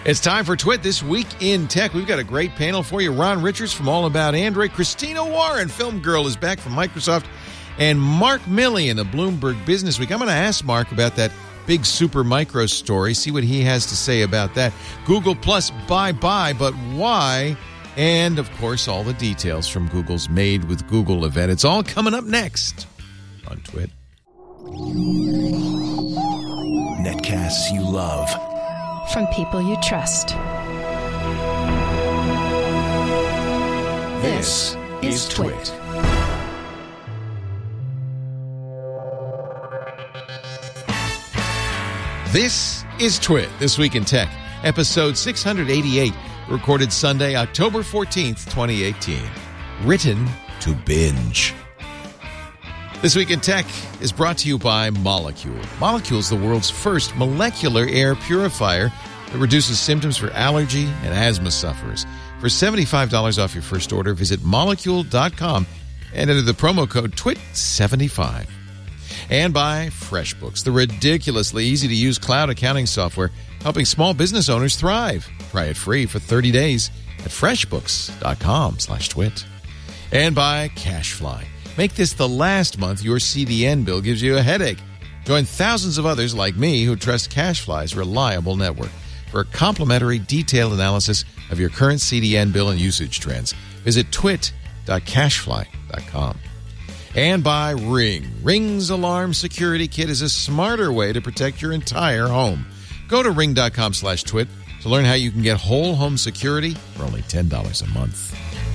It's time for Twit This Week in Tech. We've got a great panel for you. Ron Richards from All About Android. Christina Warren, Film Girl, is back from Microsoft. And Mark Millian of Bloomberg Business Week. I'm going to ask Mark about that big Super Micro story, see what he has to say about that. Google Plus, bye-bye, but why? And, of course, all the details from Google's Made with Google event. It's all coming up next on Twit. Netcasts you love. From people you trust. This is Twit. This is Twit, This Week in Tech, episode 688, recorded Sunday, October 14th, 2018. Written to binge. This Week in Tech is brought to you by Molekule. Molekule is the world's first molecular air purifier that reduces symptoms for allergy and asthma sufferers. For $75 off your first order, visit Molekule.com and enter the promo code TWIT75. And by FreshBooks, the ridiculously easy-to-use cloud accounting software helping small business owners thrive. Try it free for 30 days at freshbooks.com/twit. And by CashFly. Make this the last month your CDN bill gives you a headache. Join thousands of others like me who trust CashFly's reliable network. For a complimentary, detailed analysis of your current CDN bill and usage trends, visit twit.cashfly.com. And by Ring. Ring's Alarm Security Kit is a smarter way to protect your entire home. Go to ring.com/twit to learn how you can get whole home security for only $10 a month.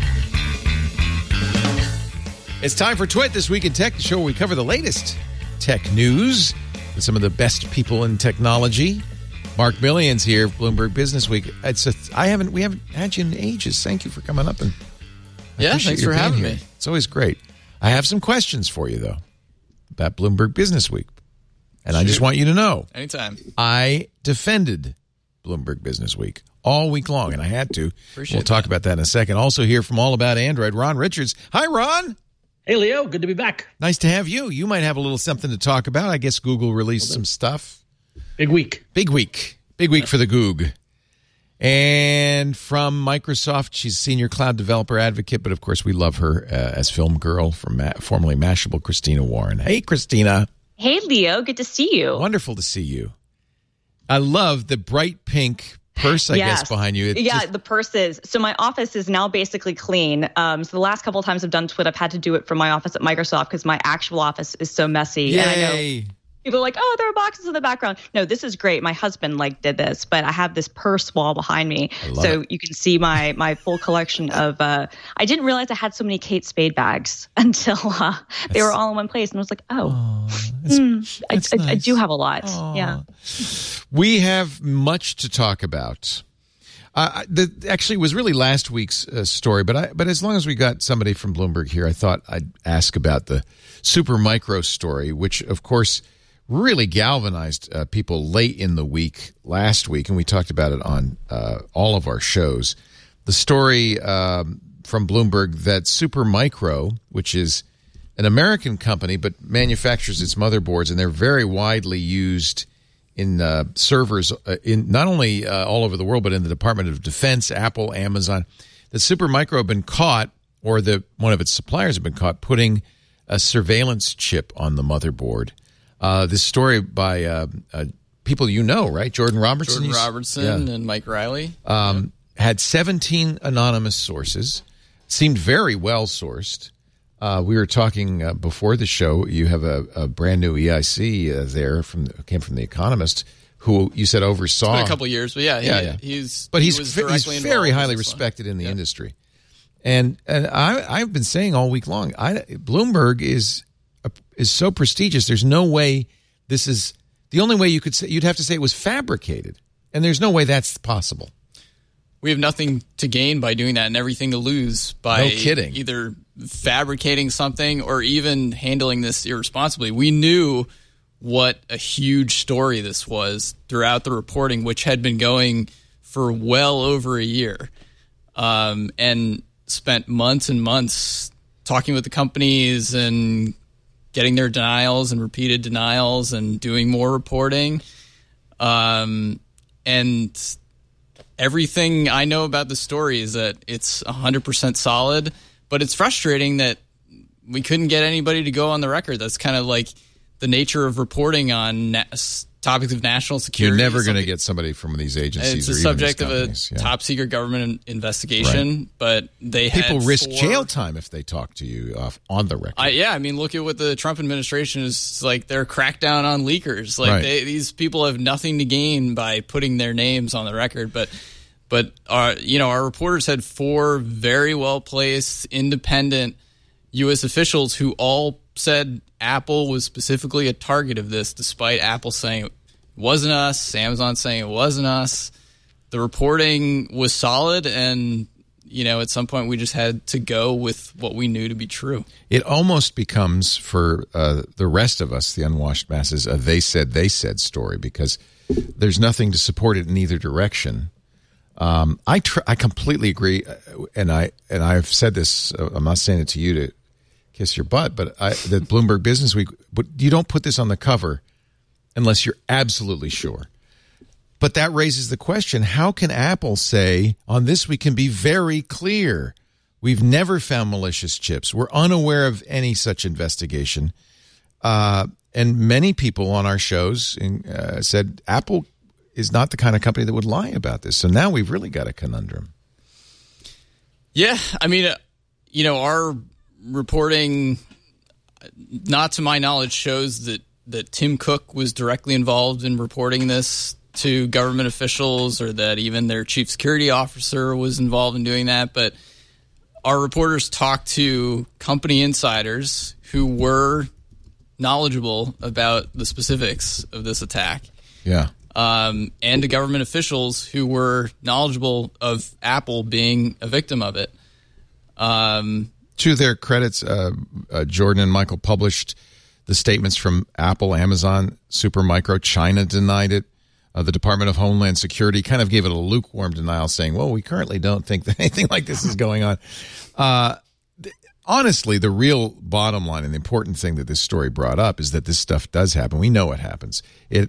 It's time for Twit This Week in Tech, the show where we cover the latest tech news with some of the best people in technology. Mark Millian's here, Bloomberg Business Week. We haven't had you in ages. Thank you for coming up. And thanks for having me. It's always great. I have some questions for you, though, about Bloomberg Business Week. And I just want you to know. Anytime. I defended Bloomberg Business Week all week long, and I had to. We'll talk about that in a second. Also here from All About Android, Ron Richards. Hi, Ron. Hey, Leo. Good to be back. Nice to have you. You might have a little something to talk about. I guess Google released some stuff. Big week. Big week for the Goog. And from Microsoft, she's senior cloud developer advocate, but of course we love her as Film Girl, from formerly Mashable, Christina Warren. Hey, Christina. Hey, Leo. Good to see you. Wonderful to see you. I love the bright pink purse, I guess, behind you. The purse is. So my office is now basically clean. So the last couple of times I've done Twit, I've had to do it from my office at Microsoft because my actual office is so messy. Yay. And I know people are like, oh, there are boxes in the background. No, this is great. My husband did this, but I have this purse wall behind me. So you can see my full collection of, I didn't realize I had so many Kate Spade bags until they were all in one place. And I was like, I do have a lot. Aww. Yeah. We have much to talk about. Actually, it was really last week's story, but as long as we got somebody from Bloomberg here, I thought I'd ask about the Super Micro story, which, of course, really galvanized people late in the week last week, and we talked about it on all of our shows. The story from Bloomberg that Super Micro, which is an American company but manufactures its motherboards, and they're very widely used in servers in not only all over the world, but in the Department of Defense, Apple, Amazon, that Super Micro have been caught, or one of its suppliers have been caught, putting a surveillance chip on the motherboard. This story by people you know, right? Jordan Robertson and Mike Riley. Had 17 anonymous sources, seemed very well sourced. We were talking before the show. You have a brand new EIC there came from The Economist, who you said oversaw. It's been a couple of years, but he's very highly respected in the industry. And I've been saying all week long, Bloomberg is so prestigious. There's no way this is the only way you could say. You'd have to say it was fabricated, and there's no way that's possible. We have nothing to gain by doing that and everything to lose by either fabricating something or even handling this irresponsibly. We knew what a huge story this was throughout the reporting, which had been going for well over a year, and spent months and months talking with the companies and getting their denials and repeated denials and doing more reporting. And everything I know about the story is that it's 100% solid, but it's frustrating that we couldn't get anybody to go on the record. That's kind of like the nature of reporting on topics of national security. You're never going to get somebody from these agencies. It's the subject of a top secret government investigation, but people risk jail time if they talk to you on the record. I mean, look at what the Trump administration is like. Their crackdown on leakers. Like these people have nothing to gain by putting their names on the record. But our reporters had 4 very well placed, independent U.S. officials who all said Apple was specifically a target of this, despite Apple saying it wasn't us, Amazon saying it wasn't us. The reporting was solid, and at some point we just had to go with what we knew to be true. It almost becomes, for the rest of us, the unwashed masses, a they said story, because there's nothing to support it in either direction. I completely agree, and I've said this. I'm not saying it to you to kiss your butt, but the Bloomberg Business Week. But you don't put this on the cover unless you're absolutely sure. But that raises the question: how can Apple say on this we can be very clear? We've never found malicious chips. We're unaware of any such investigation. And many people on our shows said Apple is not the kind of company that would lie about this. So now we've really got a conundrum. Yeah, I mean, our reporting, not to my knowledge, shows that Tim Cook was directly involved in reporting this to government officials, or that even their chief security officer was involved in doing that. But our reporters talked to company insiders who were knowledgeable about the specifics of this attack. Yeah. And to government officials who were knowledgeable of Apple being a victim of it. To their credits, Jordan and Michael published the statements from Apple, Amazon, Supermicro. China denied it. The Department of Homeland Security kind of gave it a lukewarm denial, saying, well, we currently don't think that anything like this is going on. Honestly, the real bottom line and the important thing that this story brought up is that this stuff does happen. We know it happens.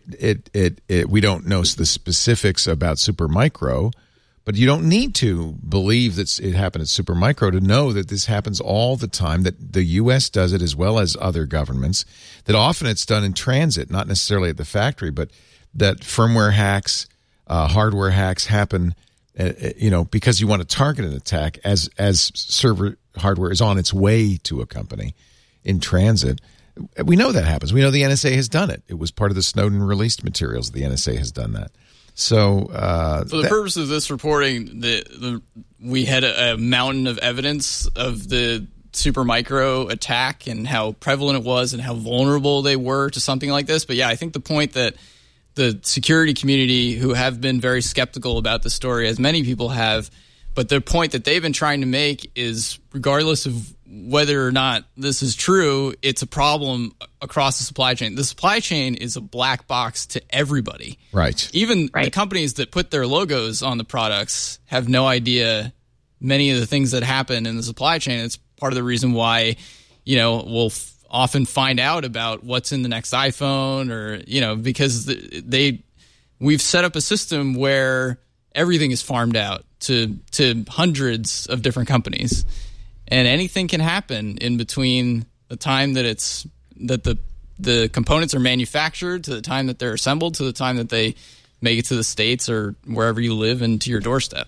We don't know the specifics about Supermicro, but you don't need to believe that it happened at Supermicro to know that this happens all the time, that the U.S. does it as well as other governments, that often it's done in transit, not necessarily at the factory, but that firmware hacks, hardware hacks happen, because you want to target an attack as server hardware is on its way to a company in transit. We know that happens. We know the NSA has done it. It was part of the Snowden released materials. The NSA has done that. So for the purpose of this reporting, we had a mountain of evidence of the Supermicro attack and how prevalent it was and how vulnerable they were to something like this. But yeah, I think the point that the security community, who have been very skeptical about the story, as many people have, but the point that they've been trying to make is, regardless of whether or not this is true, it's a problem across the supply chain. The supply chain is a black box to everybody. Right. Even the companies that put their logos on the products have no idea many of the things that happen in the supply chain. It's part of the reason why, we'll often find out about what's in the next iPhone, or, because we've set up a system where everything is farmed out to hundreds of different companies. And anything can happen in between the time that the components are manufactured to the time that they're assembled to the time that they make it to the States or wherever you live and to your doorstep.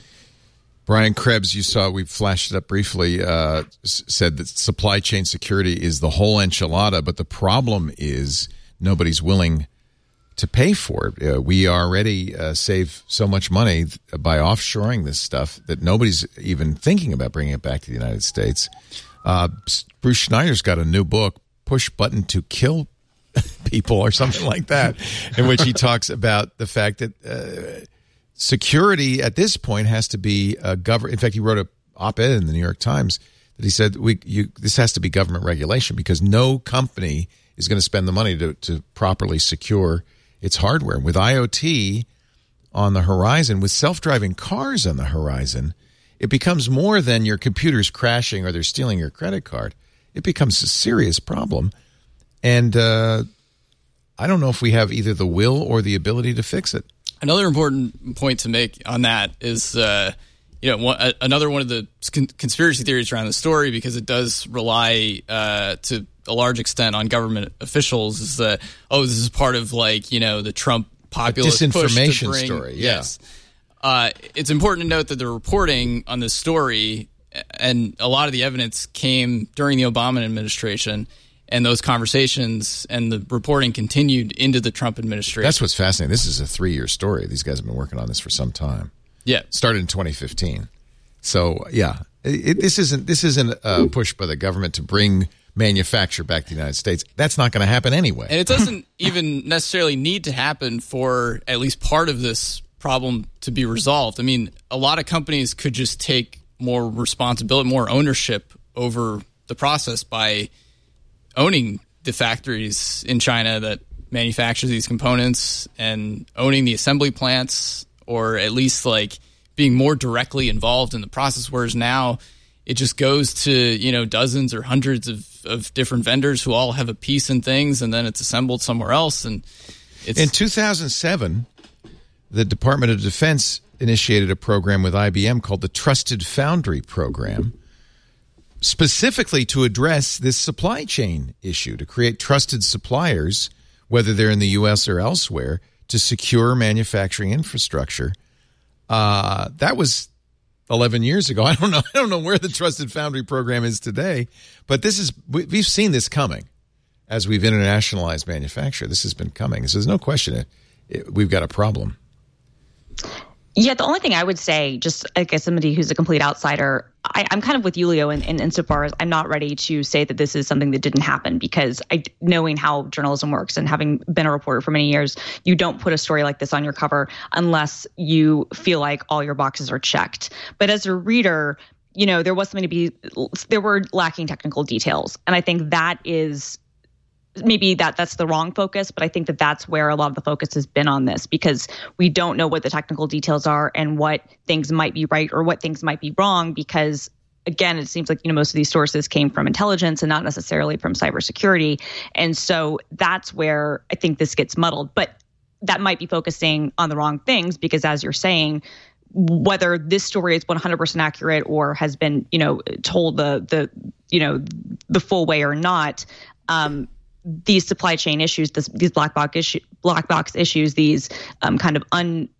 Brian Krebs, you saw, we flashed it up briefly, said that supply chain security is the whole enchilada, but the problem is nobody's willing to pay for it. We already save so much money by offshoring this stuff that nobody's even thinking about bringing it back to the United States. Bruce Schneider's got a new book, Push Button to Kill People, or something like that, in which he talks about the fact that security at this point has to be government. In fact, he wrote an op-ed in the New York Times that he said this has to be government regulation, because no company is going to spend the money to properly secure its hardware. With IoT on the horizon, with self-driving cars on the horizon, it becomes more than your computer's crashing or they're stealing your credit card. It becomes a serious problem. And I don't know if we have either the will or the ability to fix it. Another important point to make on that is, another one of the conspiracy theories around the story, because it does rely to a large extent on government officials, is that, this is part of the Trump populist disinformation push to bring, story. Yes. It's important to note that the reporting on this story and a lot of the evidence came during the Obama administration, and those conversations and the reporting continued into the Trump administration. That's what's fascinating. This is a 3-year story. These guys have been working on this for some time. Yeah. Started in 2015. So, yeah, this isn't a push by the government to bring manufacture back to the United States. That's not going to happen anyway. And it doesn't even necessarily need to happen for at least part of this problem to be resolved. I mean, a lot of companies could just take more responsibility, more ownership over the process by owning the factories in China that manufacture these components and owning the assembly plants, or at least being more directly involved in the process, whereas now it just goes to dozens or hundreds of different vendors who all have a piece in things, and then it's assembled somewhere else. And in 2007, the Department of Defense initiated a program with IBM called the Trusted Foundry Program, specifically to address this supply chain issue, to create trusted suppliers, whether they're in the U.S. or elsewhere, to secure manufacturing infrastructure. That was 11 years ago. I don't know where the Trusted Foundry Program is today, but we've seen this coming as we've internationalized manufacture. This has been coming. So there's no question we've got a problem. Yeah, the only thing I would say, just as somebody who's a complete outsider, I'm kind of with Julio insofar as I'm not ready to say that this is something that didn't happen, because knowing how journalism works and having been a reporter for many years, you don't put a story like this on your cover unless you feel like all your boxes are checked. But as a reader, there were lacking technical details. And I think that is maybe that's the wrong focus, but I think that's where a lot of the focus has been on this, because we don't know what the technical details are and what things might be right or what things might be wrong, because again, it seems like, most of these sources came from intelligence and not necessarily from cybersecurity. And so that's where I think this gets muddled, but that might be focusing on the wrong things, because as you're saying, whether this story is 100% accurate or has been, told the full way or not, these supply chain issues, these black box issues, these kind of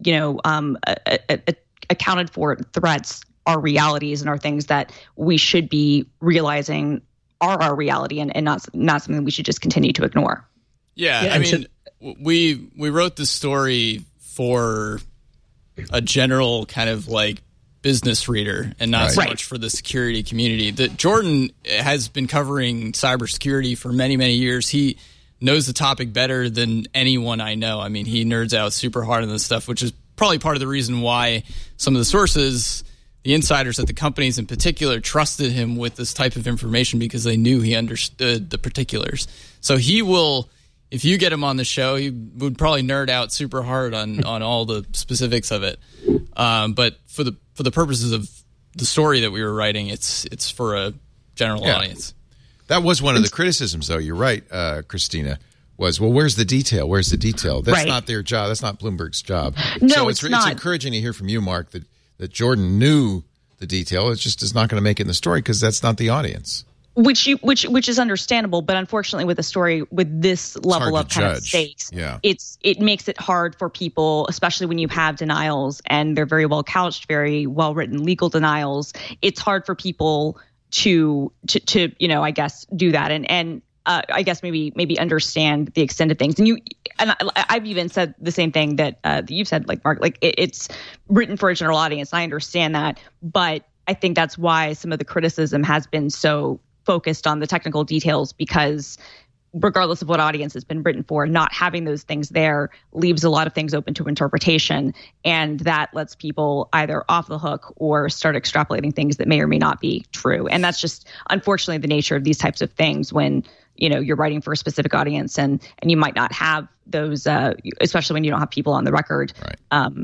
accounted for threats are realities and are things that we should be realizing are our reality and not something we should just continue to ignore. Yeah, I mean, we wrote this story for a general kind of business reader and not so much for the security community. That Jordan has been covering cybersecurity for many, many years. He knows the topic better than anyone I know. I mean, he nerds out super hard on this stuff, which is probably part of the reason why some of the sources, the insiders at the companies in particular, trusted him with this type of information because they knew he understood the particulars. So he will, if you get him on the show, he would probably nerd out super hard on all the specifics of it. But for the purposes of the story that we were writing, it's for a general audience. That was one of the criticisms, though. You're right, Christina. Where's the detail? Where's the detail? That's not their job. That's not Bloomberg's job. No, so it's not. It's encouraging to hear from you, Mark, that Jordan knew the detail. It just is not going to make it in the story because that's not the audience. Which is understandable, but unfortunately, with a story with this level of kind of stakes, it makes it hard for people, especially when you have denials and they're very well couched, very well written legal denials. It's hard for people to I guess do that and I guess maybe understand the extent of things. And I've even said the same thing that you've said, Mark. It's written for a general audience. I understand that, but I think that's why some of the criticism has been so focused on the technical details, because regardless of what audience it's been written for, not having those things there leaves a lot of things open to interpretation, and that lets people either off the hook or start extrapolating things that may or may not be true. And that's just unfortunately the nature of these types of things when you're writing for a specific audience and you might not have those, especially when you don't have people on the record. Right.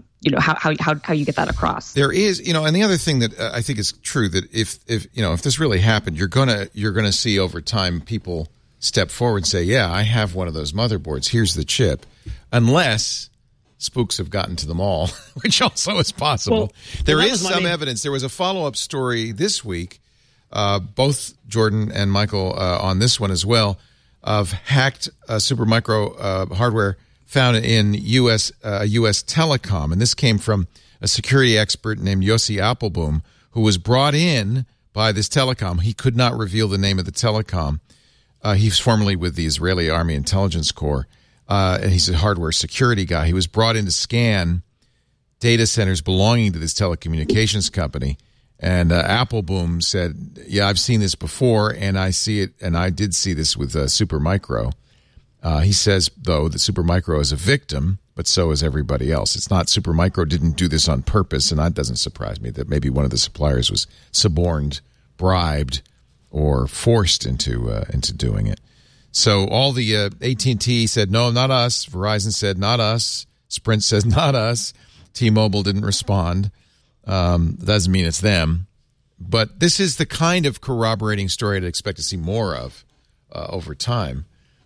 How you get that across. There is, and the other thing that I think is true, that if this really happened, you're gonna see over time people step forward and say, yeah, I have one of those motherboards. Here's the chip. Unless spooks have gotten to them all, which also is possible. There is some evidence. There was a follow-up story this week, both Jordan and Michael on this one as well, of hacked Supermicro hardware found in U.S. telecom. And this came from a security expert named Yossi Appelbaum, who was brought in by this telecom. He could not reveal the name of the telecom. He's formerly with the Israeli Army Intelligence Corps. And he's a hardware security guy. He was brought in to scan data centers belonging to this telecommunications company. And Appelbaum said, yeah, I've seen this before, and I see it, and I did see this with Supermicro. He says, though, that Supermicro is a victim, but so is everybody else. It's not Supermicro didn't do this on purpose, and that doesn't surprise me, that maybe one of the suppliers was suborned, bribed, or forced into doing it. So all the AT&T said, no, not us. Verizon said, not us. Sprint says, not us. T-Mobile didn't respond. Doesn't mean it's them. But this is the kind of corroborating story I'd expect to see more of over time.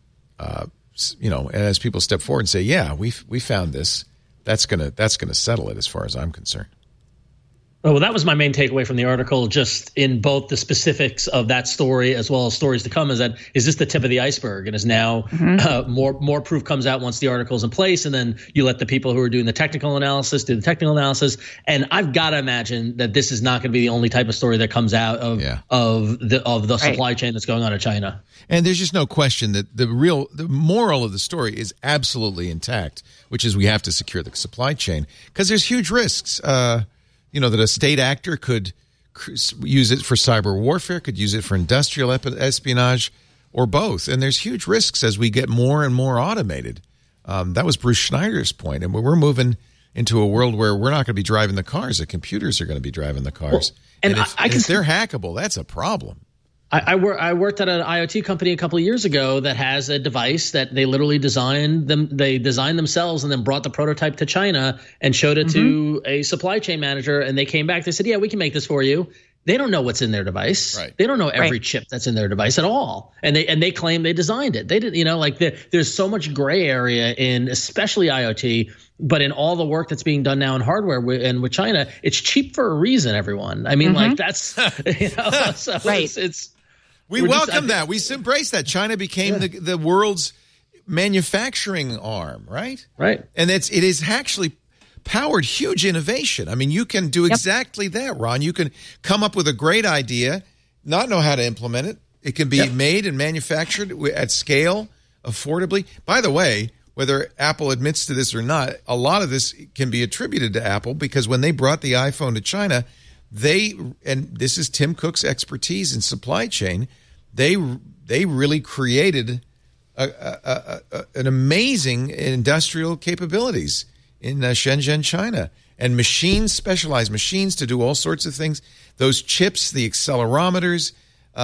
And as people step forward and say, yeah, we found this, that's gonna settle it as far as I'm concerned. Oh, well, that was my main takeaway from the article, just in both the specifics of that story as well as stories to come, is this the tip of the iceberg? And is now more proof comes out once the article is in place, and then you let the people who are doing the technical analysis do the technical analysis. And I've got to imagine that this is not going to be the only type of story that comes out of the supply chain that's going on in China. And there's just no question that the moral of the story is absolutely intact, which is we have to secure the supply chain because there's huge risks. That a state actor could use it for cyber warfare, could use it for industrial espionage, or both. And there's huge risks as we get more and more automated. That was Bruce Schneider's point. And we're moving into a world where we're not going to be driving the cars. The computers are going to be driving the cars. Well, and if they're hackable, that's a problem. I worked at an IoT company a couple of years ago that has a device that they literally designed themselves and then brought the prototype to China and showed it to a supply chain manager. And they came back. They said, yeah, we can make this for you. They don't know what's in their device. Right. They don't know every chip that's in their device at all. And they claim they designed it. They didn't, there's so much gray area in especially IoT, but in all the work that's being done now in hardware and with China, it's cheap for a reason, everyone. I mean, that's, so right. it's we welcome that. We embrace that. China became the world's manufacturing arm, right? Right. And it is actually powered huge innovation. I mean, you can do exactly that, Ron. You can come up with a great idea, not know how to implement it. It can be made and manufactured at scale, affordably. By the way, whether Apple admits to this or not, a lot of this can be attributed to Apple because when they brought the iPhone to China, and this is Tim Cook's expertise in supply chain, they really created an amazing industrial capabilities in Shenzhen, China, and specialized machines to do all sorts of things. Those chips, the accelerometers,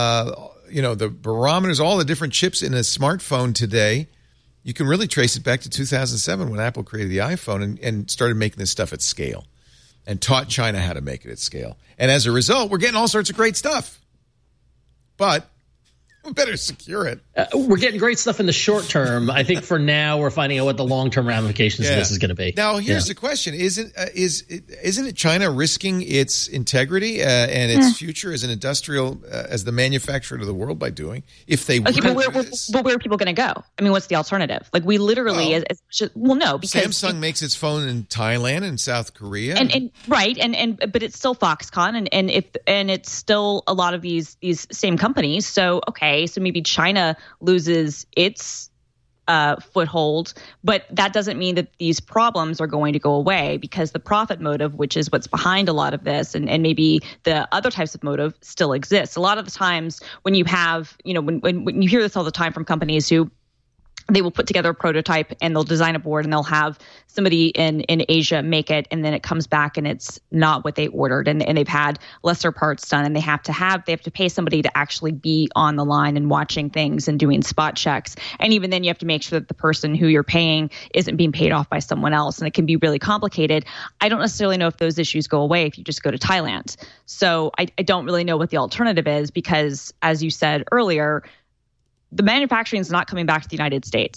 the barometers, all the different chips in a smartphone today, you can really trace it back to 2007 when Apple created the iPhone and started making this stuff at scale and taught China how to make it at scale. And as a result, we're getting all sorts of great stuff. But we better secure it. We're getting great stuff in the short term. I think for now we're finding out what the long-term ramifications of this is going to be. Now, here's the question. Isn't it China risking its integrity and its future as an industrial, as the manufacturer of the world by doing, if they but where are people going to go? I mean, what's the alternative? Like we literally, no, because Samsung makes its phone in Thailand and South Korea. But it's still Foxconn and it's still a lot of these same companies. So, okay. So maybe China loses its foothold, but that doesn't mean that these problems are going to go away because the profit motive, which is what's behind a lot of this, and maybe the other types of motive still exists. A lot of the times when you have, when you hear this all the time from companies who they will put together a prototype and they'll design a board and they'll have somebody in Asia make it, and then it comes back and it's not what they ordered, and they've had lesser parts done, and they have to pay somebody to actually be on the line and watching things and doing spot checks. And even then you have to make sure that the person who you're paying isn't being paid off by someone else, and it can be really complicated. I don't necessarily know if those issues go away if you just go to Thailand. So I don't really know what the alternative is because, as you said earlier, the manufacturing is not coming back to the United States.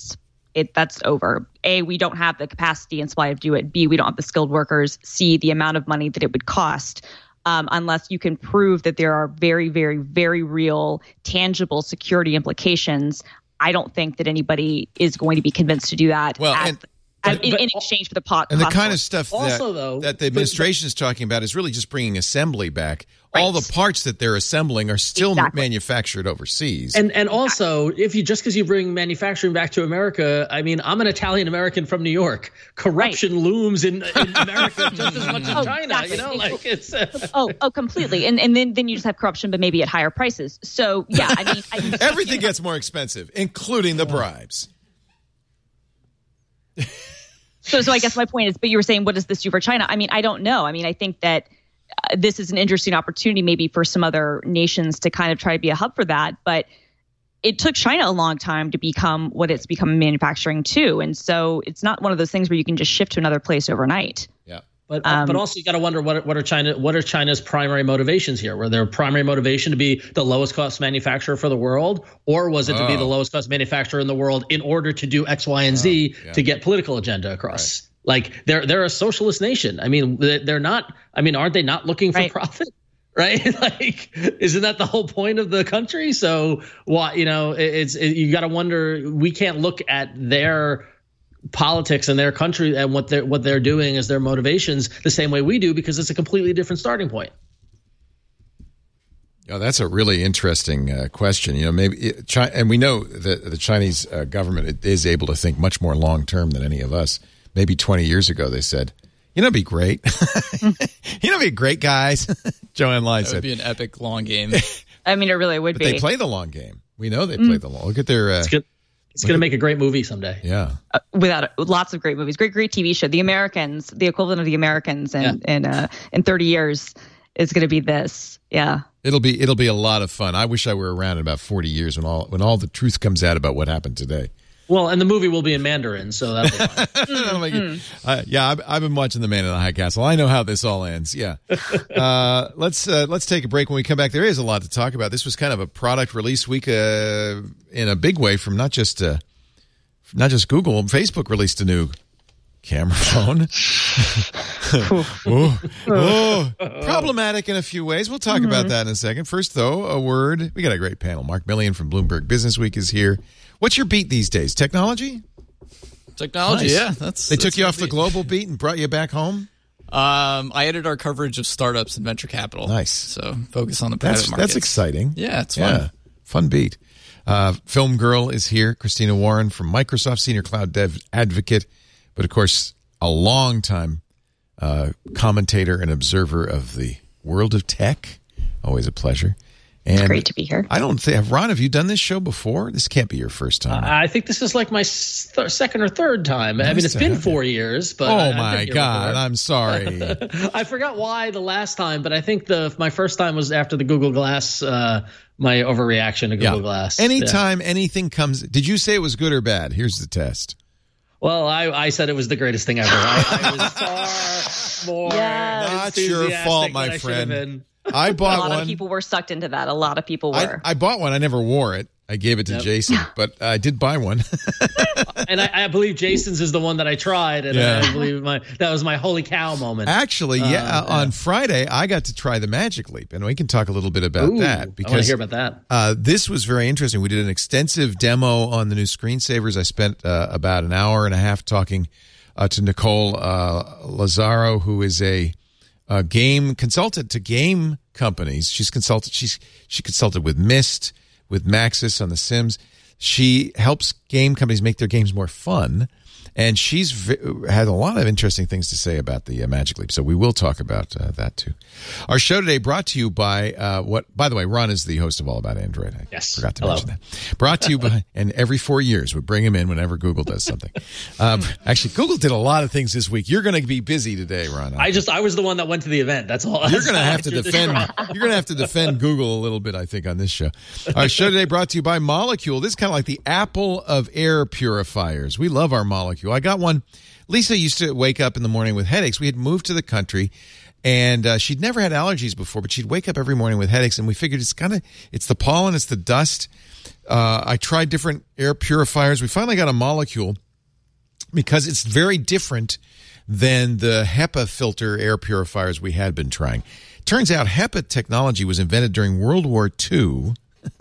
that's over. A, we don't have the capacity and supply to do it. B, we don't have the skilled workers. C, the amount of money that it would cost. Unless you can prove that there are very, very, very real, tangible security implications, I don't think that anybody is going to be convinced to do that. Well, in exchange for the pot. And the kind of stuff also, that the administration is talking about is really just bringing assembly back. Right. All the parts that they're assembling are still manufactured overseas. And also, if you just because you bring manufacturing back to America, I mean, I'm an Italian American from New York. Corruption looms in America just as much as China. Exactly. You know, like it's completely. And then you just have corruption, but maybe at higher prices. So yeah, I mean, everything gets more expensive, including the bribes. So I guess my point is, but you were saying, what does this do for China? I mean, I don't know. I mean, I think that this is an interesting opportunity maybe for some other nations to kind of try to be a hub for that. But it took China a long time to become what it's become in manufacturing too. And so it's not one of those things where you can just shift to another place overnight. Yeah. But also you got to wonder what are China's primary motivations here? Were their primary motivation to be the lowest cost manufacturer for the world, or was it to be the lowest cost manufacturer in the world in order to do X, Y, and Z to get political agenda across? Right. Like they're a socialist nation. I mean, they're not. I mean, aren't they not looking for profit? Right? Like, isn't that the whole point of the country? So why? You know, you got to wonder. We can't look at their politics and their country and what they're doing as their motivations the same way we do, because it's a completely different starting point. Oh, that's a really interesting question. You know, maybe and we know that the Chinese government is able to think much more long term than any of us. Maybe 20 years ago they said, "You know, it'd be great. You know, it'd be great, guys." Joanne Lai said, "It would be an epic long game." I mean, it really would be. They play the long game. We know they play the long. Look at their. It's going to make a great movie someday. Yeah. Without lots of great movies. Great TV show. The Americans, the equivalent of The Americans in 30 years is going to be this. Yeah. It'll be a lot of fun. I wish I were around in about 40 years when all the truth comes out about what happened today. Well, and the movie will be in Mandarin, so that'll be fine. That'll make it. I've been watching The Man in the High Castle. I know how this all ends. Yeah. Let's take a break. When we come back, there is a lot to talk about. This was kind of a product release week in a big way from not just Google. Facebook released a new camera phone. Problematic in a few ways. We'll talk about that in a second. First, though, a word. We got a great panel. Mark Millian from Bloomberg Business Week is here. What's your beat these days? Technology? Technology, nice. Yeah. They took you off the global beat and brought you back home? I edited our coverage of startups and venture capital. Nice. So focus on the private markets. That's exciting. Yeah, it's fun. Yeah, fun beat. Film Girl is here. Christina Warren from Microsoft, Senior Cloud Dev Advocate, but of course, a long-time commentator and observer of the world of tech. Always a pleasure. And it's great to be here. I don't think, Ron, have you done this show before? This can't be your first time. I think this is like my second or third time. Nice. I mean, it's been 4 years, but my God, I'm sorry. I forgot why the last time, but I think my first time was after the Google Glass, my overreaction to Google Glass. Anytime anything comes, did you say it was good or bad? Here's the test. Well, I said it was the greatest thing ever. I was far more not your fault, my friend. I bought one. A lot of people were sucked into that. A lot of people were. I bought one. I never wore it. I gave it to Jason, but I did buy one. And I believe Jason's is the one that I tried, and I believe that was my holy cow moment. Actually, on Friday, I got to try the Magic Leap, and we can talk a little bit about that. Because I want to hear about that. This was very interesting. We did an extensive demo on the new screensavers. I spent about an hour and a half talking to Nicole Lazaro, who is a game consultant to game companies. She consulted with Myst, with Maxis on The Sims. She helps game companies make their games more fun, and she's had a lot of interesting things to say about the Magic Leap. So we will talk about that too. Our show today brought to you by by the way, Ron is the host of All About Android. I forgot to mention that. Brought to you by, and every 4 years we bring him in whenever Google does something. Actually, Google did a lot of things this week. You're going to be busy today, Ron. I was the one that went to the event. That's all. You're going to have to defend. You're going to have to defend Google a little bit, I think, on this show. Our show today brought to you by Molekule. This is kind of like the Apple of air purifiers. We love our Molekule. I got one Lisa used to wake up in the morning with headaches. We had moved to the country, and she'd never had allergies before, but she'd wake up every morning with headaches, and we figured it's the pollen, it's the dust. I tried different air purifiers. We finally got a Molekule because it's very different than the HEPA filter air purifiers we had been trying. Turns out HEPA technology was invented during World War II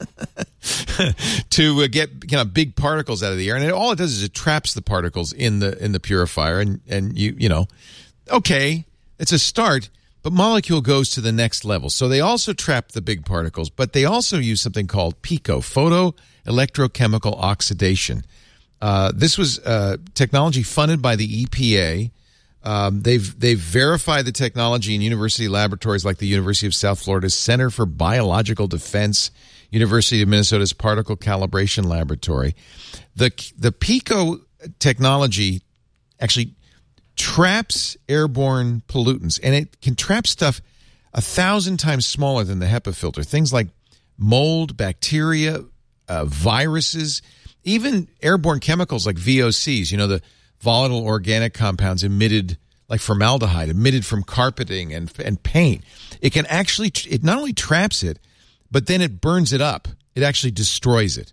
to get big particles out of the air, and all it does is it traps the particles in the purifier, and you know, okay, it's a start, but Molekule goes to the next level. So they also trap the big particles, but they also use something called PICO, photoelectrochemical oxidation. This was technology funded by the EPA. They've verified the technology in university laboratories like the University of South Florida's Center for Biological Defense, University of Minnesota's Particle Calibration Laboratory. The PICO technology actually traps airborne pollutants, and it can trap stuff 1,000 times smaller than the HEPA filter. Things like mold, bacteria, viruses, even airborne chemicals like VOCs, you know, the volatile organic compounds emitted, like formaldehyde, emitted from carpeting and paint. It can actually, it not only traps it, but then it burns it up. It actually destroys it.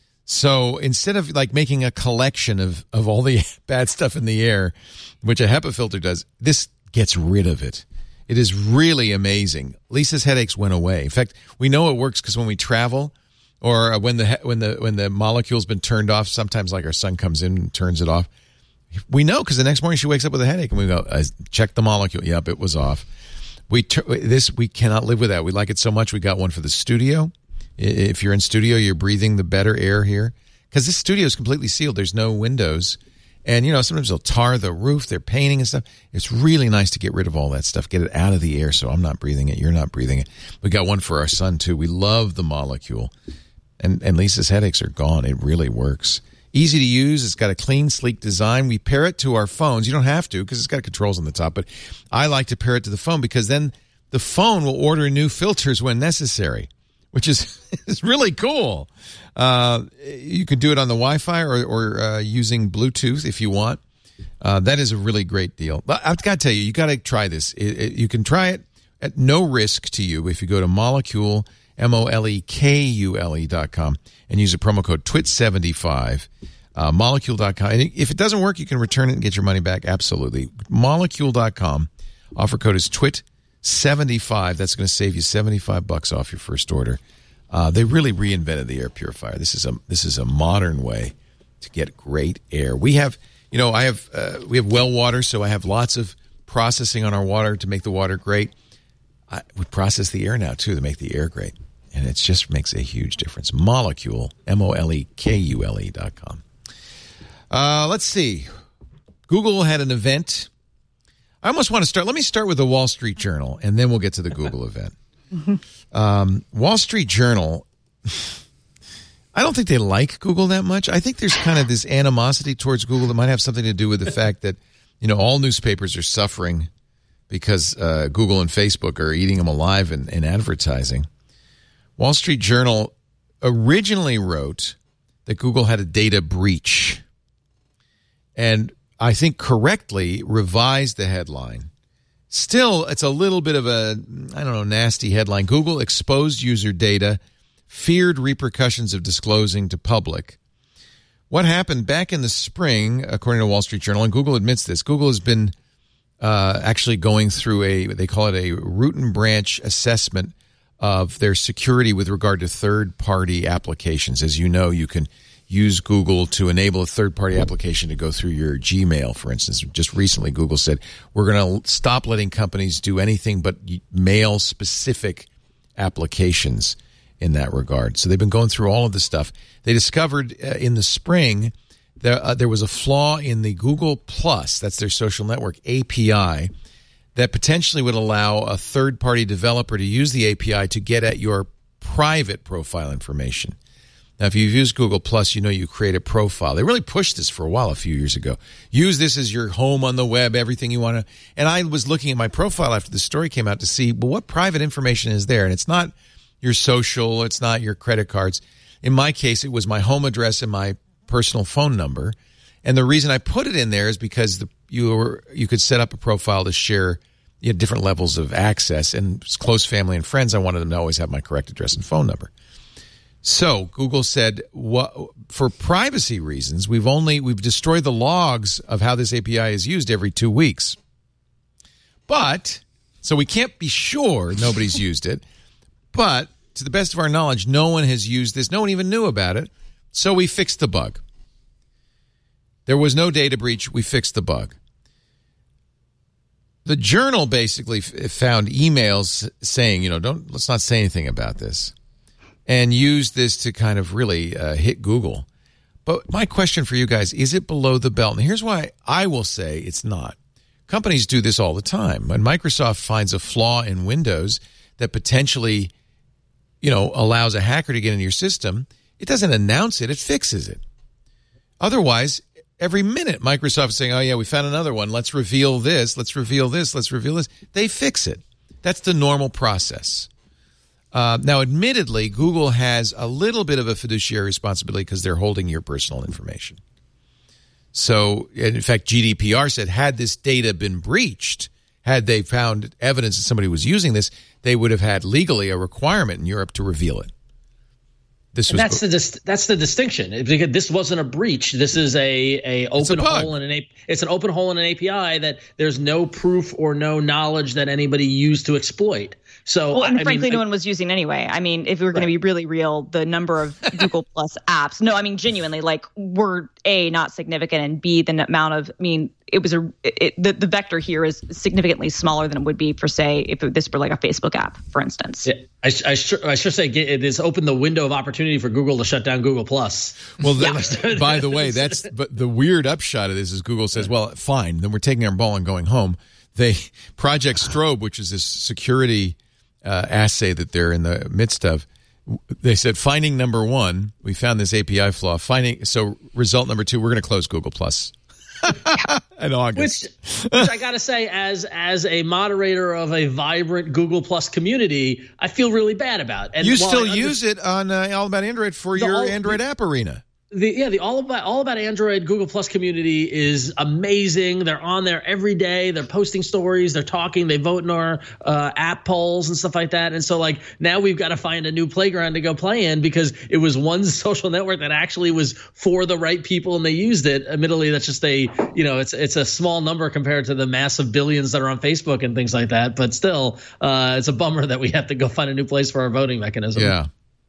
So instead of like making a collection of all the bad stuff in the air, which a HEPA filter does, this gets rid of it. It is really amazing. Lisa's headaches went away. In fact, we know it works because when we travel, or when the Molekule's been turned off, sometimes like our son comes in and turns it off, we know because the next morning she wakes up with a headache and we go, check the Molekule. Yep, it was off. We cannot live with that. We like it so much we got one for the studio. If you're in studio, you're breathing the better air here because this studio is completely sealed. There's no windows. And, you know, sometimes they'll tar the roof. They're painting and stuff. It's really nice to get rid of all that stuff, get it out of the air so I'm not breathing it. You're not breathing it. We got one for our son, too. We love the Molekule. And Lisa's headaches are gone. It really works. Easy to use. It's got a clean, sleek design. We pair it to our phones. You don't have to because it's got controls on the top. But I like to pair it to the phone because then the phone will order new filters when necessary, which is really cool. You can do it on the Wi-Fi or using Bluetooth if you want. That is a really great deal. But I've got to tell you, you got to try this. You can try it at no risk to you if you go to Molekule, MOLEKULE.com and use the promo code TWIT75, Molekule.com. And if it doesn't work, you can return it and get your money back. Absolutely. Molekule.com. Offer code is TWIT75. That's going to save you $75 off your first order. They really reinvented the air purifier. This is a modern way to get great air. We have, we have well water, so I have lots of processing on our water to make the water great. We process the air now too to make the air great, and it just makes a huge difference. Molekule, MOLEKULE.com. Let's see. Google had an event. I almost want to start. Let me start with the Wall Street Journal, and then we'll get to the Google event. Wall Street Journal, I don't think they like Google that much. I think there's kind of this animosity towards Google that might have something to do with the fact that, all newspapers are suffering because Google and Facebook are eating them alive in advertising. Wall Street Journal originally wrote that Google had a data breach, and I think correctly revised the headline. Still, it's a little bit of a, nasty headline. Google exposed user data, feared repercussions of disclosing to public. What happened back in the spring, according to Wall Street Journal, and Google admits this, Google has been actually going through they call it a root and branch assessment of their security with regard to third-party applications. As you know, you can use Google to enable a third-party application to go through your Gmail, for instance. Just recently, Google said, we're going to stop letting companies do anything but mail-specific applications in that regard. So they've been going through all of this stuff. They discovered in the spring there was a flaw in the Google Plus, that's their social network, API, that potentially would allow a third-party developer to use the API to get at your private profile information. Now, if you've used Google Plus, you create a profile. They really pushed this for a while a few years ago. Use this as your home on the web, everything you want to. And I was looking at my profile after the story came out to see, well, what private information is there? And it's not your social, it's not your credit cards. In my case, it was my home address and my personal phone number. And the reason I put it in there is because you could set up a profile to share different levels of access, and close family and friends, I wanted them to always have my correct address and phone number. So Google said, for privacy reasons, we've destroyed the logs of how this API is used every 2 weeks. But, so we can't be sure nobody's used it, but to the best of our knowledge, no one has used this. No one even knew about it. So we fixed the bug. There was no data breach. We fixed the bug. The Journal basically found emails saying, let's not say anything about this, and used this to kind of really hit Google. But my question for you guys, is it below the belt? And here's why I will say it's not. Companies do this all the time. When Microsoft finds a flaw in Windows that potentially, allows a hacker to get into your system, it doesn't announce it, it fixes it. Otherwise, every minute Microsoft is saying, oh yeah, we found another one. Let's reveal this. Let's reveal this. Let's reveal this. They fix it. That's the normal process. Now, admittedly, Google has a little bit of a fiduciary responsibility because they're holding your personal information. So, in fact, GDPR said had this data been breached, had they found evidence that somebody was using this, they would have had legally a requirement in Europe to reveal it. That's the distinction. This wasn't a breach. This is a open hole in an it's an open hole in an API that there's no proof or no knowledge that anybody used to exploit. So, frankly, no one was using anyway. I mean, if we were going to be really real, the number of Google Plus apps, genuinely, were A, not significant, and B, the amount of, the vector here is significantly smaller than it would be for, say, if this were like a Facebook app, for instance. Yeah, I should say it has opened the window of opportunity for Google to shut down Google Plus. Well, by the way, but the weird upshot of this is Google says, well, fine, then we're taking our ball and going home. Project Strobe, which is this security assay that they're in the midst of, they said finding number 1, we found this API flaw. So result number 2, we're going to close Google Plus in August. Which I got to say, as a moderator of a vibrant Google Plus community, I feel really bad about. And you still use it on All About Android for your Android App Arena. The All About Android Google Plus community is amazing. They're on there every day. They're posting stories. They're talking. They vote in our app polls and stuff like that. And so now we've got to find a new playground to go play in because it was one social network that actually was for the right people and they used it. Admittedly, that's just it's a small number compared to the massive billions that are on Facebook and things like that. But still, it's a bummer that we have to go find a new place for our voting mechanism. Yeah.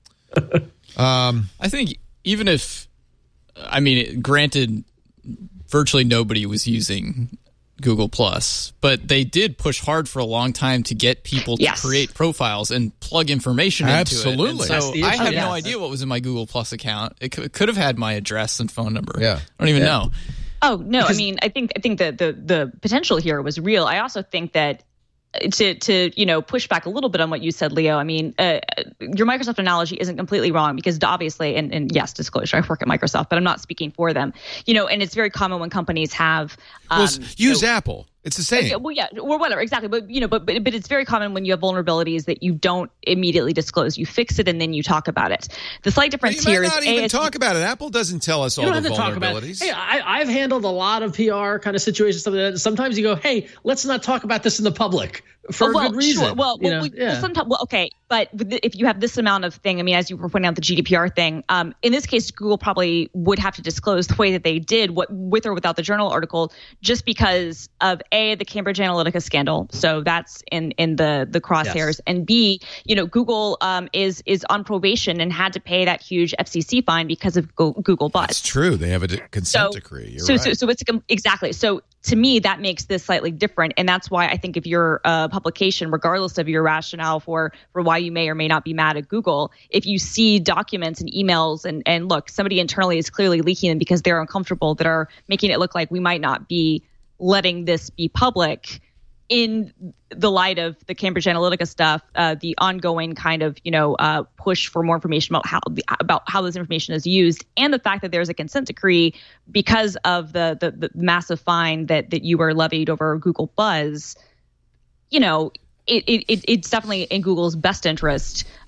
I think even if, granted, virtually nobody was using Google Plus, but they did push hard for a long time to get people to create profiles and plug information into it. Absolutely. So I have no idea what was in my Google Plus account. It could have had my address and phone number. Yeah. I don't even know. Oh no, I think the potential here was real. I also think that to push back a little bit on what you said, Leo, your Microsoft analogy isn't completely wrong because obviously, and yes, disclosure, I work at Microsoft, but I'm not speaking for them, and it's very common when companies have use Apple. It's the same. Well, yeah, or whatever, exactly. But but it's very common when you have vulnerabilities that you don't immediately disclose. You fix it and then you talk about it. The slight difference here is not even talk about it. Apple doesn't tell us all the vulnerabilities. Hey, I've handled a lot of PR kind of situations. Sometimes you go, hey, let's not talk about this in the public for a good reason. Sure. Well, sometimes, okay. But if you have this amount of thing, as you were pointing out, the GDPR thing, in this case, Google probably would have to disclose the way that they did, with or without the Journal article, just because of A, the Cambridge Analytica scandal. So that's in the crosshairs. Yes. And B, Google is on probation and had to pay that huge FCC fine because of Google Buzz. That's true. They have a consent decree. You're right. So it's exactly. So to me, that makes this slightly different. And that's why I think if you're a publication, regardless of your rationale for why you may or may not be mad at Google, if you see documents and emails and look, somebody internally is clearly leaking them because they're uncomfortable, that are making it look like we might not be letting this be public in the light of the Cambridge Analytica stuff, the ongoing kind of, push for more information about how this information is used, and the fact that there's a consent decree because of the massive fine that you were levied over Google Buzz, it's definitely in Google's best interest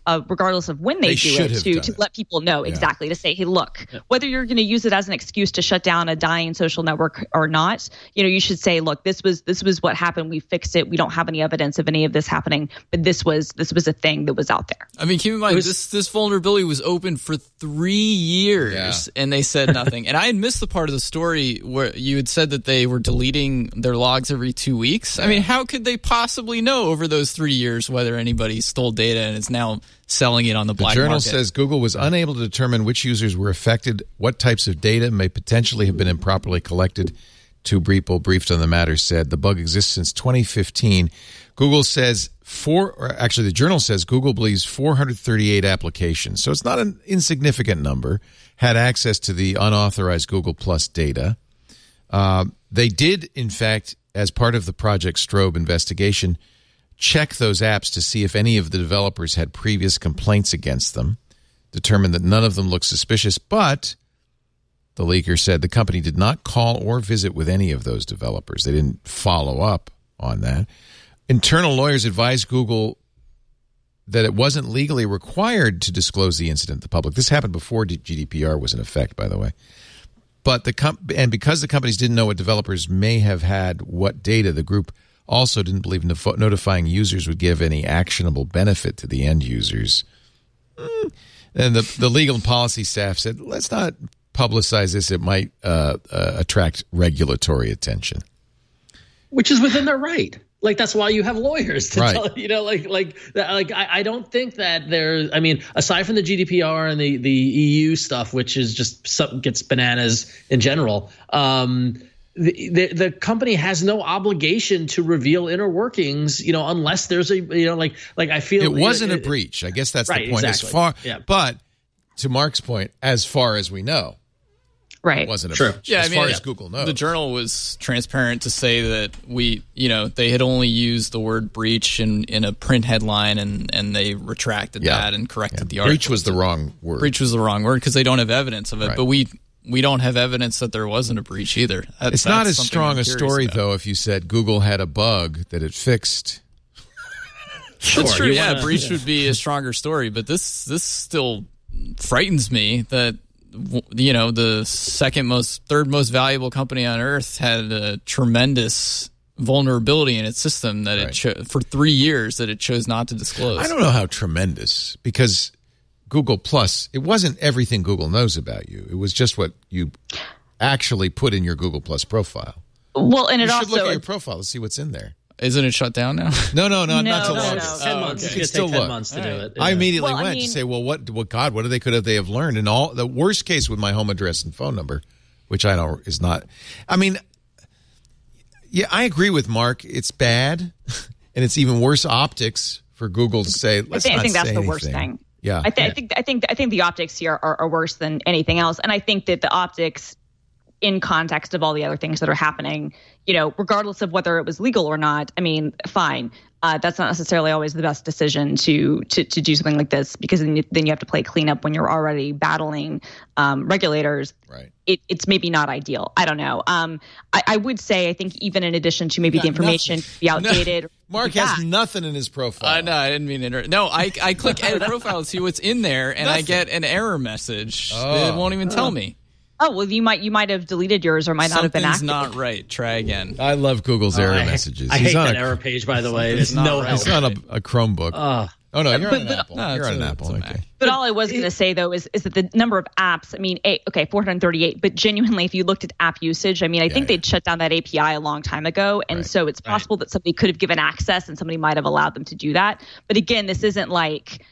regardless of when they do it, to let people know exactly, to say, hey, look, whether you're going to use it as an excuse to shut down a dying social network or not, you should say, look, this was what happened. We fixed it. We don't have any evidence of any of this happening, but this was a thing that was out there. I mean, keep in mind, this vulnerability was open for 3 years, and they said nothing. And I had missed the part of the story where you had said that they were deleting their logs every 2 weeks. I mean, how could they possibly know over those 3 years whether anybody stole data and is now selling it on the black market? The journal says Google was unable to determine which users were affected, what types of data may potentially have been improperly collected. Two people briefed on the matter said the bug exists since 2015. Google says the journal says Google believes 438 applications, so it's not an insignificant number, had access to the unauthorized Google Plus data. They did, in fact, as part of the Project Strobe investigation, check those apps to see if any of the developers had previous complaints against them, determined that none of them looked suspicious, but the leaker said the company did not call or visit with any of those developers. They didn't follow up on that. Internal lawyers advised Google that it wasn't legally required to disclose the incident to the public. This happened before GDPR was in effect, by the way. But because the companies didn't know what developers may have had, what data, the group also didn't believe notifying users would give any actionable benefit to the end users. And the legal and policy staff said, let's not publicize this. It might attract regulatory attention. Which is within their right. Like, that's why you have lawyers to tell, I don't think that there's, I mean, aside from the GDPR and the EU stuff, which is just something gets bananas in general, the company has no obligation to reveal inner workings, unless there's a, I feel it wasn't a breach. I guess that's the point. Exactly. But to Mark's point, as far as we know, right, it wasn't a breach. Yeah, as far as Google knows, the journal was transparent to say that they had only used the word breach in a print headline, and they retracted that and corrected the article. Breach was the wrong word. Breach was the wrong word because they don't have evidence of it, right. But we don't have evidence that there wasn't a breach either. It's not as strong a story, though, if you said Google had a bug that it fixed. Sure, that's true. Yeah, breach would be a stronger story, but this still frightens me that the third most valuable company on earth had a tremendous vulnerability in its system that for 3 years that it chose not to disclose. I don't know how tremendous, because Google Plus, it wasn't everything Google knows about you. It was just what you actually put in your Google Plus profile. Well, and you should look at your profile to see what's in there. Isn't it shut down now? No, not till August. 10 months. It's going to take 10 months to do it. I immediately went to say, well, what they have learned? And the worst case with my home address and phone number, which I know is not. I mean, yeah, I agree with Mark. It's bad, and it's even worse optics for Google to say. I think that's the worst thing. Yeah, I think the optics here are worse than anything else, and I think that the optics, in context of all the other things that are happening, regardless of whether it was legal or not, I mean, fine. That's not necessarily always the best decision to do something like this, because then you have to play cleanup when you're already battling regulators. Right. It's maybe not ideal. I don't know. I would say, I think even in addition to maybe the information be outdated. Mark has nothing in his profile. No, I didn't mean to interrupt. No, I click edit profile to see what's in there, and I get an error message. It won't even tell me. Oh, well, you might have deleted yours, or might not have been active. Something's not right. Try again. I love Google's error messages. I hate that error page, by the way. There's no help. It's on a Chromebook. Oh, no, you're on an Apple. No, you're on an Apple. Okay. But all I was going to say, though, is that the number of apps, I mean, 438, but genuinely, if you looked at app usage, I mean, I think they'd shut down that API a long time ago. And so it's possible that somebody could have given access and somebody might have allowed them to do that. But again, this isn't like,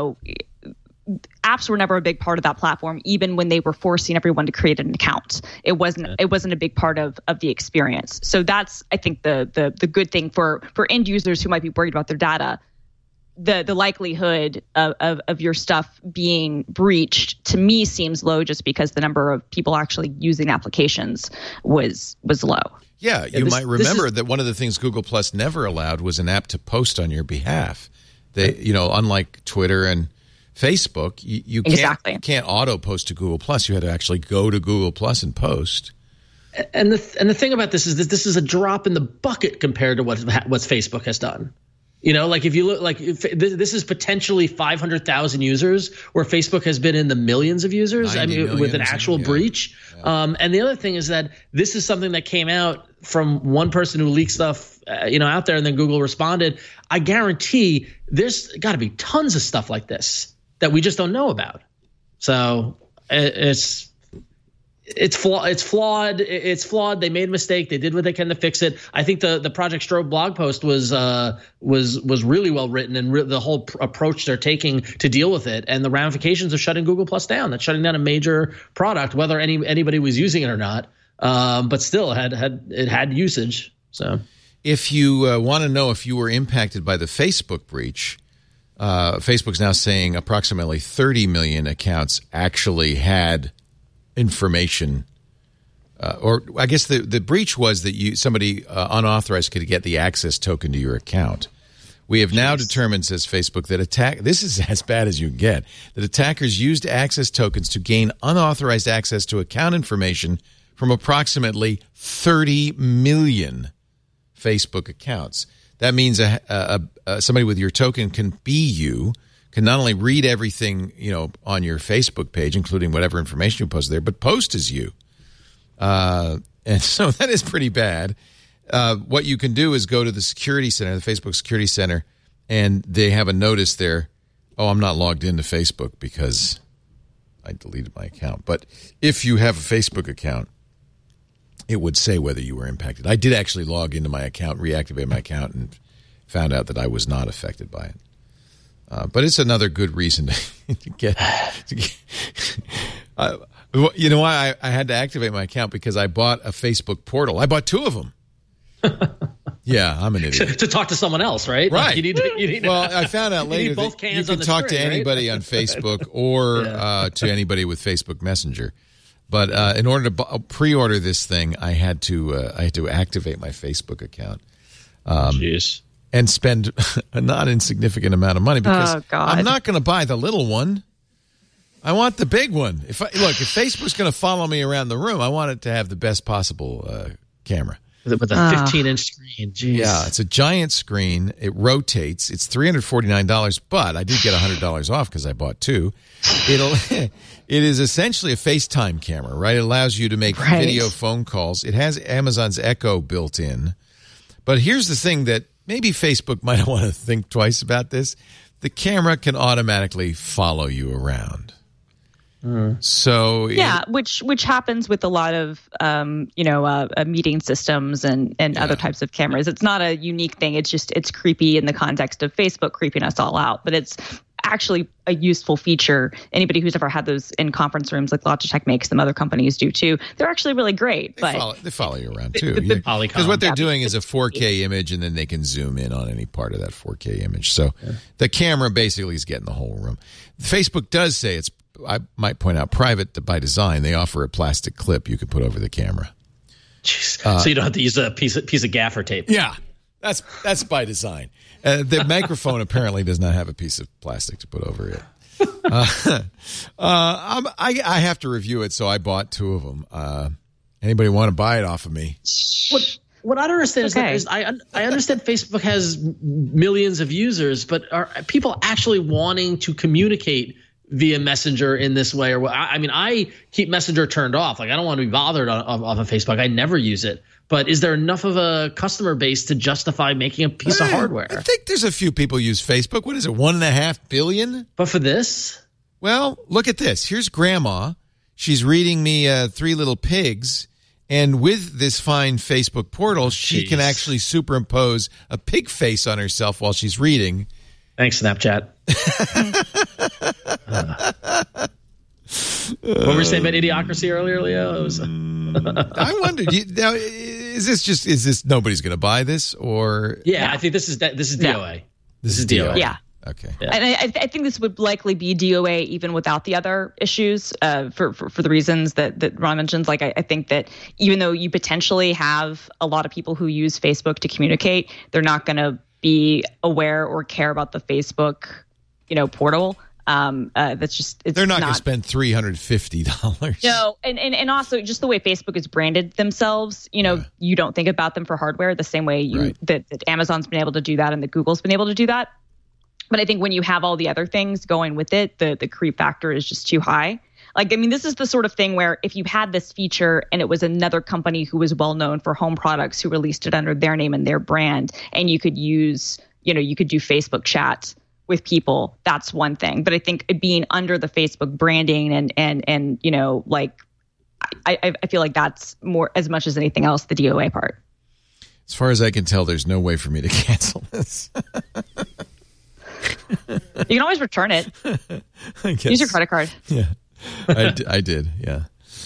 apps were never a big part of that platform, even when they were forcing everyone to create an account. It wasn't a big part of the experience. So that's, I think, the good thing for end users who might be worried about their data. The likelihood of your stuff being breached, to me, seems low, just because the number of people actually using applications was low. Yeah, you might remember that one of the things Google Plus never allowed was an app to post on your behalf. They, unlike Twitter and Facebook, you can't auto post to Google Plus. You had to actually go to Google Plus and post. And the thing about this is that this is a drop in the bucket compared to what Facebook has done. Like if you look, like if this is potentially 500,000 users, where Facebook has been in the millions of users. I mean, with an actual breach. Yeah. And the other thing is that this is something that came out from one person who leaked stuff, out there, and then Google responded. I guarantee there's got to be tons of stuff like this that we just don't know about. So it's flawed. It's flawed. They made a mistake. They did what they can to fix it. I think the Project Strobe blog post was really well written, and the whole approach they're taking to deal with it, and the ramifications of shutting Google Plus down. That's shutting down a major product, whether anybody was using it or not. But still, it had usage. So, if you want to know if you were impacted by the Facebook breach, Facebook's now saying approximately 30 million accounts actually had information, or I guess the breach was that somebody unauthorized could get the access token to your account. We have now determined, says Facebook, that this is as bad as you can get, that attackers used access tokens to gain unauthorized access to account information from approximately 30 million Facebook accounts. That means somebody with your token can not only read everything on your Facebook page, including whatever information you post there, but post as you. And so that is pretty bad. What you can do is go to the security center, the Facebook Security Center, and they have a notice there. Oh, I'm not logged into Facebook because I deleted my account. But if you have a Facebook account, it would say whether you were impacted. I did actually log into my account, reactivate my account, and found out that I was not affected by it. But it's another good reason to get you know why I had to activate my account? Because I bought a Facebook portal. I bought 2 of them. Yeah, I'm an idiot. To talk to someone else, right? Right. You need well, I found out later that you can talk to anybody on Facebook or to anybody with Facebook Messenger. But in order to pre-order this thing, I had to activate my Facebook account. Jeez. And spend a not insignificant amount of money because I'm not going to buy the little one. I want the big one. If Facebook's going to follow me around the room, I want it to have the best possible camera. With a 15-inch screen. Jeez. Yeah, it's a giant screen. It rotates. It's $349, but I did get $100 off because I bought 2. It is essentially a FaceTime camera, right? It allows you to make video phone calls. It has Amazon's Echo built in. But here's the thing that maybe Facebook might want to think twice about this. The camera can automatically follow you around. So which happens with a lot of meeting systems and other types of cameras. It's not a unique thing. It's creepy in the context of Facebook creeping us all out, but it's actually a useful feature. Anybody who's ever had those in conference rooms, like Logitech makes them, other companies do too. They're actually really great. They follow you around too. Because what they're doing is a 4K image, and then they can zoom in on any part of that 4K image. So the camera basically is getting the whole room. Facebook does say it's, I might point out, private by design. They offer a plastic clip you could put over the camera. So you don't have to use a piece of gaffer tape. Yeah, that's by design. The microphone apparently does not have a piece of plastic to put over it. I have to review it, so I bought 2 of them. Anybody want to buy it off of me? What I don't understand is I understand Facebook has millions of users, but are people actually wanting to communicate via Messenger in this way? Or I keep Messenger turned off. Like, I don't want to be bothered off of Facebook. I never use it. But is there enough of a customer base to justify making a piece of hardware? I think there's a few people use Facebook. What is it, 1.5 billion? But for this? Well, look at this. Here's Grandma. She's reading me 3 Little Pigs. And with this fine Facebook portal, she can actually superimpose a pig face on herself while she's reading. Thanks, Snapchat. What were you saying about Idiocracy earlier, Leo? I wondered. Is this nobody's going to buy this, or? Yeah, I think this is DOA. This is DOA. Yeah. Okay. Yeah. And I think this would likely be DOA even without the other issues for the reasons that Ron mentions. Like, I think that even though you potentially have a lot of people who use Facebook to communicate, they're not going to be aware or care about the Facebook, portal That's just they're not going to spend $350. No, and also just the way Facebook has branded themselves, you don't think about them for hardware the same way that Amazon's been able to do that and that Google's been able to do that. But I think when you have all the other things going with it, the creep factor is just too high. This is the sort of thing where if you had this feature and it was another company who was well known for home products who released it under their name and their brand, and you could use, you could do Facebook chat with people, that's one thing. But I think being under the Facebook branding and I feel like that's more, as much as anything else, the DOA part. As far as I can tell, there's no way for me to cancel this. You can always return it. Use your credit card. Yeah. I did, yeah.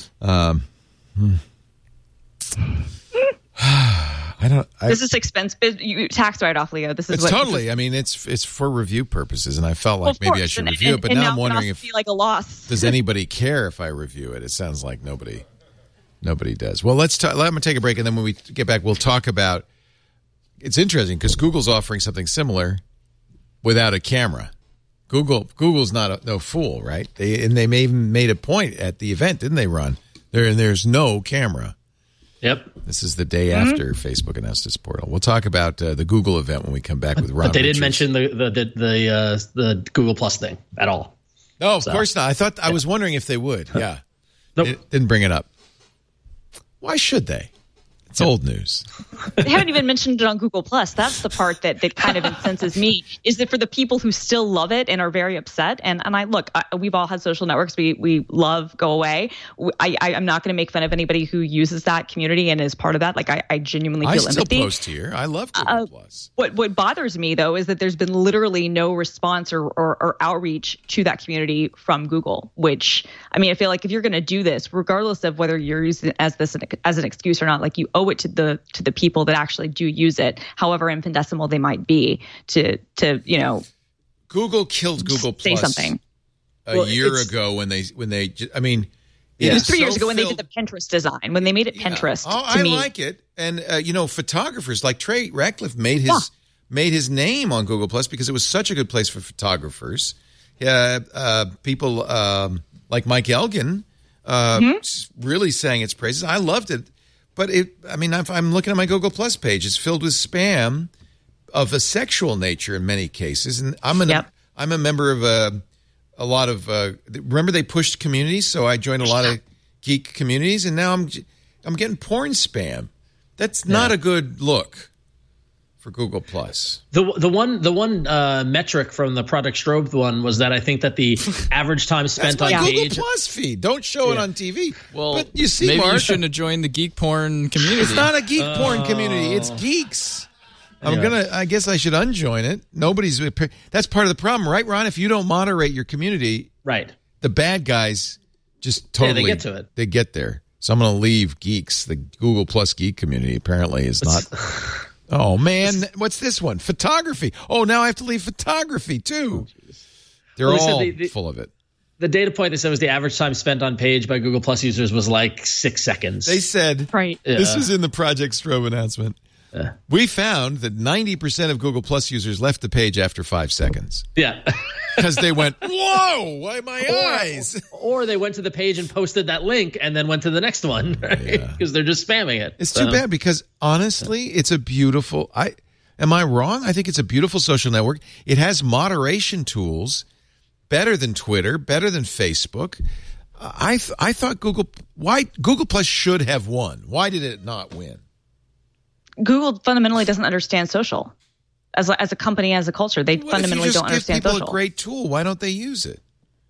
This is expense. Tax write-off, Leo. This is totally. It's for review purposes, and I felt like maybe I should review it, but now I'm wondering if like a loss. Does anybody care if I review it? It sounds like nobody does. Well, let me take a break, and then when we get back, we'll talk about. It's interesting because Google's offering something similar without a camera. Google's no fool, right? They even made a point at the event, didn't they, Ron? There's no camera. Yep. This is the day after Facebook announced its portal. We'll talk about the Google event when we come back with Ron. But they didn't mention the Google Plus thing at all. No, of course not. I was wondering if they would. Yeah. Nope. They didn't bring it up. Why should they? It's old news. They haven't even mentioned it on Google Plus. That's the part that kind of incenses me, is that for the people who still love it and are very upset. And we've all had social networks we love go away. I'm not going to make fun of anybody who uses that community and is part of that. I genuinely feel empathy. I still post here. I love Google Plus. What bothers me, though, is that there's been literally no response or outreach to that community from Google, which, I feel like if you're going to do this, regardless of whether you're using it as an excuse or not, you owe it to the people that actually do use it, however infinitesimal they might be, to Google killed Google Plus say something a year ago when they it was 3 years ago when they did the Pinterest design, when they made it Pinterest. I like it. And photographers like Trey Ratcliffe made his name on Google Plus because it was such a good place for photographers. People like Mike Elgin really sang its praises. I loved it. But I'm looking at my Google Plus page. It's filled with spam of a sexual nature in many cases. And I'm a member of a lot of remember they pushed communities, so I joined a lot of geek communities, and now I'm getting porn spam. That's not a good look for Google Plus. The one metric from the Project Strobe one was that I think that the average time spent on Google page Plus feed. Don't show it on TV. Well, but you see, maybe Mark, you shouldn't have joined the geek porn community. It's not a geek porn community. It's geeks. I guess I should unjoin it. That's part of the problem, right, Ron? If you don't moderate your community, right, the bad guys just totally they get to it. They get there. So I'm going to leave geeks. The Google Plus geek community apparently is not. Oh, man. What's this one? Photography. Oh, now I have to leave photography, too. They're all full of it. The data point they said was the average time spent on page by Google Plus users was 6 seconds. They said, right. This was in the Project Strobe announcement. We found that 90% of Google Plus users left the page after 5 seconds. Yeah. Because they went, whoa, why my eyes? Or they went to the page and posted that link and then went to the next one, right? Because they're just spamming it. It's too bad because, honestly, it's a beautiful am I wrong? I think it's a beautiful social network. It has moderation tools better than Twitter, better than Facebook. I thought Google Plus should have won. Why did it not win? Google fundamentally doesn't understand social. As a company, as a culture, they fundamentally don't understand social. If you just give people a great tool, why don't they use it?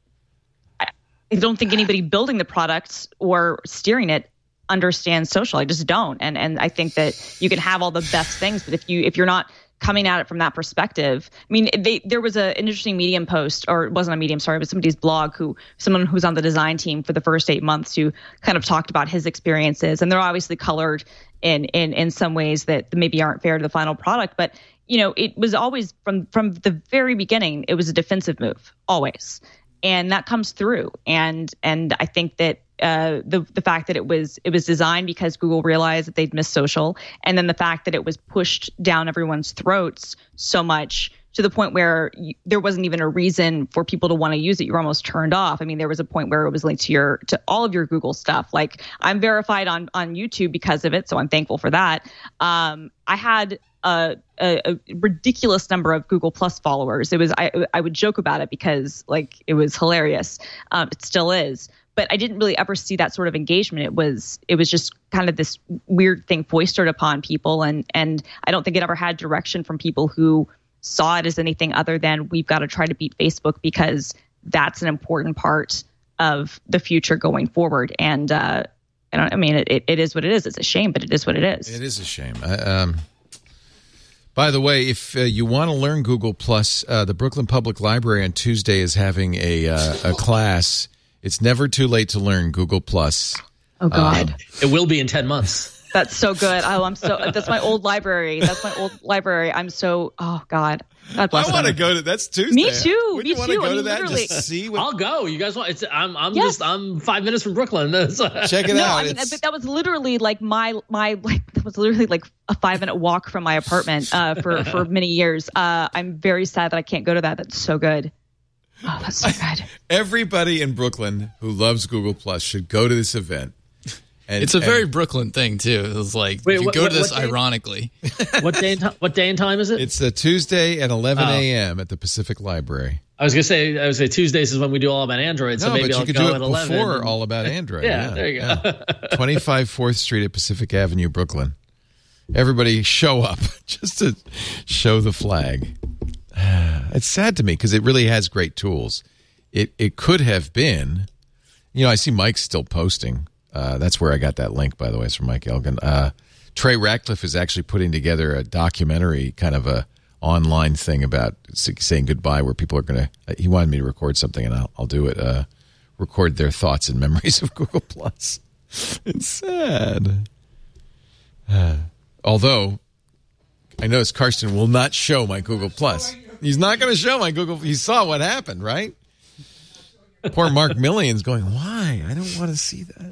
I don't think anybody building the product or steering it understands social. I just don't. And I think that you can have all the best things, but if you're not coming at it from that perspective, there was an interesting Medium post, or it wasn't a Medium, sorry, but somebody's blog someone who's on the design team for the first 8 months who kind of talked about his experiences, and they're obviously colored in some ways that maybe aren't fair to the final product, but it was always from the very beginning, it was a defensive move, always. And that comes through. And I think that the fact that it was designed because Google realized that they'd missed social, and then the fact that it was pushed down everyone's throats so much to the point where there wasn't even a reason for people to want to use it. You're almost turned off. I mean, there was a point where it was linked to all of your Google stuff. Like, I'm verified on YouTube because of it, so I'm thankful for that. I had a ridiculous number of Google Plus followers. It was I would joke about it because, like, it was hilarious. It still is. But I didn't really ever see that sort of engagement. It was just kind of this weird thing foisted upon people, and I don't think it ever had direction from people who saw it as anything other than we've got to try to beat Facebook because that's an important part of the future going forward. And it is what it is. It's a shame, but it is what it is. It is a shame. By the way, if you want to learn Google Plus, the Brooklyn Public Library on Tuesday is having a class. It's never too late to learn Google Plus. Oh God! It will be in 10 months. That's so good. Oh, that's my old library. I'm so, oh God. God bless I want to go to, that's Tuesday. Me too. Would you want to go to that? Just see what, I'll go. You guys want, I'm 5 minutes from Brooklyn. Check it out. I mean, but that was literally like that was literally like a 5-minute walk from my apartment, for many years. I'm very sad that I can't go to that. That's so good. Oh, that's so good. Everybody in Brooklyn who loves Google Plus should go to this event. It's a very Brooklyn thing too. It was like, you go to this ironically. What day and time is it? It's a Tuesday at 11 a.m. at the Pacific Library. I was gonna say Tuesdays is when we do All About Android. So maybe I'll go at 11. Before All About Android. Yeah, there you go. 25 4th Street at Pacific Avenue, Brooklyn. Everybody show up just to show the flag. It's sad to me because it really has great tools. It could have been, I see Mike's still posting. That's where I got that link, by the way. It's from Mike Elgin. Trey Ratcliffe is actually putting together a documentary, kind of a online thing about saying goodbye, where people are going to. He wanted me to record something, and I'll do it. Record their thoughts and memories of Google Plus. It's sad. Although I notice Karsten will not show my Google Plus. He's not going to show my Google. He saw what happened, right? Poor Mark Million's going, why? I don't want to see that.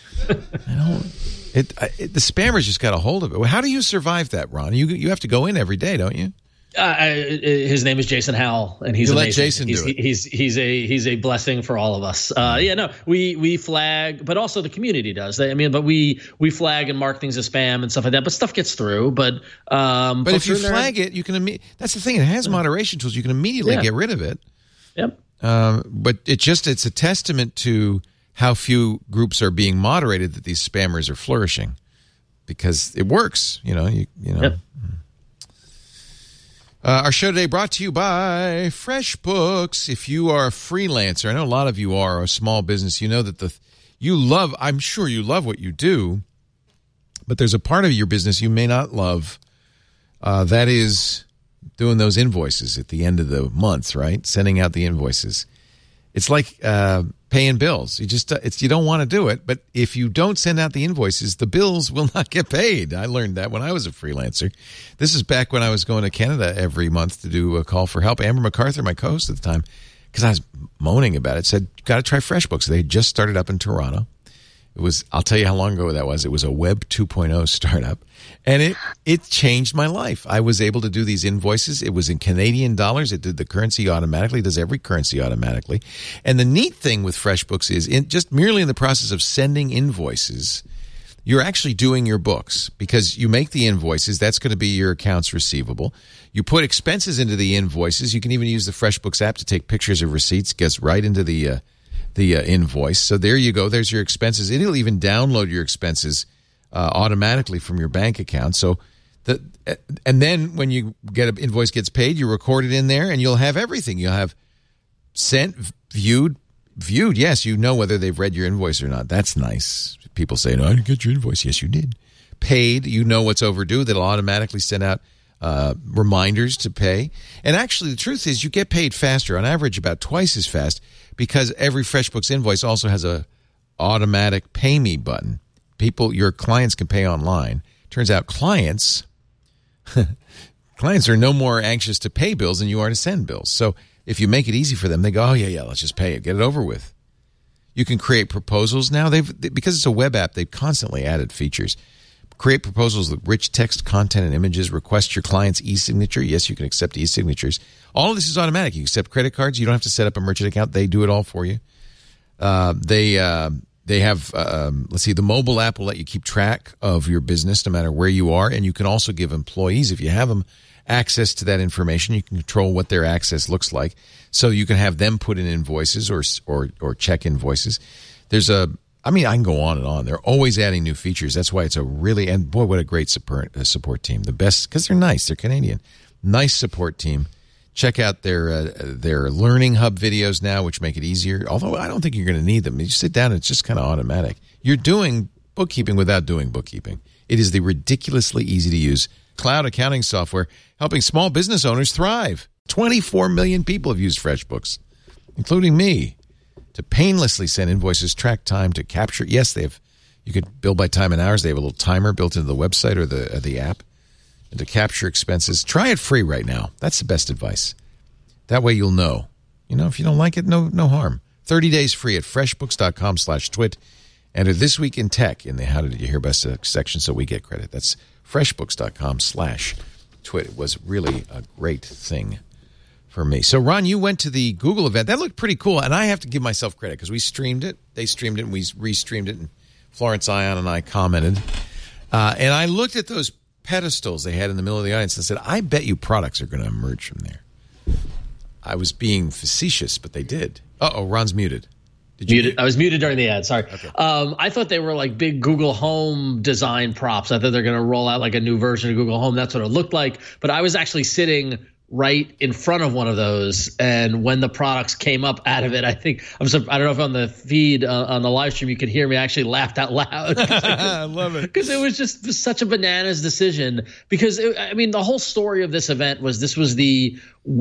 The spammers just got a hold of it. How do you survive that, Ron? You have to go in every day, don't you? His name is Jason Howell, and he's amazing. Let Jason do it. He's a blessing for all of us. We flag, but also the community does. But we flag and mark things as spam and stuff like that. But stuff gets through. But if you flag it, you can. That's the thing. It has moderation tools. You can immediately get rid of it. Yep. But it's a testament to how few groups are being moderated that these spammers are flourishing, because it works. Yep. Our show today brought to you by FreshBooks. If you are a freelancer, I know a lot of you are, a small business, you know that I'm sure you love what you do, but there's a part of your business you may not love. That is doing those invoices at the end of the month, right? Sending out the invoices. It's like paying bills. You don't want to do it, but if you don't send out the invoices, the bills will not get paid. I learned that when I was a freelancer. This is back when I was going to Canada every month to do a call for help. Amber MacArthur, my co-host at the time, because I was moaning about it, said, you got to try FreshBooks. They had just started up in Toronto. I'll tell you how long ago that was. It was a Web 2.0 startup, and it changed my life. I was able to do these invoices. It was in Canadian dollars. It did the currency automatically. It does every currency automatically. And the neat thing with FreshBooks is just merely in the process of sending invoices, you're actually doing your books, because you make the invoices. That's going to be your accounts receivable. You put expenses into the invoices. You can even use the FreshBooks app to take pictures of receipts, gets right into the invoice. So there you go. There's your expenses. It'll even download your expenses automatically from your bank account. So and then when you get an invoice gets paid, you record it in there, and you'll have everything. You'll have sent, viewed. Yes, you know whether they've read your invoice or not. That's nice. People say, no, I didn't get your invoice. Yes, you did. Paid, you know what's overdue. That'll automatically send out reminders to pay. And actually, the truth is you get paid faster, on average about twice as fast, because every FreshBooks invoice also has a automatic pay me button. Your clients can pay online. Turns out clients are no more anxious to pay bills than you are to send bills. So if you make it easy for them, they go, oh yeah, let's just pay it, get it over with. You can create proposals now. Because it's a web app, they've constantly added features. Create proposals with rich text, content, and images. Request your client's e-signature. Yes, you can accept e-signatures. All of this is automatic. You accept credit cards. You don't have to set up a merchant account. They do it all for you. They have, the mobile app will let you keep track of your business no matter where you are. And you can also give employees, if you have them, access to that information. You can control what their access looks like. So you can have them put in invoices or check invoices. I can go on and on. They're always adding new features. That's why it's and boy, what a great support team. The best, because they're nice. They're Canadian. Nice support team. Check out their Learning Hub videos now, which make it easier. Although I don't think you're going to need them. You sit down, it's just kind of automatic. You're doing bookkeeping without doing bookkeeping. It is the ridiculously easy to use cloud accounting software helping small business owners thrive. 24 million people have used FreshBooks, including me, to painlessly send invoices, track time, to capture. Yes, you could bill by time and hours. They have a little timer built into the website or the app. And to capture expenses. Try it free right now. That's the best advice. That way you'll know. If you don't like it, no harm. 30 days free at freshbooks.com/twit. Enter This Week in Tech in the How Did You Hear About section so we get credit. That's freshbooks.com/twit. It was really a great thing for me. So, Ron, you went to the Google event. That looked pretty cool, and I have to give myself credit because we streamed it. They streamed it, and we restreamed it, and Florence Ion and I commented. And I looked at those pedestals they had in the middle of the audience and said, I bet you products are going to emerge from there. I was being facetious, but they did. Uh-oh, Ron's muted. Did you muted? I was muted during the ad. Sorry. Okay. I thought they were like big Google Home design props. I thought they're going to roll out like a new version of Google Home. That's what it looked like. But I was actually sitting right in front of one of those, and when the products came up out of it, I don't know if on the feed on the live stream you could hear me. I actually laughed out loud. I love it because it was just such a bananas decision. Because the whole story of this event was this is the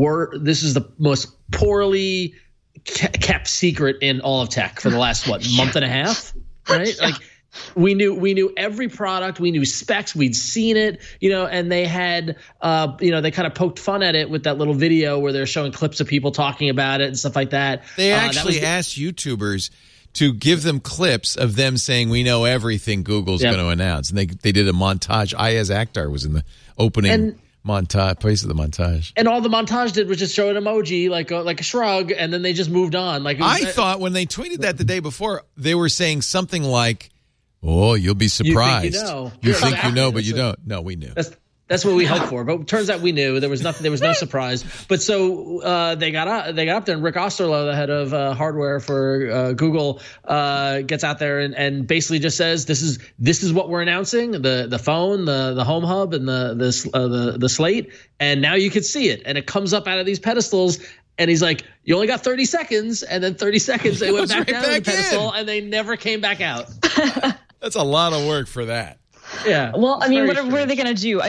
most poorly kept secret in all of tech for the last month and a half, right? Like. We knew every product. We knew specs. We'd seen it, and they had, they kind of poked fun at it with that little video where they're showing clips of people talking about it and stuff like that. They actually asked YouTubers to give them clips of them saying, we know everything Google's going to announce. And they did a montage. Ayaz Akhtar was in the opening montage, place of the montage. And all the montage did was just show an emoji, like a shrug, and then they just moved on. I thought when they tweeted that the day before, they were saying something like, oh, you'll be surprised. You think you know, but you don't. No, we knew. That's what we hoped for. But it turns out we knew. There was nothing. There was no surprise. But so they got up there, and Rick Osterloh, the head of hardware for Google, gets out there and basically just says, "This is what we're announcing: the phone, the Home Hub, and the Slate. And now you can see it, and it comes up out of these pedestals." And he's like, you only got 30 seconds. And then 30 seconds, they went back down to the pedestal, and they never came back out. That's a lot of work for that. Yeah. Well, what are they going to do?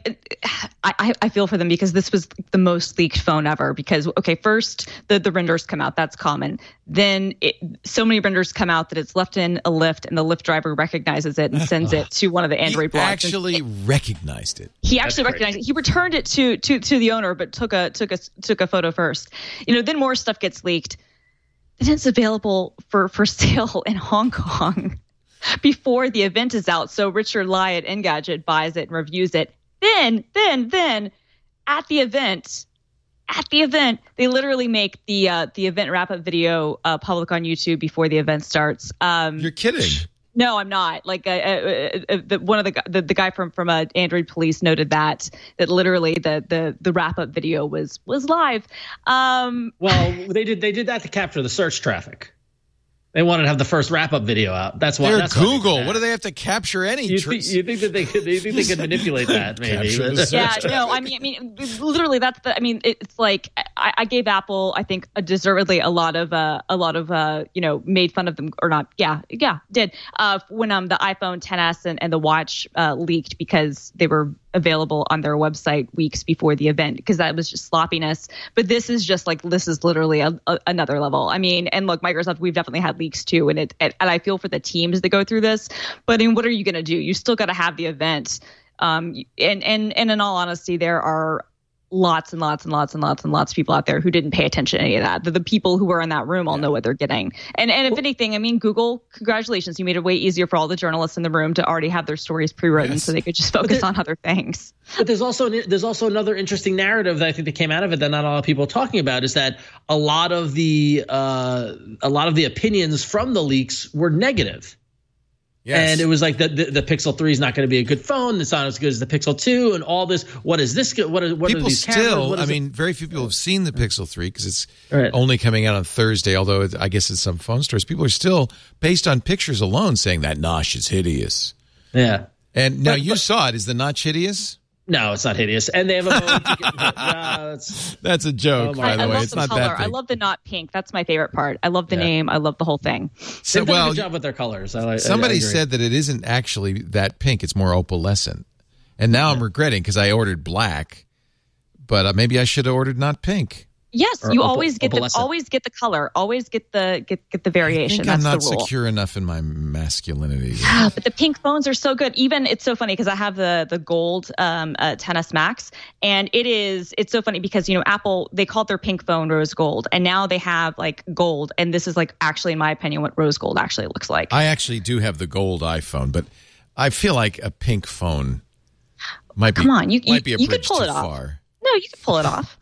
I feel for them because this was the most leaked phone ever. Because, first, the renders come out. That's common. Then so many renders come out that it's left in a Lyft, and the Lyft driver recognizes it and sends it to one of the Android blogs. Actually recognized it. He actually recognized it. He returned it to the owner, but took a photo first. Then more stuff gets leaked. Then it's available for sale in Hong Kong before the event is out. So Richard Lai at Engadget buys it and reviews it. Then at the event, they literally make the event wrap-up video public on YouTube before the event starts. You're kidding. No, I'm not. Like one of the guy from Android Police noted that literally the wrap-up video was live. Well, they did that to capture the search traffic. They wanted to have the first wrap-up video out. That's why. They're Google. What do they have to capture any? You think that they could manipulate that? Maybe. Yeah. No. I mean, literally, that's the. I mean, it's like I gave Apple, I think, deservedly a lot of made fun of them or not. Yeah, did when the iPhone XS and the Watch leaked because they were available on their website weeks before the event because that was just sloppiness. But this is just this is literally another level. I mean, and look, Microsoft, we've definitely had leaks too, and I feel for the teams that go through this. But what are you going to do? You still got to have the event. And in all honesty, there are lots and lots and lots and lots and lots of people out there who didn't pay attention to any of that. The people who were in that room all know what they're getting. And if anything, I mean, Google, congratulations. You made it way easier for all the journalists in the room to already have their stories pre-written so they could just focus on other things. But there's also another interesting narrative that I think that came out of it that not a lot of people are talking about, is that a lot of the opinions from the leaks were negative. Yes. And it was like the Pixel 3 is not going to be a good phone. It's not as good as the Pixel 2 and all this. What is this? What are these cameras? I mean, very few people have seen the Pixel 3 because it's only coming out on Thursday, although I guess in some phone stores, people are still, based on pictures alone, saying that notch is hideous. Yeah. And now you saw it. Is the notch hideous? No, it's not hideous. And they have a mode to get, that's a joke, by the way. It's not color. that big. I love the not pink. That's my favorite part. I love the name. I love the whole thing. They've done a good job with their colors. Somebody said that it isn't actually that pink. It's more opalescent. And now I'm regretting because I ordered black, but maybe I should have ordered not pink. Yes, you always get the color, always get the variation. I think I'm not secure enough in my masculinity. But the pink phones are so good. Even it's so funny because I have the gold XS Max, and it's so funny because Apple, they called their pink phone rose gold, and now they have like gold, and this is like actually, in my opinion, what rose gold actually looks like. I actually do have the gold iPhone, but I feel like a pink phone might be. Come on, you could pull it off. Far. No, you can pull it off.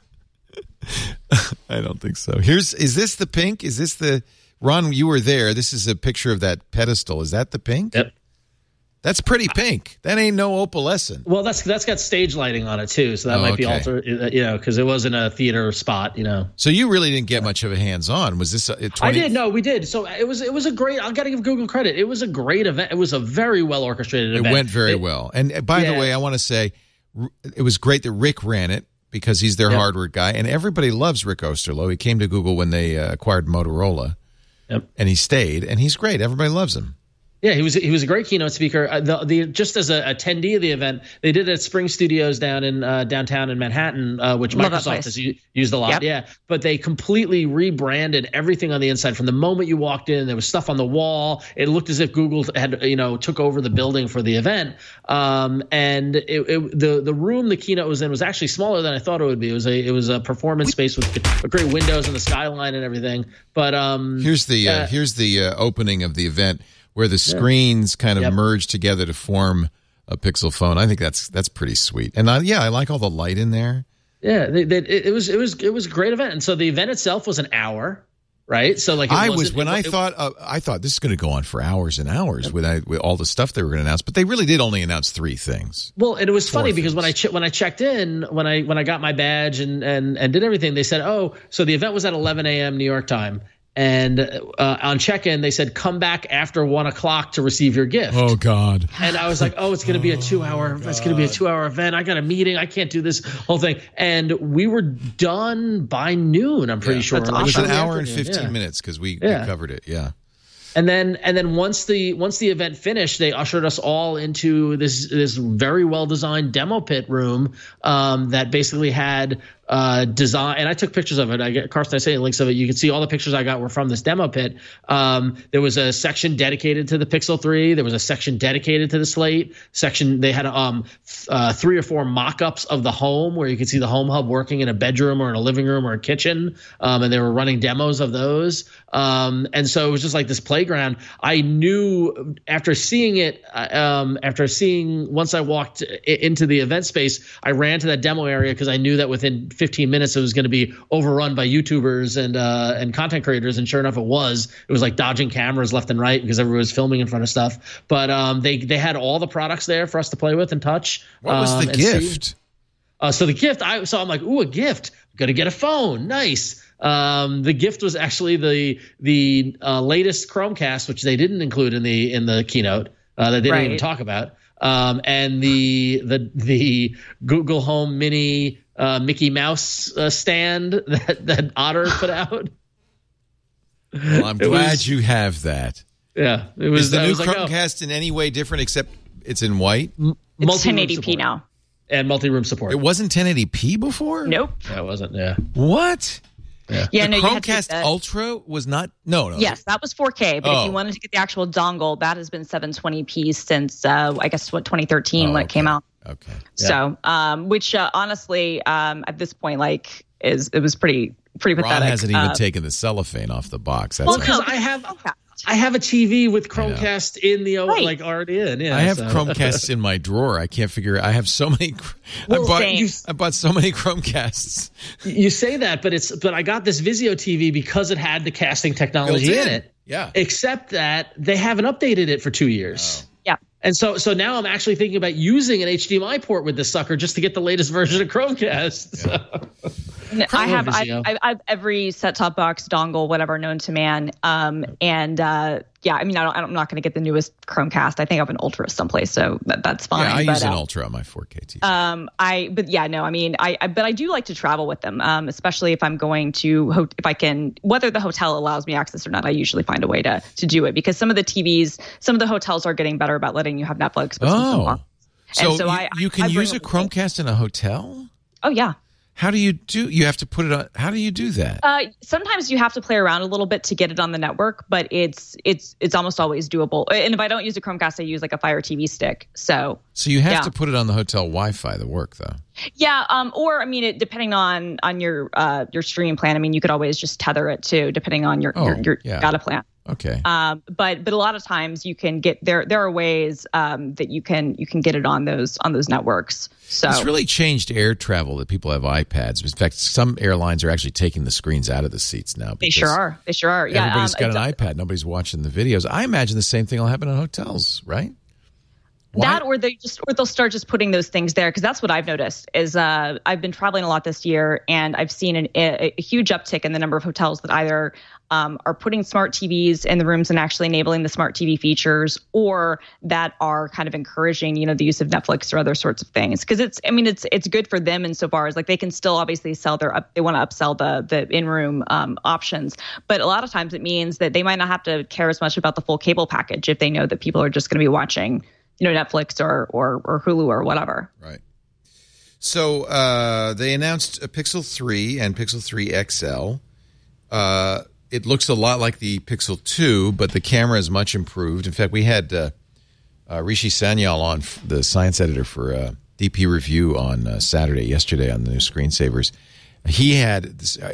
I don't think so. Is this the pink? Is this the Ron? You were there. This is a picture of that pedestal. Is that the pink? Yep. That's pretty pink. That ain't no opalescent. Well, that's got stage lighting on it too, so that might be altered. Because it wasn't a theater spot. So you really didn't get much of a hands-on. Was this? I did. No, we did. So it was a great. I got to give Google credit. It was a great event. It was a very well orchestrated event. It went very well. And by the way, I want to say it was great that Rick ran it, because he's their hardware guy, and everybody loves Rick Osterloh. He came to Google when they acquired Motorola, and he stayed, and he's great. Everybody loves him. Yeah, he was a great keynote speaker. Just as a attendee of the event, they did it at Spring Studios down in downtown in Manhattan, which Microsoft has used a lot. Yep. Yeah, but they completely rebranded everything on the inside. From the moment you walked in, there was stuff on the wall. It looked as if Google had took over the building for the event. And the room the keynote was in was actually smaller than I thought it would be. It was a performance space with great windows and the skyline and everything. But here's the opening of the event, where the screens kind of merge together to form a Pixel phone. I think that's pretty sweet. And I like all the light in there. Yeah, it was a great event. And so the event itself was an hour, right? So like I thought this is going to go on for hours and hours with all the stuff they were going to announce, but they really did only announce 3 things. Well, and it was funny because when I checked in, when I got my badge and did everything, they said, so the event was at 11 a.m. New York time. And on check-in, they said, come back after 1 o'clock to receive your gift. Oh, God. And I was like, it's going to be a 2-hour. It's going to be a 2-hour event. I got a meeting. I can't do this whole thing. And we were done by noon, I'm pretty sure. It was an hour and 15 minutes because we covered it. Yeah. And then once the event finished, they ushered us all into this very well designed demo pit room that basically had design, and I took pictures of it. Carson, I say links of it. You can see all the pictures I got were from this demo pit. There was a section dedicated to the Pixel 3. There was a section dedicated to the Slate. They had 3 or 4 mock-ups of the home where you could see the home hub working in a bedroom or in a living room or a kitchen, and they were running demos of those. And so it was just like this playground. I knew after seeing it, once I walked into the event space, I ran to that demo area because I knew that within 15 minutes it was going to be overrun by YouTubers and content creators, and sure enough it was like dodging cameras left and right because everyone was filming in front of stuff. But they had all the products there for us to play with and touch. What was the gift? So the gift, I'm like, a gift, I'm gonna get a phone. Nice. The gift was actually the latest Chromecast, which they didn't include in the keynote, that they didn't even talk about. And the Google Home Mini Mickey Mouse stand that Otter put out. Well, I'm glad you have that. Yeah, it was. Is the new Chromecast in any way different except it's in white? It's 1080p now. And multi-room support. It wasn't 1080p before? Nope. Yeah, it wasn't. Yeah. What? Yeah, the Chromecast Ultra was not. No. Yes, that was 4K. But if you wanted to get the actual dongle, that has been 720p since I guess 2013 when it came out. Okay. So, which honestly, at this point, like, it was pretty pathetic. Ron hasn't even taken the cellophane off the box. That's because I have a TV with Chromecast in the already in. Yeah, I have Chromecasts in my drawer. I can't figure. I have so many. I bought so many Chromecasts. You say that, but I got this Vizio TV because it had the casting technology in it. Yeah. Except that they haven't updated it for 2 years. Oh. Yeah. And so now I'm actually thinking about using an HDMI port with this sucker just to get the latest version of Chromecast. Yeah. I have every set-top box, dongle, whatever known to man. I mean, I'm not going to get the newest Chromecast. I think I have an Ultra someplace, so that's fine. Yeah, I use an Ultra on my 4K TV. But I do like to travel with them, especially if I'm going to, if I can, whether the hotel allows me access or not. I usually find a way to do it because some of the hotels are getting better about letting you have Netflix. But you can use a Chromecast in a hotel? Oh yeah. How do you do? You have to put it on. How do you do that? Sometimes you have to play around a little bit to get it on the network, but it's almost always doable. And if I don't use a Chromecast, I use like a Fire TV stick. So you have to put it on the hotel Wi-Fi to work, though. Yeah. Or I mean, depending on your streaming plan. I mean, you could always just tether it to depending on your data plan. Okay. But a lot of times you can get there are ways that you can get it on those networks. So it's really changed air travel that people have iPads. In fact, some airlines are actually taking the screens out of the seats now. They sure are. Yeah. Everybody's got an iPad. Nobody's watching the videos. I imagine the same thing will happen in hotels, right? That or they'll start just putting those things there because that's what I've noticed is I've been traveling a lot this year and I've seen a huge uptick in the number of hotels that either are putting smart TVs in the rooms and actually enabling the smart TV features, or that are kind of encouraging the use of Netflix or other sorts of things because it's good for them insofar as like they can still obviously they want to upsell the in-room options, but a lot of times it means that they might not have to care as much about the full cable package if they know that people are just going to be watching Netflix or Hulu or whatever. Right. So they announced a Pixel 3 and Pixel 3 XL. It looks a lot like the Pixel 2, but the camera is much improved. In fact, we had Rishi Sanyal on, the science editor for DP Review on yesterday on the new Screensavers. He had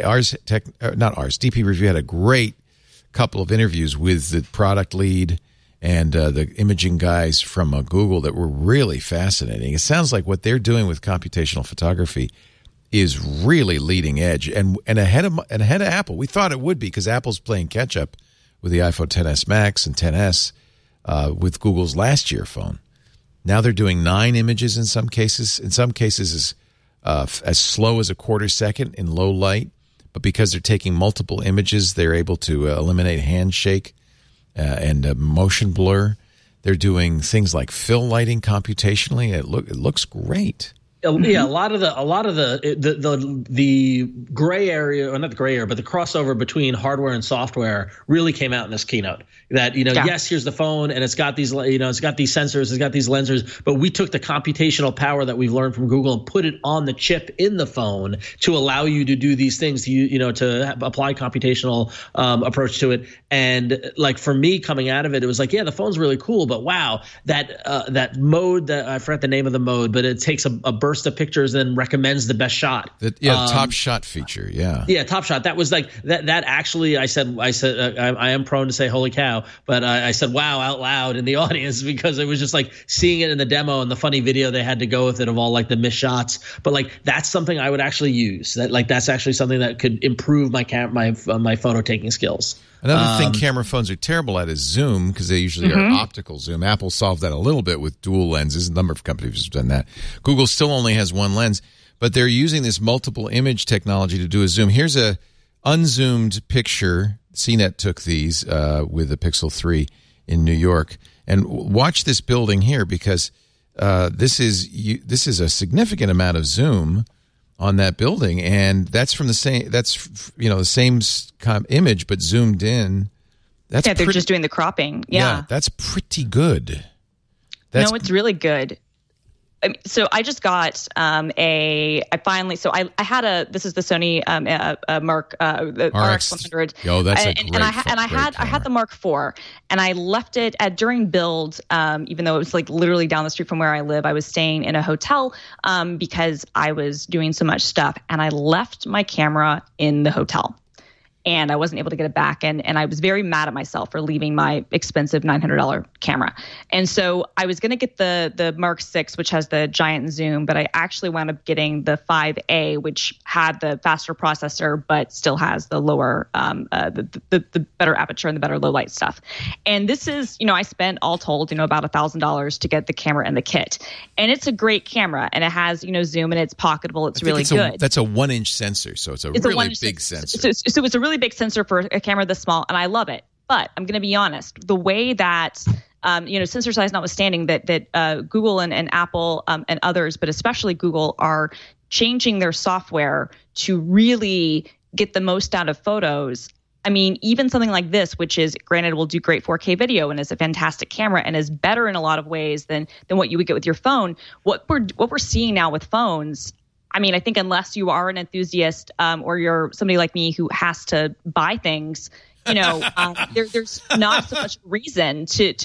DP Review had a great couple of interviews with the product lead and the imaging guys from Google that were really fascinating. It sounds like what they're doing with computational photography is really leading edge and ahead of Apple. We thought it would be because Apple's playing catch up with the iPhone XS Max and XS with Google's last year phone. Now they're doing 9 images in some cases. In some cases, as slow as a quarter second in low light. But because they're taking multiple images, they're able to eliminate handshake and motion blur. They're doing things like fill lighting computationally. It looks great. Yeah, a lot of the gray area, or not the gray area, but the crossover between hardware and software really came out in this keynote. That yes, here's the phone, and it's got these it's got these sensors, it's got these lenses, but we took the computational power that we've learned from Google and put it on the chip in the phone to allow you to do these things, to apply computational approach to it. And like for me coming out of it, it was like, yeah, the phone's really cool, but wow, that mode that I forgot the name of the mode, but it takes a burst of pictures and recommends the best shot. The top shot feature. Yeah, top shot. That was like that actually I said I am prone to say holy cow, but I said wow out loud in the audience because it was just like seeing it in the demo and the funny video they had to go with it of all like the missed shots. But like that's something I would actually use. That's actually something that could improve my photo taking skills. Another thing camera phones are terrible at is zoom because they usually are optical zoom. Apple solved that a little bit with dual lenses. A number of companies have done that. Google still only has one lens, but they're using this multiple image technology to do a zoom. Here's a unzoomed picture. CNET took these with the Pixel 3 in New York. And watch this building here because this is a significant amount of zoom on that building, and that's from the same. That's the same kind of image, but zoomed in. They're just doing the cropping. Yeah, that's pretty good. No, it's really good. So I just got I had this is the Sony Mark the RX100. Oh, that's a great I had the Mark IV, and I left it during build, even though it was like literally down the street from where I live. I was staying in a hotel because I was doing so much stuff, and I left my camera in the hotel. And I wasn't able to get it back. And I was very mad at myself for leaving my expensive $900 camera. And so I was going to get the Mark VI, which has the giant zoom, but I actually wound up getting the 5A, which had the faster processor, but still has the lower, the better aperture and the better low light stuff. And this is, I spent all told, about $1,000 to get the camera and the kit. And it's a great camera, and it has, zoom, and it's pocketable. It's really good. That's a 1-inch sensor, so it's a really big sensor. So it's a really big sensor for a camera this small, and I love it. But I'm going to be honest, the way that sensor size notwithstanding, that Google and Apple and others, but especially Google, are changing their software to really get the most out of photos. I mean, even something like this, which is, granted, will do great 4K video and is a fantastic camera and is better in a lot of ways than what you would get with your phone. What we're seeing now with phones, I mean, I think unless you are an enthusiast or you're somebody like me who has to buy things, there's not so much reason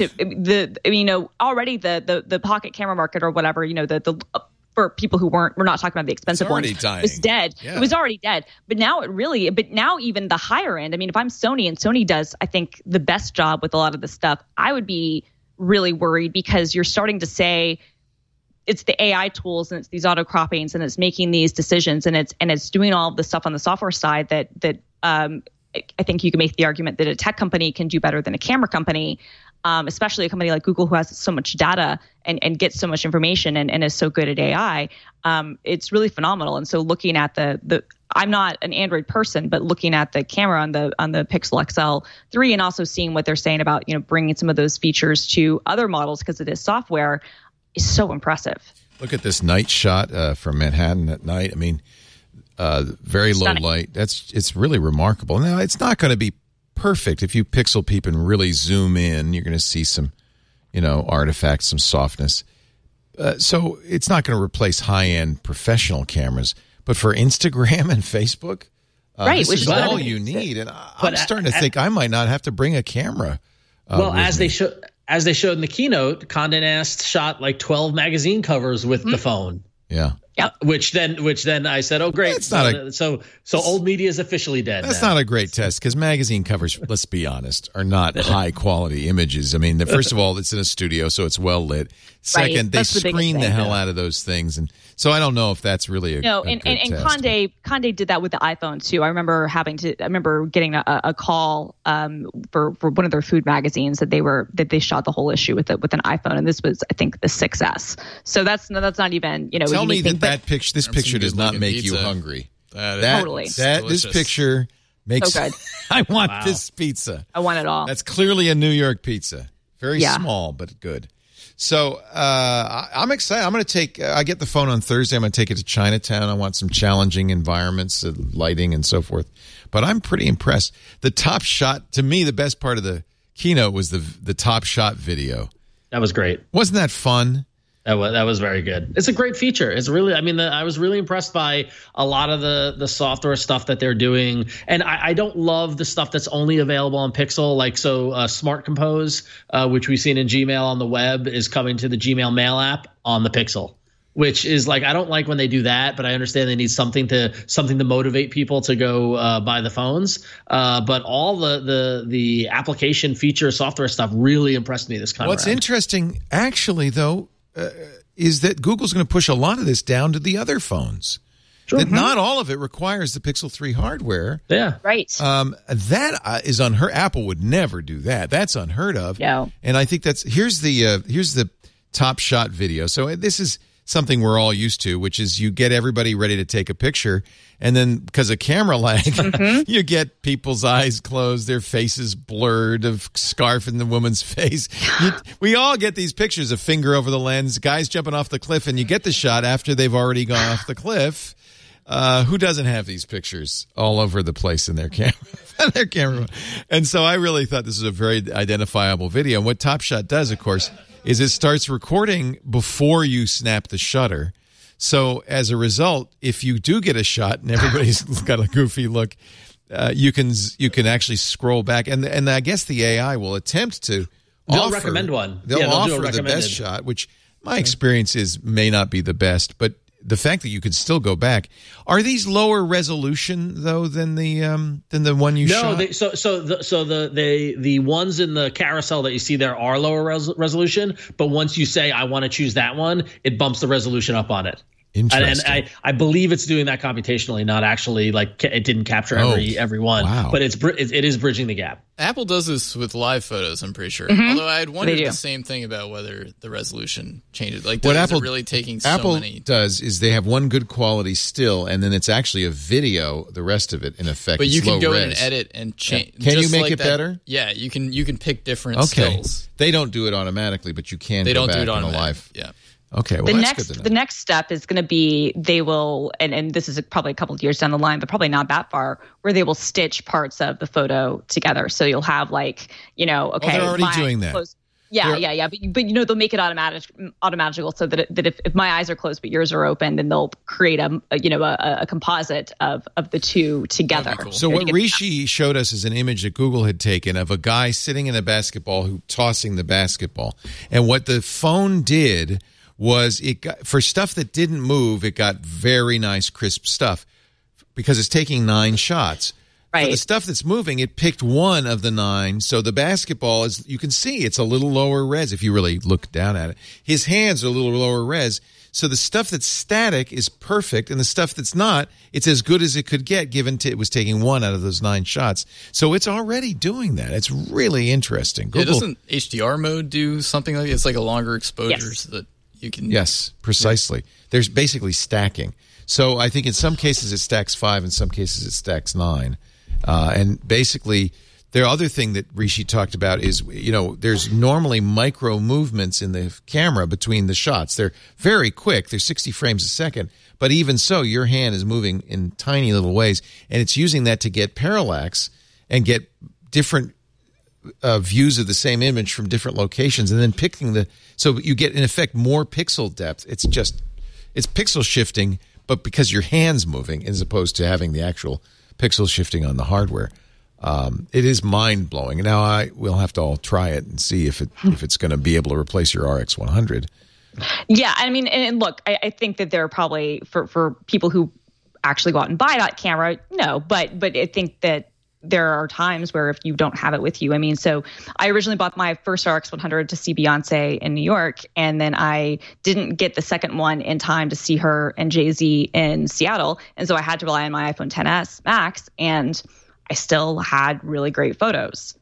already the pocket camera market or whatever, for people who we're not talking about the expensive ones, dying. Was dead. Yeah. It was already dead. But now even the higher end, I mean, if I'm Sony and Sony does, I think, the best job with a lot of this stuff, I would be really worried, because you're starting to say, it's the AI tools and it's these auto croppings and it's making these decisions and it's doing all of the stuff on the software side that I think you can make the argument that a tech company can do better than a camera company, especially a company like Google, who has so much data and gets so much information and is so good at AI. It's really phenomenal. And so looking at I'm not an Android person, but looking at the camera on the Pixel XL 3 and also seeing what they're saying about bringing some of those features to other models because it is software, is so impressive. Look at this night shot from Manhattan at night. I mean, very Stunning. Low light. It's really remarkable. Now, it's not going to be perfect. If you pixel peep and really zoom in, you're going to see some, artifacts, some softness. So it's not going to replace high-end professional cameras. But for Instagram and Facebook, right, this is all you need. And I'm starting to think I might not have to bring a camera. As they showed in the keynote, Condé Nast shot like 12 magazine covers with the phone. Yeah. Yep. Which then I said, oh great, so old media is officially dead. That's not a great test, because magazine covers, let's be honest, are not high quality images. I mean, first of all, it's in a studio, so it's well lit. Second, right. They screen the hell out of those things, and so I don't know if that's really a good test. Condé did that with the iPhone too. I remember getting a call for one of their food magazines that they shot the whole issue with an iPhone, and this was, I think, the 6S. So that's not even Tell me this picture does not make you hungry. Totally. This picture makes. So good. I want this pizza. I want it all. That's clearly a New York pizza. Very small, but good. So I'm excited. I'm going to take. I get the phone on Thursday. I'm going to take it to Chinatown. I want some challenging environments, lighting, and so forth. But I'm pretty impressed. The Top Shot, to me, the best part of the keynote was the Top Shot video. That was great. Wasn't that fun? That was very good. It's a great feature. It's really, I was really impressed by a lot of the software stuff that they're doing. And I don't love the stuff that's only available on Pixel. Like, Smart Compose, which we've seen in Gmail on the web, is coming to the Gmail Mail app on the Pixel, which is like, I don't like when they do that, but I understand they need something to motivate people to go buy the phones. But all the application feature software stuff really impressed me this time What's around. interesting, actually, though, is that Google's going to push a lot of this down to the other phones. Sure. That not all of it requires the Pixel 3 hardware. Yeah. Right. That is unheard. Apple would never do that. That's unheard of. No. And I think here's the Top Shot video. So this is something we're all used to, which is you get everybody ready to take a picture, and then because of camera lag, you get people's eyes closed, their faces blurred, a scarf in the woman's face. We all get these pictures, a finger over the lens, guys jumping off the cliff, and you get the shot after they've already gone off the cliff. Who doesn't have these pictures all over the place in their camera? And so I really thought this was a very identifiable video. And what Top Shot does, of course, is it starts recording before you snap the shutter. So as a result, if you do get a shot and everybody's got a goofy look, you can actually scroll back, and I guess the AI will attempt to. They'll recommend one. They'll offer the best shot, which my experience is may not be the best, but the fact that you could still go back. Are these lower resolution though than the one you shot? No, the ones in the carousel that you see there are lower resolution, but once you say I want to choose that one, it bumps the resolution up on it. Interesting. And I believe it's doing that computationally, not actually like it didn't capture every one. Wow. But it is bridging the gap. Apple does this with live photos, I'm pretty sure. Although I had wondered the same thing about whether the resolution changes. Like, what Apple really taking Apple so many does is they have one good quality still, and then it's actually a video. The rest of it, in effect, but you can go res. in and edit and change. Can you make it better? Yeah, you can pick different stills. They don't do it automatically, but you can. They go don't back do it on automatically. a live. Yeah. Okay, well, the next step is going to be they will, and this is probably a couple of years down the line, but probably not that far, where they will stitch parts of the photo together. So you'll have okay. Oh, they're already doing that. Yeah. But they'll make it automatical so that if my eyes are closed but yours are open, then they'll create a composite of the two together. Cool. So what Rishi showed us is an image that Google had taken of a guy sitting in a basketball who tossing the basketball, and what the phone did was it got, for stuff that didn't move, it got very nice crisp stuff because it's taking 9 shots. Right. For the stuff that's moving, it picked one of the 9. So the basketball is, you can see it's a little lower res if you really look down at it. His hands are a little lower res. So the stuff that's static is perfect, and the stuff that's not, it's as good as it could get given it was taking 1 out of those 9 shots. So it's already doing that. It's really interesting. Google, doesn't HDR mode do something like it's like a longer exposure so that you can... Yes, precisely. Yeah. There's basically stacking. So I think in some cases it stacks 5, in some cases it stacks 9. And basically, the other thing that Rishi talked about is, there's normally micro movements in the camera between the shots. They're very quick. They're 60 frames a second. But even so, your hand is moving in tiny little ways. And it's using that to get parallax and get different views of the same image from different locations. And then picking so you get, in effect, more pixel depth. It's pixel shifting, but because your hand's moving as opposed to having the actual pixel shifting on the hardware. It is mind-blowing. Now we'll have to all try it and see if it's going to be able to replace your RX 100. Yeah, I mean, and look, I think that there are probably for people who actually go out and buy that camera, no, but I think that there are times where if you don't have it with you, I mean, so I originally bought my first RX 100 to see Beyonce in New York, and then I didn't get the second one in time to see her and Jay-Z in Seattle, and so I had to rely on my iPhone XS Max, and I still had really great photos,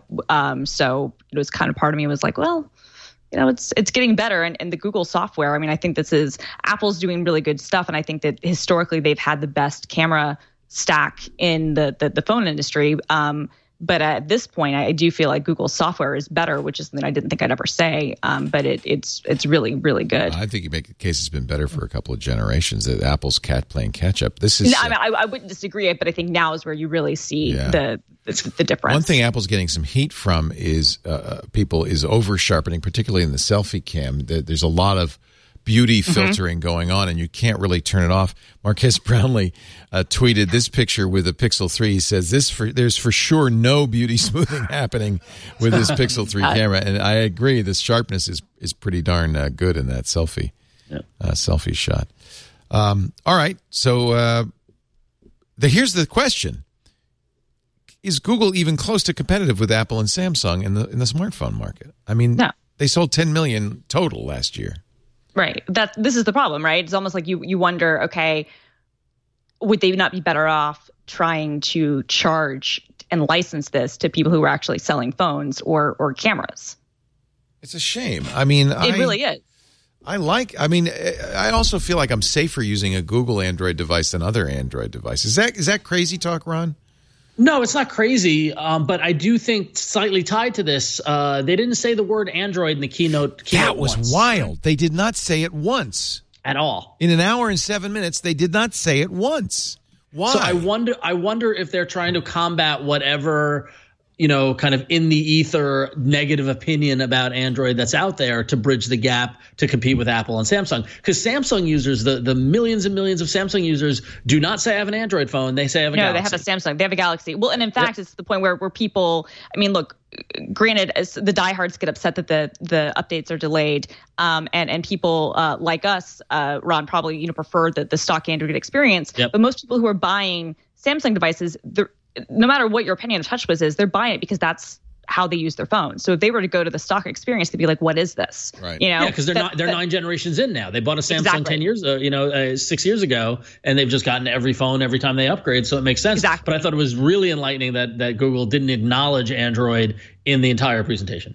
so it was kind of part of me was like, well, it's getting better. And the Google software, I mean, I think Apple's doing really good stuff, and I think that historically they've had the best camera stack in the phone industry. But at this point, I do feel like Google's software is better, which is something I didn't think I'd ever say. But it's really, really good. I think you make the case it's been better for a couple of generations. That Apple's playing catch up. This is. I wouldn't disagree, but I think now is where you really see the difference. One thing Apple's getting some heat from is people is over sharpening, particularly in the selfie cam. There's a lot of beauty filtering going on, and you can't really turn it off. Marques Brownlee tweeted this picture with a Pixel 3. He says, there's for sure no beauty smoothing happening with this Pixel 3 camera. And I agree, the sharpness is pretty darn good in that selfie shot. All right, so here's the question. Is Google even close to competitive with Apple and Samsung in the smartphone market? I mean, they sold 10 million total last year. Right. This is the problem, right? It's almost like you wonder, okay, would they not be better off trying to charge and license this to people who are actually selling phones or cameras? It's a shame. I mean, it really is. I also feel like I'm safer using a Google Android device than other Android devices. Is that crazy talk, Ron? No, it's not crazy, but I do think slightly tied to this, they didn't say the word Android in the keynote That was once. wild. They did not say it once. At all. In an hour and 7 minutes, they did not say it once. Why? So I wonder if they're trying to combat whatever kind of in the ether negative opinion about Android that's out there to bridge the gap to compete with Apple and Samsung. Because Samsung users, the millions and millions of Samsung users do not say I have an Android phone. They say I have a Galaxy. No, they have a Samsung. They have a Galaxy. Well, and in fact, it's the point where people, I mean, look, granted, as the diehards get upset that the updates are delayed, and people like us, Ron, probably prefer the stock Android experience. Yep. But most people who are buying Samsung devices, no matter what your opinion of TouchWiz is, they're buying it because that's how they use their phone. So if they were to go to the stock experience, they'd be like, "What is this?" Right. Yeah, because they're 9 generations in now. They bought a Samsung 10 years, 6 years ago, and they've just gotten every phone every time they upgrade. So it makes sense. Exactly. But I thought it was really enlightening that Google didn't acknowledge Android in the entire presentation.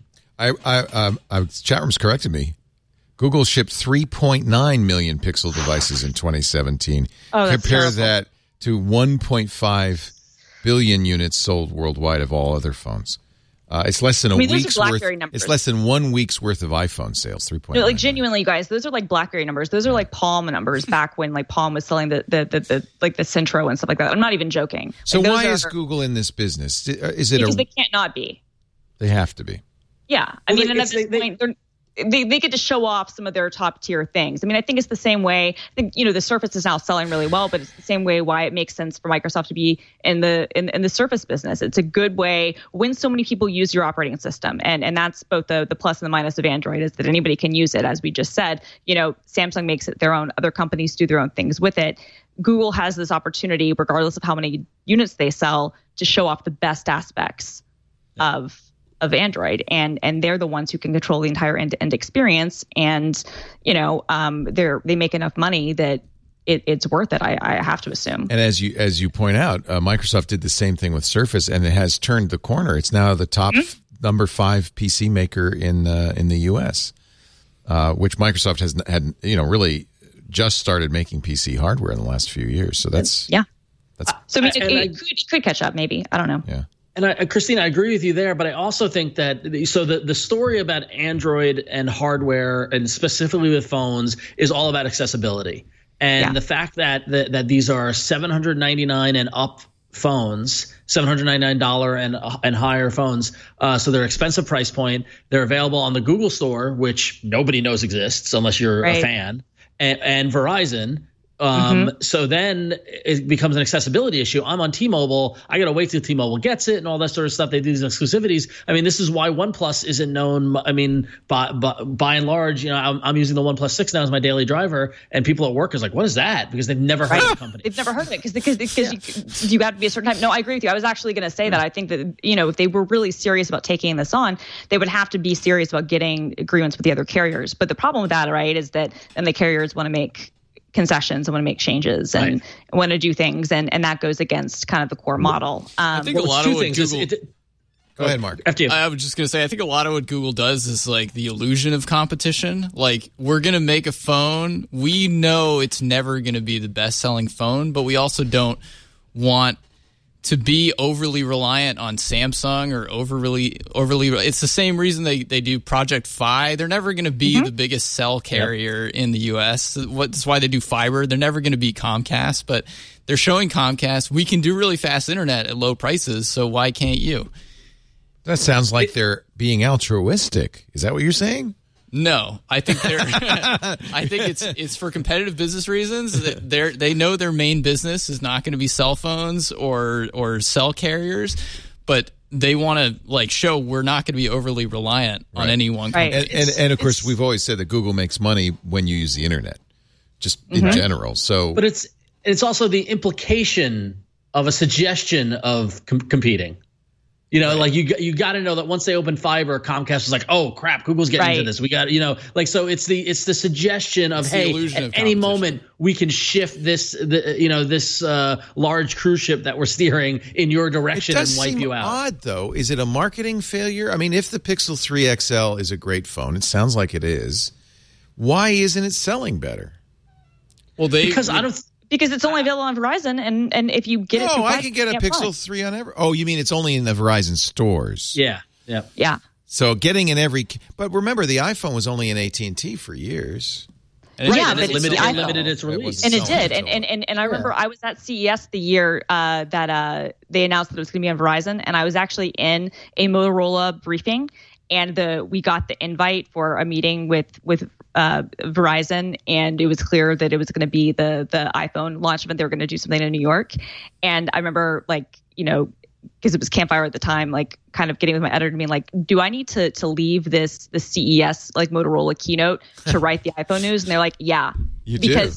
Chat room's corrected me. Google shipped 3.9 million Pixel devices in 2017. Oh, that's Compare terrible. that to 1.5 billion units sold worldwide of all other phones. It's less than those are BlackBerry numbers. It's less than 1 week's worth of iPhone sales. 3.9. No, like genuinely, you guys, those are like BlackBerry numbers. Those are like Palm numbers back when like Palm was selling the Centro and stuff like that. I'm not even joking. So like, why is Google in this business? Is it because they can't not be? They have to be. Yeah, I mean, and at this point, they get to show off some of their top tier things. I mean, I think it's the same way. I think the Surface is now selling really well, but it's the same way why it makes sense for Microsoft to be in the Surface business. It's a good way when so many people use your operating system, and that's both the plus and the minus of Android is that anybody can use it. As we just said, Samsung makes it their own. Other companies do their own things with it. Google has this opportunity, regardless of how many units they sell, to show off the best aspects of Android, and they're the ones who can control the entire end-to-end experience, and they make enough money that it's worth it. I have to assume. And as you point out, Microsoft did the same thing with Surface, and it has turned the corner. It's now the top number 5 PC maker in the U.S., which Microsoft has had really just started making PC hardware in the last few years. So that's so I mean, it could catch up, maybe. I don't know. Yeah. And Christina, I agree with you there, but I also think that the story about Android and hardware, and specifically with phones, is all about accessibility. And the fact that these are $799 and up phones, $799 and higher phones, so they're expensive price point. They're available on the Google Store, which nobody knows exists unless you're a fan, and Verizon. So then it becomes an accessibility issue. I'm on T-Mobile. I got to wait till T-Mobile gets it and all that sort of stuff. They do these exclusivities. I mean, this is why OnePlus isn't known. I mean, by and large, I'm using the OnePlus 6 now as my daily driver, and people at work is like, what is that? Because they've never heard of the company. They've never heard of it because you have to be a certain type. No, I agree with you. I was actually going to say that I think that, if they were really serious about taking this on, they would have to be serious about getting agreements with the other carriers. But the problem with that, right, is that then the carriers want to make concessions and want to make changes and want to do things, and that goes against kind of the core model. I think a lot of what Google. Go ahead, Mark. I was just going to say, I think a lot of what Google does is like the illusion of competition. Like, we're going to make a phone. We know it's never going to be the best-selling phone, but we also don't want to be overly reliant on Samsung or overly. It's the same reason they do Project Fi. They're never going to be the biggest cell carrier in the U.S. That's why they do fiber. They're never going to be Comcast, but they're showing Comcast we can do really fast internet at low prices. So why can't you? That sounds like they're being altruistic. Is that what you're saying? No, I think I think it's for competitive business reasons. They know their main business is not going to be cell phones or cell carriers, but they want to show we're not going to be overly reliant on any one company. And of course, we've always said that Google makes money when you use the internet, just in general. So, but it's also the implication of a suggestion of competing. You got to know that once they open fiber, Comcast was like, "Oh crap, Google's getting into this. We got so it's the suggestion of, hey, at any moment we can shift this large cruise ship that we're steering in your direction and wipe you out." Odd though, is it a marketing failure? I mean, if the Pixel 3 XL is a great phone, it sounds like it is. Why isn't it selling better? Well, because it's only available on Verizon, and if you get it, I can get a Pixel 3 on every. Oh, you mean it's only in the Verizon stores? Yeah. So getting in every, but remember the iPhone was only in AT&T for years. And it limited its release. And it did. And I remember I was at CES the year that they announced that it was going to be on Verizon, and I was actually in a Motorola briefing, and we got the invite for a meeting with Verizon, and it was clear that it was going to be the iPhone launch event. They were going to do something in New York, and I remember because it was Campfire at the time, kind of getting with my editor and being like, do I need to leave the CES Motorola keynote to write the iPhone news? And they're like, yeah, because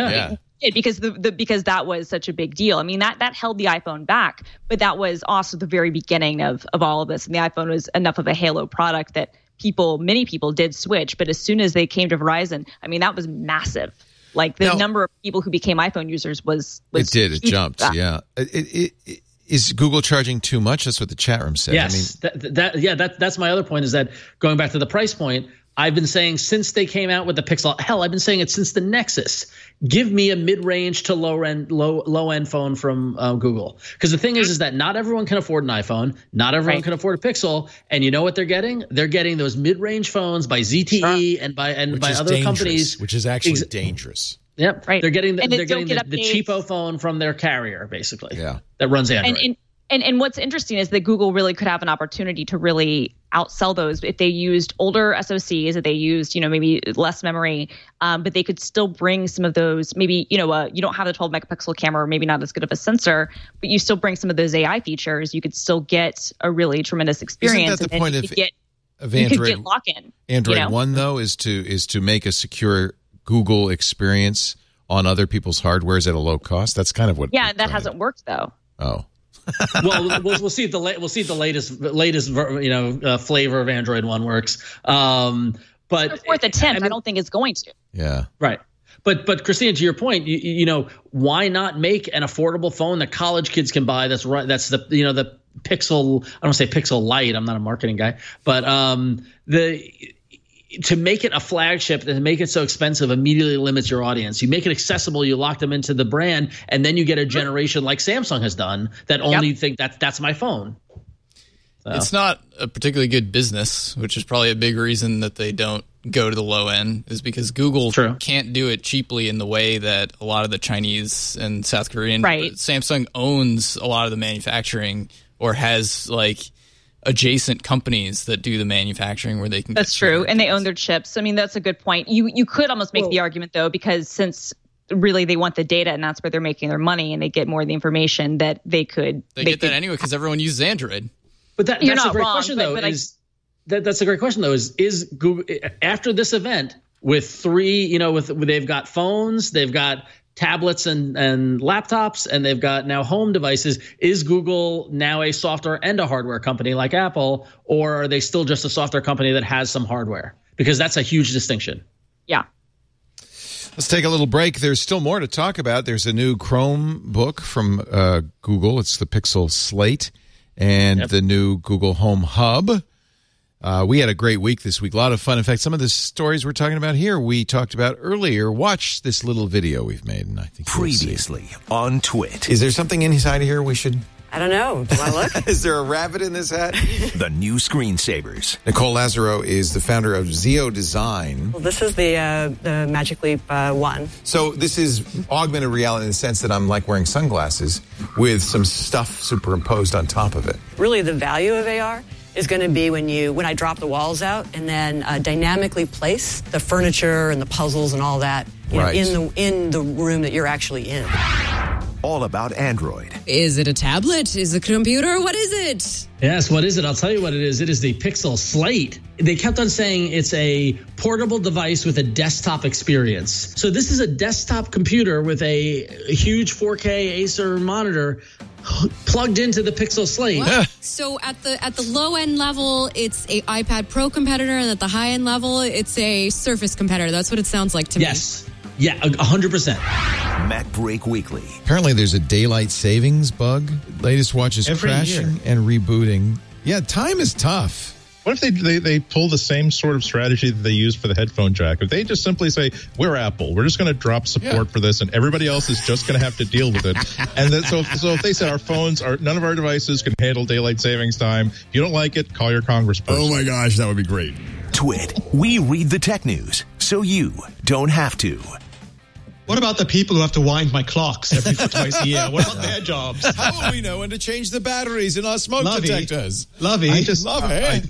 that was such a big deal. I mean, that held the iPhone back, but that was also the very beginning of all of this. And the iPhone was enough of a halo product that many people did switch. But as soon as they came to Verizon, I mean, that was massive. The number of people who became iPhone users was it jumped. Yeah. Is Google charging too much? That's what the chat room said. Yes, that's my other point, is that going back to the price point, I've been saying since they came out with the Pixel, I've been saying it since the Nexus. Give me a mid-range to low-end phone from Google. Because the thing is that not everyone can afford an iPhone. Not everyone can afford a Pixel. And you know what they're getting? They're getting those mid-range phones by ZTE and by other companies. Which is actually dangerous. Yep. Right. They're getting the cheapo phone from their carrier, basically. Yeah. That runs Android. And what's interesting is that Google really could have an opportunity to really outsell those if they used older SoCs, if they used, maybe less memory, but they could still bring some of those, maybe, you don't have the 12 megapixel camera, maybe not as good of a sensor, but you still bring some of those AI features. You could still get a really tremendous experience. Isn't that the point of Android? You could get lock-in. Android One, though, is to make a secure Google experience on other people's hardwares at a low cost. That's kind of what. Yeah, that hasn't worked though. Oh. Well, we'll see if the latest flavor of Android One works. But for the 10th, I don't think it's going to. Yeah. Right. But Christina, to your point, why not make an affordable phone that college kids can buy? That's right. That's the Pixel. I don't say Pixel Lite. I'm not a marketing guy, but to make it a flagship and make it so expensive immediately limits your audience. You make it accessible, you lock them into the brand, and then you get a generation like Samsung has done that only think that's my phone. So. It's not a particularly good business, which is probably a big reason that they don't go to the low end, is because Google can't do it cheaply in the way that a lot of the Chinese and South Korean. Right. Samsung owns a lot of the manufacturing, or has adjacent companies that do the manufacturing where they can. That's true, and they own their chips. I mean, that's a good point. You could almost make the argument though, because since really they want the data and that's where they're making their money, and they get more of the information that they get that anyway because everyone uses Android. But that's a great question though. That's a great question though. Is Google after this event with three? They've got phones, they've got tablets and laptops, and they've got now home devices. Is Google now a software and a hardware company like Apple, or are they still just a software company that has some hardware? Because that's a huge distinction. Yeah. Let's take a little break. There's still more to talk about. There's a new Chromebook from Google. It's the Pixel Slate and the new Google Home Hub. We had a great week this week. A lot of fun. In fact, some of the stories we're talking about here, we talked about earlier. Watch this little video we've made, and I think previously on Twit. Is there something inside here we should... I don't know. Do I look? Is there a rabbit in this hat? The new screensavers. Nicole Lazaro is the founder of Zeo Design. Well, this is the Magic Leap 1. So this is augmented reality in the sense that I'm like wearing sunglasses with some stuff superimposed on top of it. Really, the value of AR is going to be when I drop the walls out and then dynamically place the furniture and the puzzles and all that in the room that you're actually in. All about Android. Is it a tablet? Is it a computer? What is it? Yes, what is it? I'll tell you what it is. It is the Pixel Slate. They kept on saying it's a portable device with a desktop experience. So this is a desktop computer with a huge 4K Acer monitor plugged into the Pixel Slate. So at the low end level, it's a iPad Pro competitor, and at the high end level, it's a Surface competitor. That's what it sounds like to me. Yes. Yeah, 100%. Mac Break Weekly. Apparently there's a daylight savings bug. Latest watch is crashing and rebooting. Yeah, time is tough. What if they pull the same sort of strategy that they use for the headphone jack? If they just simply say, we're Apple, we're just going to drop support for this, and everybody else is just going to have to deal with it. And then, so if they said none of our devices can handle daylight savings time, if you don't like it, call your congressperson. Oh my gosh, that would be great. Twit. We read the tech news, so you don't have to. What about the people who have to wind my clocks every twice a year? What about their jobs? How will we know when to change the batteries in our smoke detectors? Lovey. I just love it.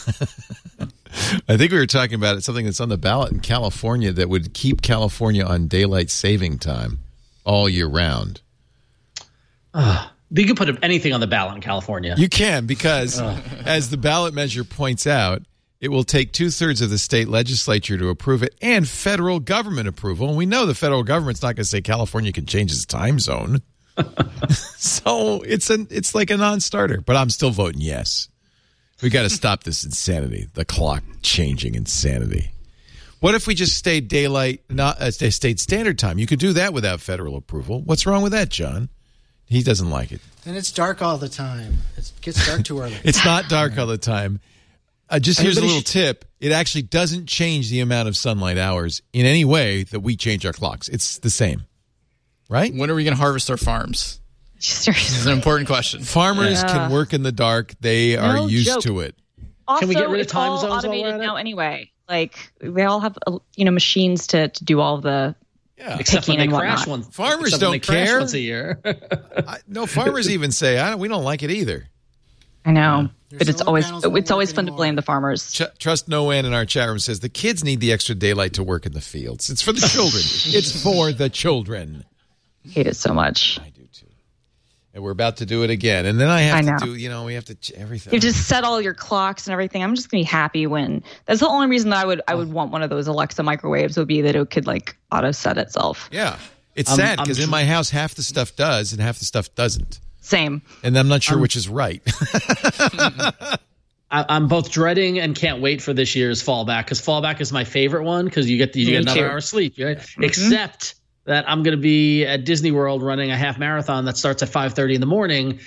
I think we were talking about something that's on the ballot in California that would keep California on daylight saving time all year round. You can put anything on the ballot in California. You can, because as the ballot measure points out, it will take 2/3 of the state legislature to approve it and federal government approval. And we know the federal government's not going to say California can change its time zone. So it's like a non-starter, but I'm still voting yes. We got to stop this insanity, the clock changing insanity. What if we just stayed stayed standard time? You could do that without federal approval. What's wrong with that, John? He doesn't like it. Then it's dark all the time. It gets dark too early. It's not dark all the time. Here's a little tip. It actually doesn't change the amount of sunlight hours in any way that we change our clocks. It's the same. Right? When are we going to harvest our farms? Seriously. This is an important question. Farmers can work in the dark. They are used to it. Also, can we get rid of time it's zones all automated already? now anyway. Like, they all have machines to do all the Except when they crash whatnot. Farmers don't care. Once a year. No, farmers even say, we don't like it either. I know, but it's always fun to blame the farmers. Trust No One in our chat room says the kids need the extra daylight to work in the fields. It's for the children. It's for the children. I hate it so much. I do too. And we're about to do it again. And then I have to do, we have to everything. You just set all your clocks and everything. I'm just gonna be happy when. That's the only reason that I would want one of those Alexa microwaves would be that it could like auto set itself. Yeah, it's sad because in my house half the stuff does and half the stuff doesn't. Same. And I'm not sure which is right. I'm both dreading and can't wait for this year's Fallback, because Fallback is my favorite one because you get another hour of sleep. Right? Mm-hmm. Except that I'm going to be at Disney World running a half marathon that starts at 5:30 in the morning,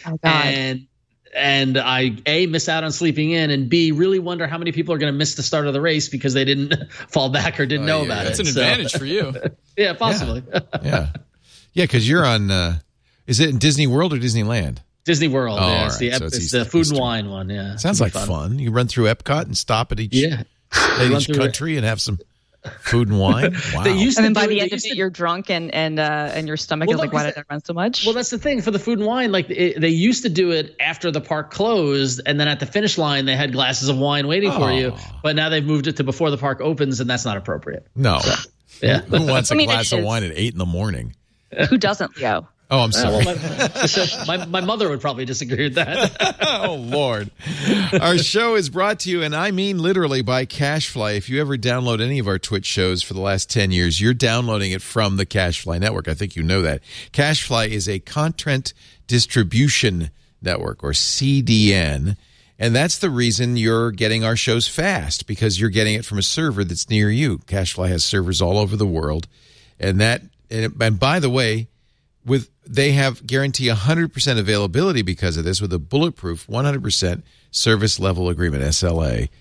and I miss out on sleeping in, and B, really wonder how many people are going to miss the start of the race because they didn't fall back or didn't know about it. That's an So- advantage for you. Yeah, possibly. Yeah, because you're on. Is it in Disney World or Disneyland? Disney World. Oh, Yeah, it's right. So it's the food and wine one. Yeah, Sounds like fun. You run through Epcot and stop at each country and have some food and wine. Wow. And then by the end of it, you're drunk and your stomach is like, why did I run so much? Well, that's the thing for the food and wine. Like they used to do it after the park closed, and then at the finish line they had glasses of wine waiting for you. But now they've moved it to before the park opens, and that's not appropriate. No. So, yeah. Who wants a glass of wine at 8 a.m? Who doesn't, Leo? Oh, I'm sorry. My mother would probably disagree with that. Oh, Lord. Our show is brought to you, and I mean literally, by CashFly. If you ever download any of our Twitch shows for the last 10 years, you're downloading it from the CashFly network. I think you know that. CashFly is a content distribution network, or CDN, and that's the reason you're getting our shows fast, because you're getting it from a server that's near you. CashFly has servers all over the world, and by the way, they have guarantee 100% availability because of this, with a bulletproof 100% service level agreement, SLA.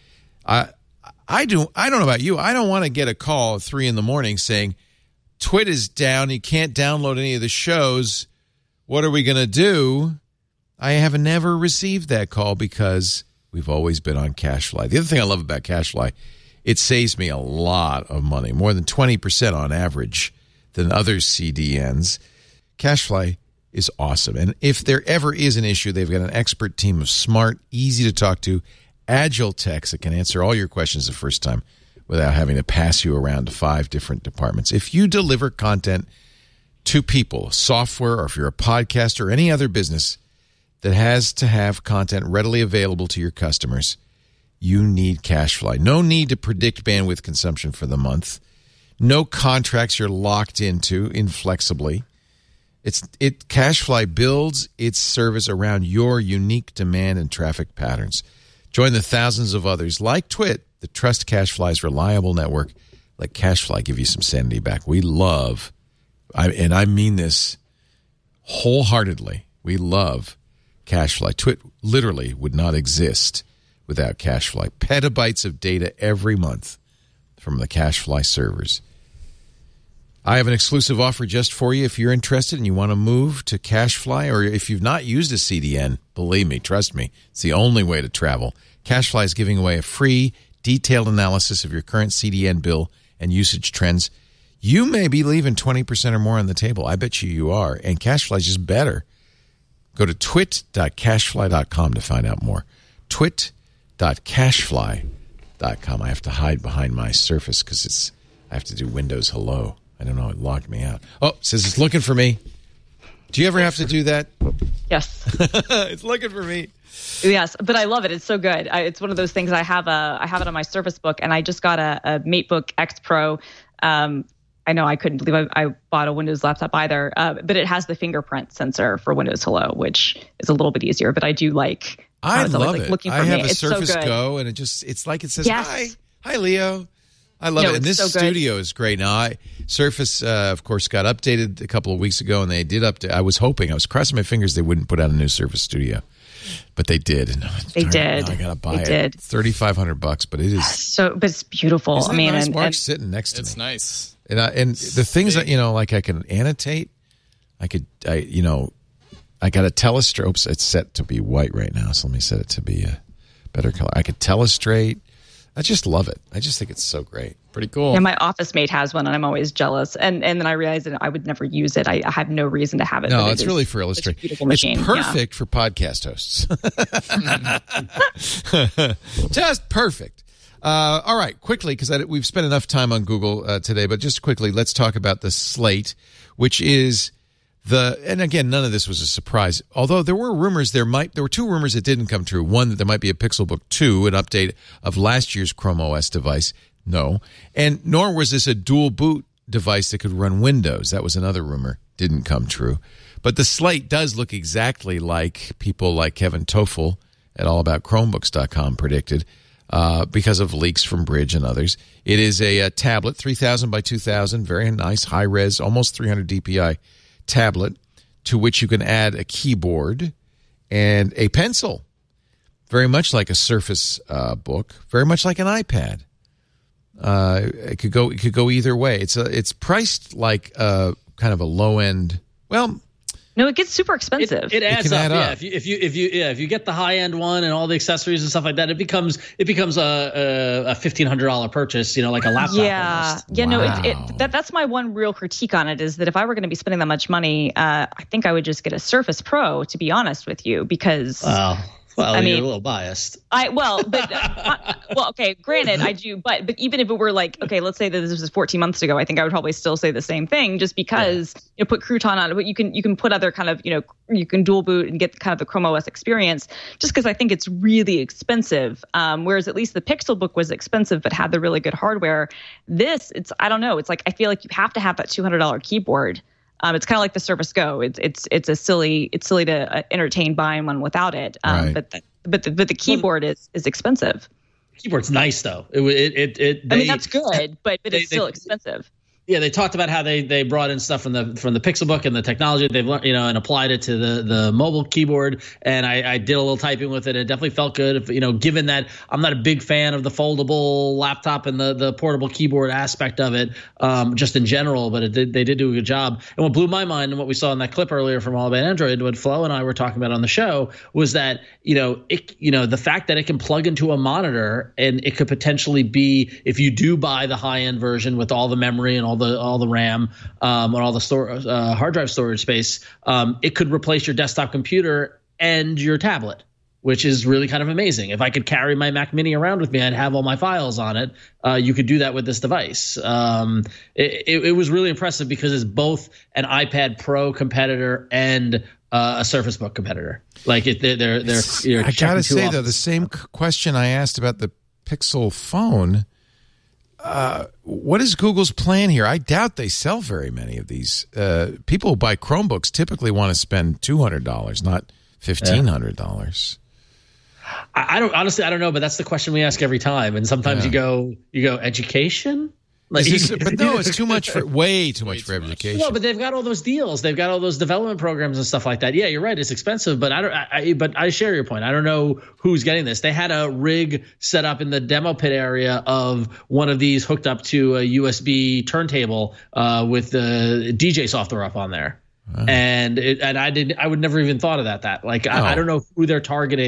I don't know about you. I don't want to get a call at 3 a.m. saying Twit is down. You can't download any of the shows. What are we going to do? I have never received that call because we've always been on CashFly. The other thing I love about CashFly, it saves me a lot of money, more than 20% on average than other CDNs. CashFly is awesome. And if there ever is an issue, they've got an expert team of smart, easy to talk to, agile techs that can answer all your questions the first time without having to pass you around to 5 different departments. If you deliver content to people, software, or if you're a podcast or any other business that has to have content readily available to your customers, you need CashFly. No need to predict bandwidth consumption for the month. No contracts you're locked into inflexibly. CashFly builds its service around your unique demand and traffic patterns. Join the thousands of others like Twit that trust CashFly's reliable network. Let CashFly give you some sanity back. We love, and I mean this wholeheartedly, we love CashFly. Twit literally would not exist without CashFly. Petabytes of data every month from the CashFly servers. I have an exclusive offer just for you if you're interested and you want to move to CashFly, or if you've not used a CDN, believe me, trust me, it's the only way to travel. CashFly is giving away a free, detailed analysis of your current CDN bill and usage trends, you may be leaving 20% or more on the table. I bet you are. And CacheFly is just better. Go to twit.cachefly.com to find out more. Twit.cachefly.com. I have to hide behind my Surface because I have to do Windows Hello. I don't know. It logged me out. Oh, it says it's looking for me. Do you ever have to do that? Yes. It's looking for me. Yes, but I love it. It's so good. It's one of those things. I have it on my Surface Book, and I just got a MateBook X Pro. I know I couldn't believe I bought a Windows laptop either, but it has the fingerprint sensor for Windows Hello, which is a little bit easier. But I do like. I love it. Looking for I have me. a Surface Go, and it's like it says, "Hi, Leo." I love it. And this studio is great. Now, Surface, of course, got updated a couple of weeks ago, and they did update. I was crossing my fingers they wouldn't put out a new Surface Studio, but they did. And they did. Now I got to buy it. $3,500, but it is but it's beautiful. Isn't it nice? Mark's sitting next to me. It's nice. And the things that like I can annotate. I got a telestrope. It's set to be white right now, so let me set it to be a better color. I could telestrate. I just love it. I just think it's so great. Pretty cool. Yeah, my office mate has one, and I'm always jealous. And then I realized that I would never use it. I have no reason to have it. No, it's really for illustration. It's perfect for podcast hosts. Just perfect. All right, quickly, because we've spent enough time on Google today, but just quickly, let's talk about the Slate, which is and again, none of this was a surprise. Although there were rumors, there were two rumors that didn't come true. One, that there might be a Pixelbook 2, an update of last year's Chrome OS device. No. And nor was this a dual boot device that could run Windows. That was another rumor. Didn't come true. But the Slate does look exactly like people like Kevin Toffel at allaboutchromebooks.com predicted because of leaks from Bridge and others. It is a tablet, 3000 by 2000, very nice, high-res, almost 300 DPI tablet to which you can add a keyboard and a pencil. Very much like a Surface Book, very much like an iPad. It could go either way. It's priced like kind of a low end. Well, no, it gets super expensive. It adds up. Yeah, if you get the high end one and all the accessories and stuff like that, it becomes a $1,500 purchase. Like a laptop. Yeah, almost. No, that's my one real critique on it is that if I were going to be spending that much money, I think I would just get a Surface Pro. To be honest with you, because. Well, I mean, you're a little biased. Okay, granted, I do, but even if it were like, okay, let's say that this was 14 months ago, I think I would probably still say the same thing, just because put Crouton on it, but you can put other kind of, you can dual boot and get kind of the Chrome OS experience, just because I think it's really expensive. Whereas at least the Pixelbook was expensive, but had the really good hardware. I don't know, it's like I feel like you have to have that $200 keyboard. It's kind of like the Surface Go. It's silly to entertain buying one without it. Right. But the keyboard is expensive. Keyboard's nice though. I mean that's good, but it's still expensive. Yeah, they talked about how they brought in stuff from the Pixelbook and the technology they've learned, and applied it to the mobile keyboard. And I did a little typing with it. It definitely felt good. Given that I'm not a big fan of the foldable laptop and the portable keyboard aspect of it, just in general, but they did do a good job. And what blew my mind and what we saw in that clip earlier from All About Android, what Flo and I were talking about on the show, was that the fact that it can plug into a monitor and it could potentially be, if you do buy the high end version with all the memory and all the RAM and all the hard drive storage space, it could replace your desktop computer and your tablet, which is really kind of amazing. If I could carry my Mac Mini around with me, I'd have all my files on it. You could do that with this device. It was really impressive because it's both an iPad Pro competitor and a Surface Book competitor. Like they're I gotta say though, the same question I asked about the Pixel phone. What is Google's plan here? I doubt they sell very many of these. People who buy Chromebooks typically want to spend $200, not $1,500. I don't know, but that's the question we ask every time. And sometimes you go education. But no, it's way too much for education. No, but they've got all those deals. They've got all those development programs and stuff like that. Yeah, you're right. It's expensive, but I share your point. I don't know who's getting this. They had a rig set up in the demo pit area of one of these hooked up to a USB turntable with the DJ software up on there. Wow. And I would never even thought of that. I don't know who they're targeting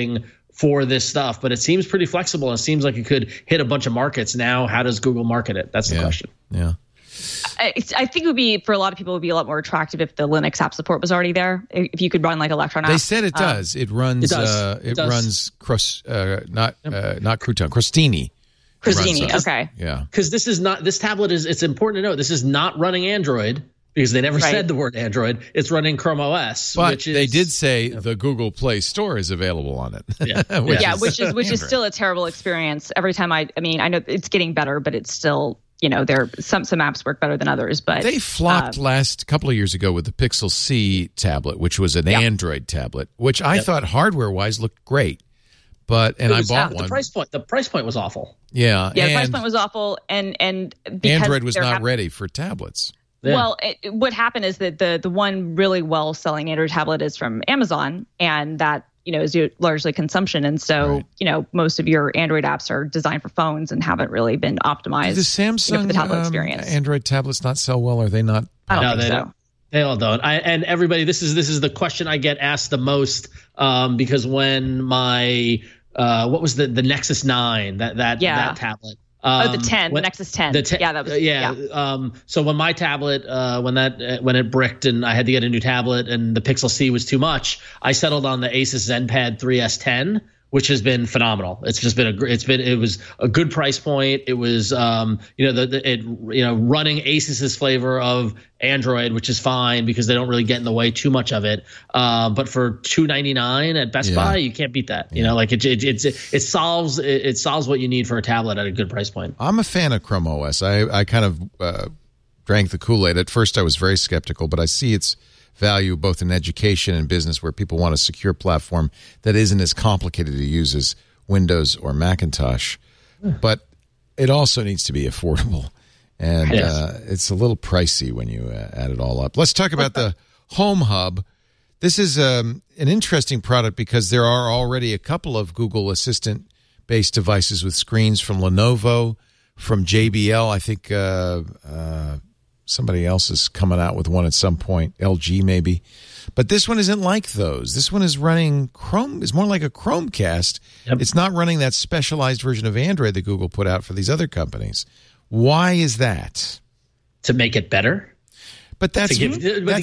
for this stuff, but it seems pretty flexible. It seems like it could hit a bunch of markets. Now, how does Google market it? That's the question. Yeah. I think it would be, for a lot of people, it would be a lot more attractive if the Linux app support was already there. If you could run like Electron app. They said it does. It runs. It runs not Crouton, Crostini. Crostini. Okay. Yeah. Because this tablet is. It's important to note this is not running Android because they never said the word Android. It's running Chrome OS. But they did say the Google Play Store is available on it. Yeah. which is still a terrible experience. Every time I mean, I know it's getting better, but it's still. There some apps work better than others, but they flopped last couple of years ago with the Pixel C tablet, which was an Android tablet, which I thought hardware-wise looked great. I bought one. The price point was awful. Yeah, the price point was awful, and Android was not ready for tablets. Yeah. Well, what happened is that the one really well-selling Android tablet is from Amazon, and that is largely consumption. And so, most of your Android apps are designed for phones and haven't really been optimized. Do the Samsung for the tablet experience. Android tablets not sell well? Are they not? I don't think so. They all don't. And everybody, this is the question I get asked the most because when my what was the Nexus 9 that tablet. The 10, the Nexus 10. So when my tablet, when it bricked and I had to get a new tablet and the Pixel C was too much, I settled on the Asus ZenPad 3S10, which has been phenomenal. It's just been it was a good price point. It was running Asus's flavor of Android, which is fine because they don't really get in the way too much of it. But for $299 at Best Buy, you can't beat that. It solves what you need for a tablet at a good price point. I'm a fan of Chrome OS. I kind of drank the Kool-Aid. At first, I was very skeptical, but I see its value both in education and business where people want a secure platform that isn't as complicated to use as Windows or Macintosh. But it also needs to be affordable. And it's a little pricey when you add it all up. Let's talk about the Home Hub. This is an interesting product because there are already a couple of Google Assistant-based devices with screens from Lenovo, from JBL. I think somebody else is coming out with one at some point, LG maybe. But this one isn't like those. This one is running Chrome. It's more like a Chromecast. Yep. It's not running that specialized version of Android that Google put out for these other companies. Why is that? To make it better? But that's mean.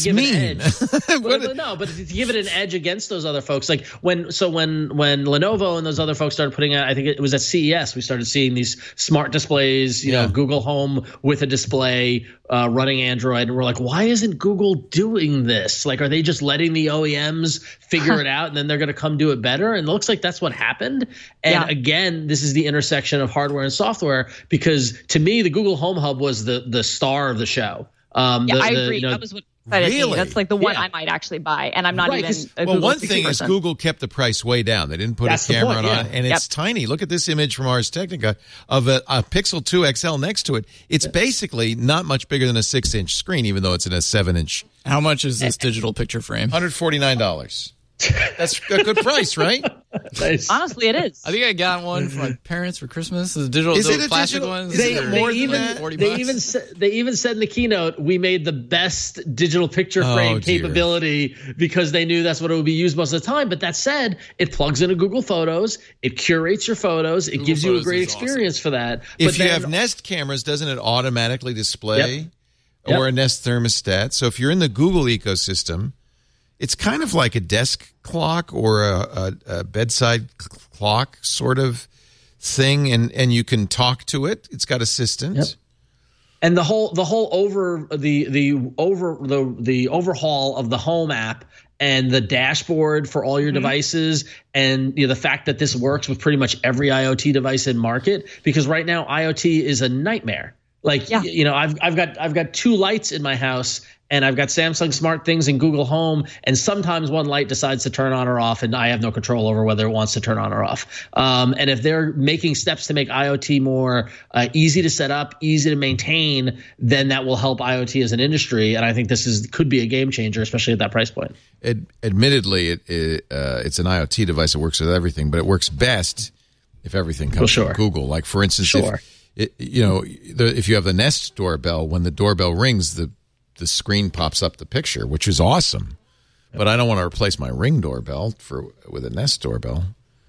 No, but to give it an edge against those other folks, like when Lenovo and those other folks started putting out, I think it was at CES, we started seeing these smart displays, Google Home with a display running Android, and we're like, why isn't Google doing this? Like, are they just letting the OEMs figure it out and then they're going to come do it better? And it looks like that's what happened. And again, this is the intersection of hardware and software, because to me, the Google Home Hub was the star of the show. I agree. That was what excited me. That's like the one I might actually buy, and I'm not even a Google one thing is Google kept the price way down. They didn't put a camera on it, and it's tiny. Look at this image from Ars Technica of a Pixel 2 XL next to it. It's basically not much bigger than a 6-inch screen, even though it's in a 7-inch. How much is this digital picture frame? $149. That's a good price, right? Nice. Honestly, it is. I think I got one for my parents for Christmas. The digital, plastic ones. They even said in the keynote, we made the best digital picture frame capability because they knew that's what it would be used most of the time. But that said, it plugs into Google Photos, it curates your photos, it gives you a great experience for that. If you have Nest cameras, doesn't it automatically display or a Nest thermostat? So if you're in the Google ecosystem, it's kind of like a desk clock or a bedside clock sort of thing, and you can talk to it. It's got Assistant. Yep. And the overhaul of the Home app and the dashboard for all your devices, and the fact that this works with pretty much every IoT device in market, because right now IoT is a nightmare. Like I've got 2 lights in my house, and I've got Samsung Smart Things and Google Home, and sometimes one light decides to turn on or off, and I have no control over whether it wants to turn on or off. And if they're making steps to make IoT more easy to set up, easy to maintain, then that will help IoT as an industry. And I think this could be a game changer, especially at that price point. Admittedly, it's an IoT device that works with everything, but it works best if everything comes from Google. Like, for instance, if you have the Nest doorbell, when the doorbell rings, the screen pops up the picture, which is awesome. But I don't want to replace my Ring doorbell with a Nest doorbell.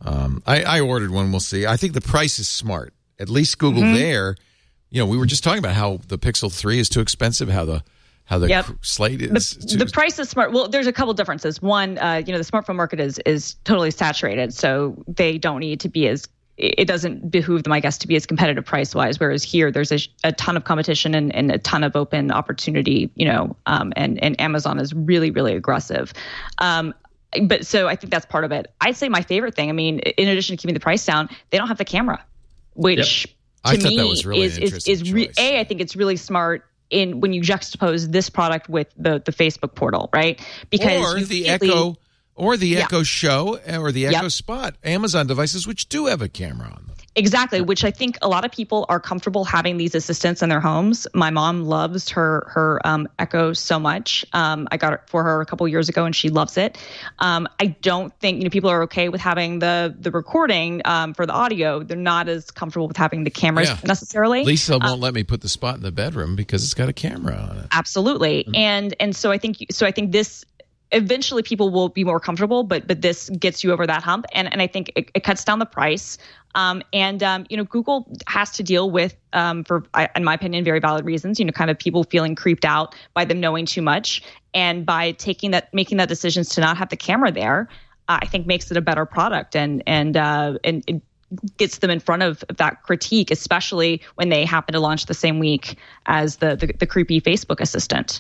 I ordered one. We'll see. I think the price is smart. At least Google there. We were just talking about how the Pixel 3 is too expensive. How the Slate is. The price is smart. Well, there's a couple differences. One, the smartphone market is totally saturated, so they don't need to be as. It doesn't behoove them, I guess, to be as competitive price-wise. Whereas here, there's a ton of competition and a ton of open opportunity. And Amazon is really, really aggressive. But so I think that's part of it. I'd say my favorite thing, in addition to keeping the price down, they don't have the camera, which to me that was really I think it's really smart when you juxtapose this product with the Facebook portal, right? Because the Echo Show or the Echo Spot, Amazon devices which do have a camera on them. Exactly, which I think a lot of people are comfortable having these assistants in their homes. My mom loves her Echo so much. I got it for her a couple years ago, and she loves it. I don't think people are okay with having the recording for the audio. They're not as comfortable with having the cameras necessarily. Lisa won't let me put the Spot in the bedroom because it's got a camera on it. Absolutely, and so I think this. Eventually, people will be more comfortable, but this gets you over that hump, and I think it cuts down the price. Google has to deal with, in my opinion, very valid reasons. Kind of people feeling creeped out by them knowing too much, and by making that decisions to not have the camera there, I think makes it a better product, and it gets them in front of that critique, especially when they happen to launch the same week as the creepy Facebook assistant.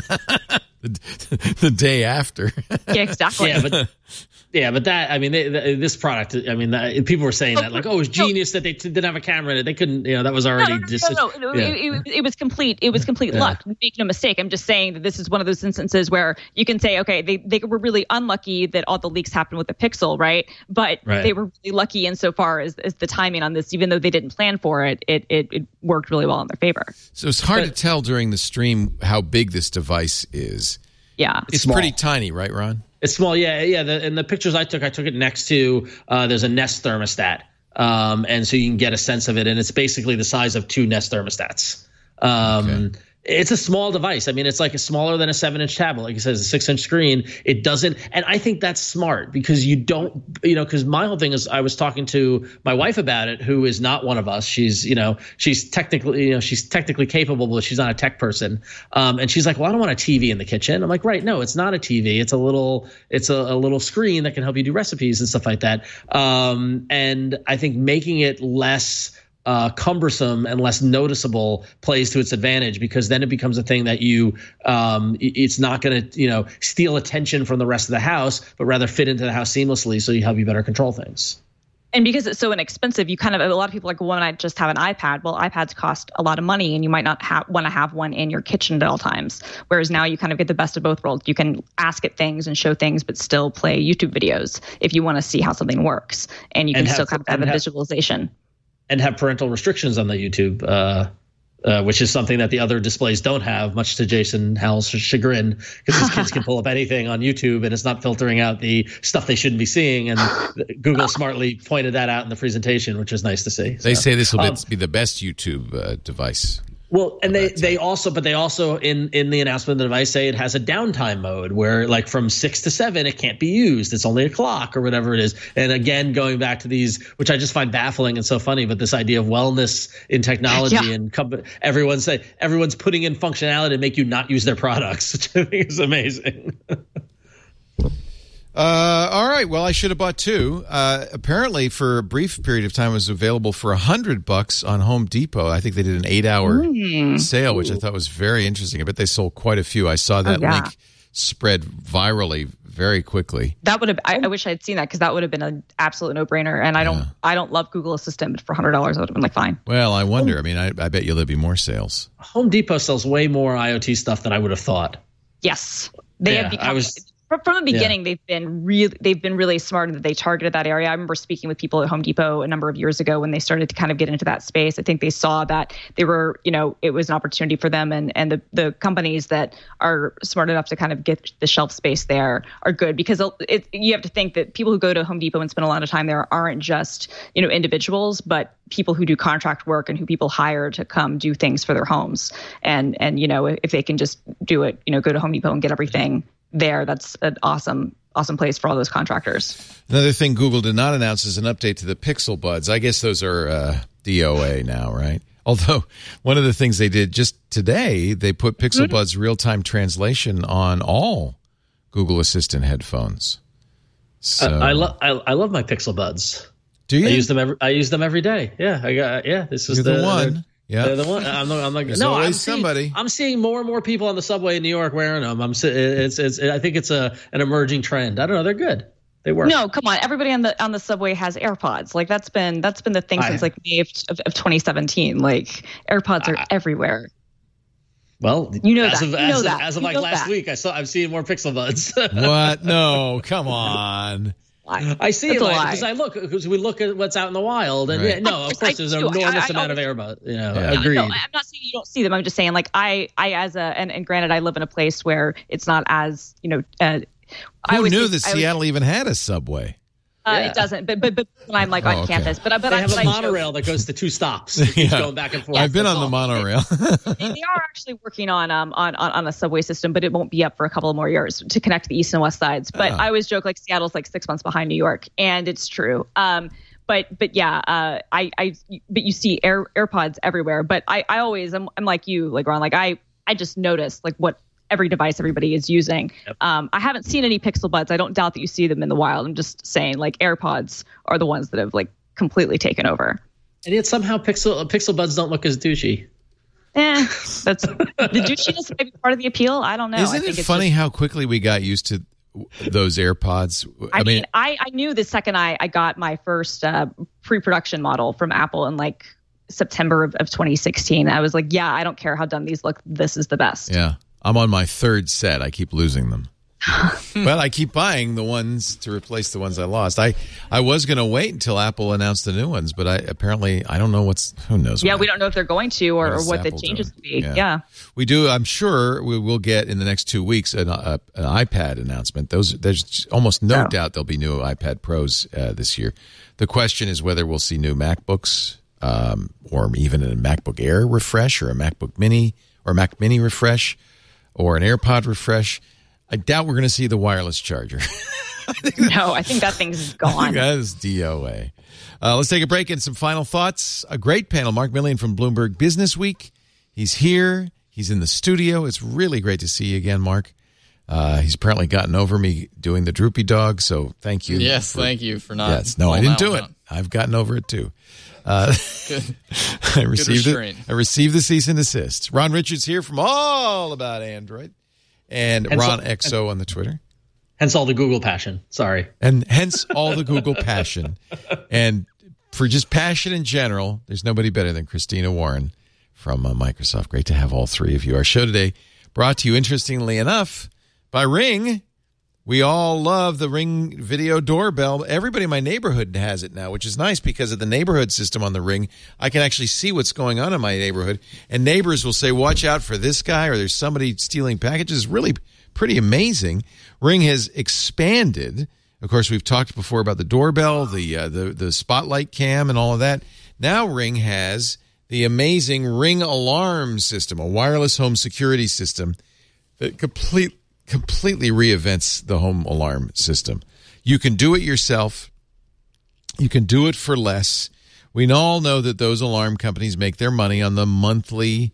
The day after. Yeah, exactly. But that, this product, people were saying that, it was genius that they didn't have a camera in it. They couldn't, that was already. It was complete. It was complete luck. Make no mistake. I'm just saying that this is one of those instances where you can say, okay, they were really unlucky that all the leaks happened with the Pixel, right? But they were really lucky insofar as the timing on this, even though they didn't plan for it, it worked really well in their favor. So it's hard to tell during the stream how big this device is. Yeah. It's pretty tiny, right, Ron? It's small, yeah. In the pictures I took it next to there's a Nest thermostat, and so you can get a sense of it. And it's basically the size of 2 Nest thermostats. It's a small device. It's like smaller than a 7-inch tablet. Like you said, it's a 6-inch screen. It doesn't, and I think that's smart because you don't, because my whole thing is I was talking to my wife about it, who is not one of us. She's technically capable, but she's not a tech person. And she's like, well, I don't want a TV in the kitchen. I'm like, right, no, it's not a TV. It's a little screen that can help you do recipes and stuff like that. And I think making it less cumbersome and less noticeable plays to its advantage, because then it becomes a thing that it's not going to steal attention from the rest of the house, but rather fit into the house seamlessly, so you help you better control things. And because it's so inexpensive, a lot of people are like, well, why not just have an iPad? Well, iPads cost a lot of money, and you might not want to have one in your kitchen at all times. Whereas now you kind of get the best of both worlds. You can ask it things and show things, but still play YouTube videos if you want to see how something works, and you can still kind of have a visualization. And have parental restrictions on the YouTube, which is something that the other displays don't have, much to Jason Howell's chagrin, because his kids can pull up anything on YouTube and it's not filtering out the stuff they shouldn't be seeing. And Google smartly pointed that out in the presentation, which is nice to see. They say this will be the best YouTube device. Well, and they also in the announcement of the device say it has a downtime mode where, like, from 6 to 7 it can't be used. It's only a clock or whatever it is. And again, going back to these, which I just find baffling and so funny, but this idea of wellness in technology and everyone's putting in functionality to make you not use their products, which I think is amazing. All right. Well, I should have bought 2. Apparently, for a brief period of time, it was available for $100 on Home Depot. I think they did an 8-hour sale, which I thought was very interesting. I bet they sold quite a few. I saw that link spread virally very quickly. That would have. I wish I had seen that, because that would have been an absolute no-brainer. And I don't love Google Assistant, but for $100, I would have been like, fine. Well, I wonder. I bet there'll be more sales. Home Depot sells way more IoT stuff than I would have thought. Yes, they have become. From the beginning, they've been really smart, that they targeted that area. I remember speaking with people at Home Depot a number of years ago when they started to kind of get into that space. I think they saw that they were, it was an opportunity for them, and the companies that are smart enough to kind of get the shelf space there are good, because you have to think that people who go to Home Depot and spend a lot of time there aren't just, individuals, but people who do contract work and who people hire to come do things for their homes. And if they can just do it, go to Home Depot and get everything there, that's an awesome awesome place for all those contractors. Another thing Google did not announce is an update to the Pixel Buds. I guess those are DOA now, right? Although one of the things they did just today, they put Pixel Buds real-time translation on all Google Assistant headphones. So I love my Pixel Buds. Do you? I use them every day. Yeah, This is the one. Yeah, they're the one. I'm not. There's always somebody. I'm seeing more and more people on the subway in New York wearing them. I think it's an emerging trend. I don't know. They're good. They work. No, come on. Everybody on the subway has AirPods. Like that's been the thing since like May of 2017. Like AirPods are everywhere. Well, you know as of like last week, I'm seeing more Pixel Buds. What? No, come on. I see it because we look at what's out in the wild, and of course there's an enormous amount of AirPods. Agreed. No, I'm not saying you don't see them. I'm just saying like I and granted I live in a place where it's not as Who knew that Seattle even had a subway? It doesn't, but when I'm like on campus, but they have a monorail that goes to 2 stops, going back and forth. I've been on the monorail. They are actually working on a subway system, but it won't be up for a couple of more years to connect the east and west sides. But I always joke like Seattle's like 6 months behind New York, and it's true. But you see AirPods everywhere. But I'm like you, like Ron, like I just notice like what every device everybody is using. Yep. I haven't seen any Pixel Buds. I don't doubt that you see them in the wild. I'm just saying like AirPods are the ones that have like completely taken over. And yet somehow Pixel Buds don't look as douchey. That's the douchiness may be part of the appeal. I don't know. Isn't it funny how quickly we got used to those AirPods? I mean, I knew the second I got my first pre-production model from Apple in like September of 2016. I was like, yeah, I don't care how dumb these look. This is the best. Yeah. I'm on my 3rd set. I keep losing them. But I keep buying the ones to replace the ones I lost. I was going to wait until Apple announced the new ones, but I don't know who knows. Yeah, we don't know if they're going to or what the changes will be. Yeah. We do. I'm sure we will get in the next 2 weeks an iPad announcement. There's almost no doubt there'll be new iPad Pros this year. The question is whether we'll see new MacBooks or even a MacBook Air refresh or a MacBook Mini or Mac Mini refresh. Or an AirPod refresh. I doubt we're going to see the wireless charger. No, I think that thing's gone. That is DOA. Let's take a break and some final thoughts. A great panel. Mark Millian from Bloomberg Business Week. He's here. He's in the studio. It's really great to see you again, Mark. He's apparently gotten over me doing the droopy dog, so thank you. Yes, thank you for not. Yes, no, I didn't do it. I've gotten over it too. Good. I received the cease and desist. Ron Richards here from All About Android, and Ron XO on the Twitter. Hence all the Google passion. Sorry. And hence all the Google passion. And for just passion in general, there's nobody better than Christina Warren from Microsoft. Great to have all three of you. Our show today brought to you, interestingly enough, by Ring. We all love the Ring video doorbell. Everybody in my neighborhood has it now, which is nice because of the neighborhood system on the Ring. I can actually see what's going on in my neighborhood. And neighbors will say, watch out for this guy, or there's somebody stealing packages. It's really pretty amazing. Ring has expanded. Of course, we've talked before about the doorbell, the spotlight cam, and all of that. Now Ring has the amazing Ring alarm system, a wireless home security system that completely reinvents the home alarm system. You can do it yourself. You can do it for less. We all know that those alarm companies make their money on the monthly,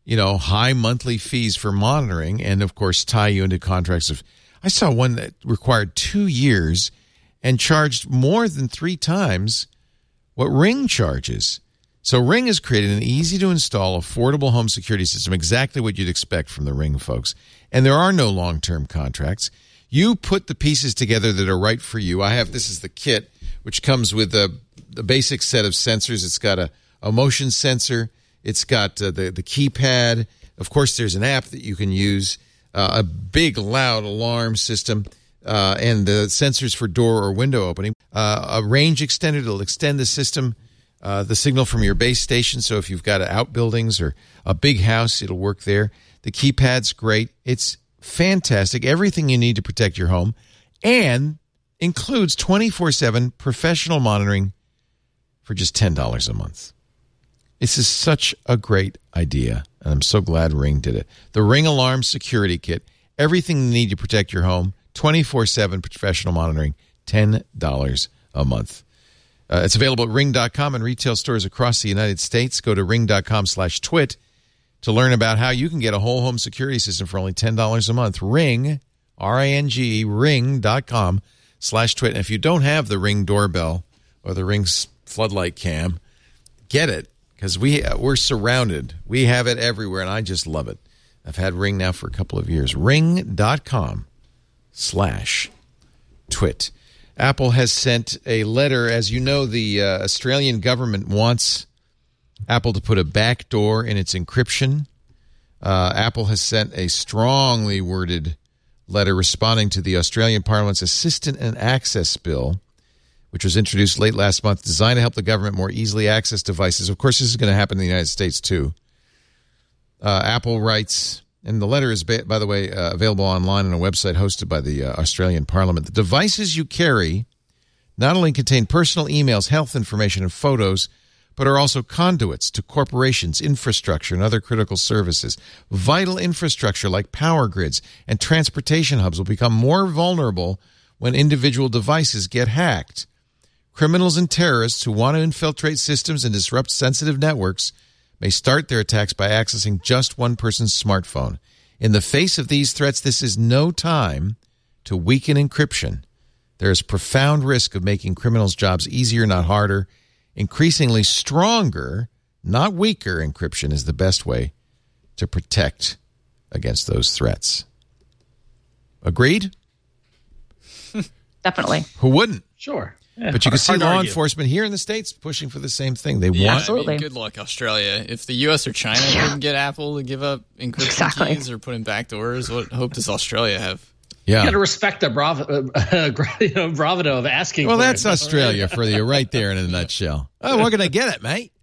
high monthly fees for monitoring, and of course tie you into contracts of. I saw one that required 2 years and charged more than 3 times what Ring charges. So Ring has created an easy-to-install, affordable home security system, exactly what you'd expect from the Ring folks. And there are no long-term contracts. You put the pieces together that are right for you. This is the kit, which comes with the basic set of sensors. It's got a motion sensor. It's got the keypad. Of course, there's an app that you can use, a big, loud alarm system, and the sensors for door or window opening. A range extender that'll extend the system. The signal from your base station, so if you've got outbuildings or a big house, it'll work there. The keypad's great. It's fantastic. Everything you need to protect your home, and includes 24/7 professional monitoring for just $10 a month. This is such a great idea, and I'm so glad Ring did it. The Ring Alarm Security Kit, everything you need to protect your home, 24/7 professional monitoring, $10 a month. It's available at Ring.com and retail stores across the United States. Go to Ring.com/twit to learn about how you can get a whole home security system for only $10 a month. Ring, R-I-N-G, Ring.com/twit. And if you don't have the Ring doorbell or the Ring floodlight cam, get it, because we're surrounded. We have it everywhere, and I just love it. I've had Ring now for a couple of years. Ring.com/twit. Apple has sent a letter. As you know, the Australian government wants Apple to put a backdoor in its encryption. Apple has sent a strongly worded letter responding to the Australian Parliament's Assistant and Access Bill, which was introduced late last month, designed to help the government more easily access devices. Of course, this is going to happen in the United States, too. Apple writes, and the letter is, by the way, available online on a website hosted by the Australian Parliament. The devices you carry not only contain personal emails, health information, and photos, but are also conduits to corporations, infrastructure, and other critical services. Vital infrastructure like power grids and transportation hubs will become more vulnerable when individual devices get hacked. Criminals and terrorists who want to infiltrate systems and disrupt sensitive networks may start their attacks by accessing just one person's smartphone. In the face of these threats, this is no time to weaken encryption. There is profound risk of making criminals' jobs easier, not harder. Increasingly stronger, not weaker, encryption is the best way to protect against those threats. Agreed? Definitely. Who wouldn't? Sure. Yeah, but you can see law enforcement here in the States pushing for the same thing. They want. Absolutely. I mean, good luck, Australia. If the U.S. or China couldn't get Apple to give up encryption keys or put in backdoors, what hope does Australia have? Yeah. You got to respect the bravado of asking. Well, that's Australia for you right there in a nutshell. Oh, we're going to get it, mate.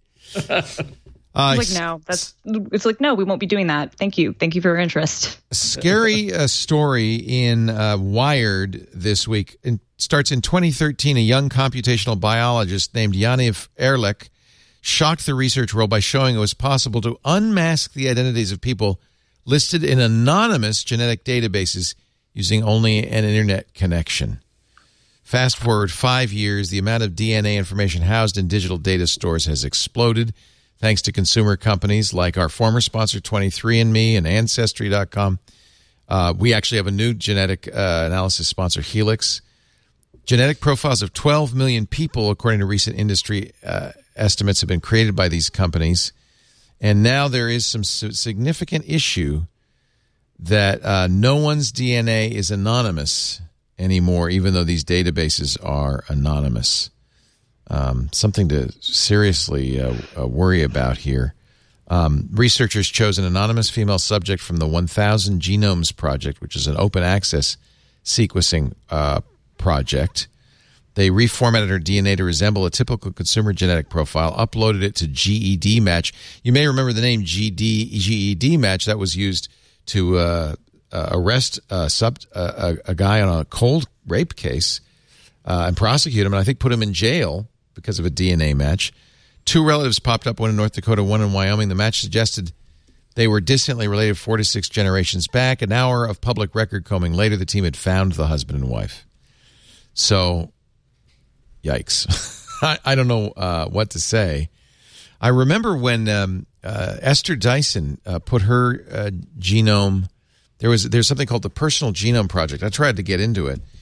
It's like, no, we won't be doing that. Thank you for your interest. Scary story in Wired this week. It starts in 2013. A young computational biologist named Yaniv Erlich shocked the research world by showing it was possible to unmask the identities of people listed in anonymous genetic databases using only an internet connection. Fast forward 5 years, the amount of DNA information housed in digital data stores has exploded, thanks to consumer companies like our former sponsor 23andMe and Ancestry.com. We actually have a new genetic analysis sponsor, Helix. Genetic profiles of 12 million people, according to recent industry estimates, have been created by these companies. And now there is some significant issue that no one's DNA is anonymous anymore, even though these databases are anonymous. Something to seriously worry about here. Researchers chose an anonymous female subject from the 1000 Genomes Project, which is an open access sequencing project. They reformatted her DNA to resemble a typical consumer genetic profile, uploaded it to GED Match. You may remember the name GED Match. That was used to arrest a guy on a cold rape case and prosecute him, and I think put him in jail because of a DNA match. 2 relatives popped up, one in North Dakota, one in Wyoming. The match suggested they were distantly related 4 to 6 generations back. An hour of public record combing later, the team had found the husband and wife. So, yikes. I don't know what to say. I remember when Esther Dyson put her genome. There's something called the Personal Genome Project. I tried to get into it.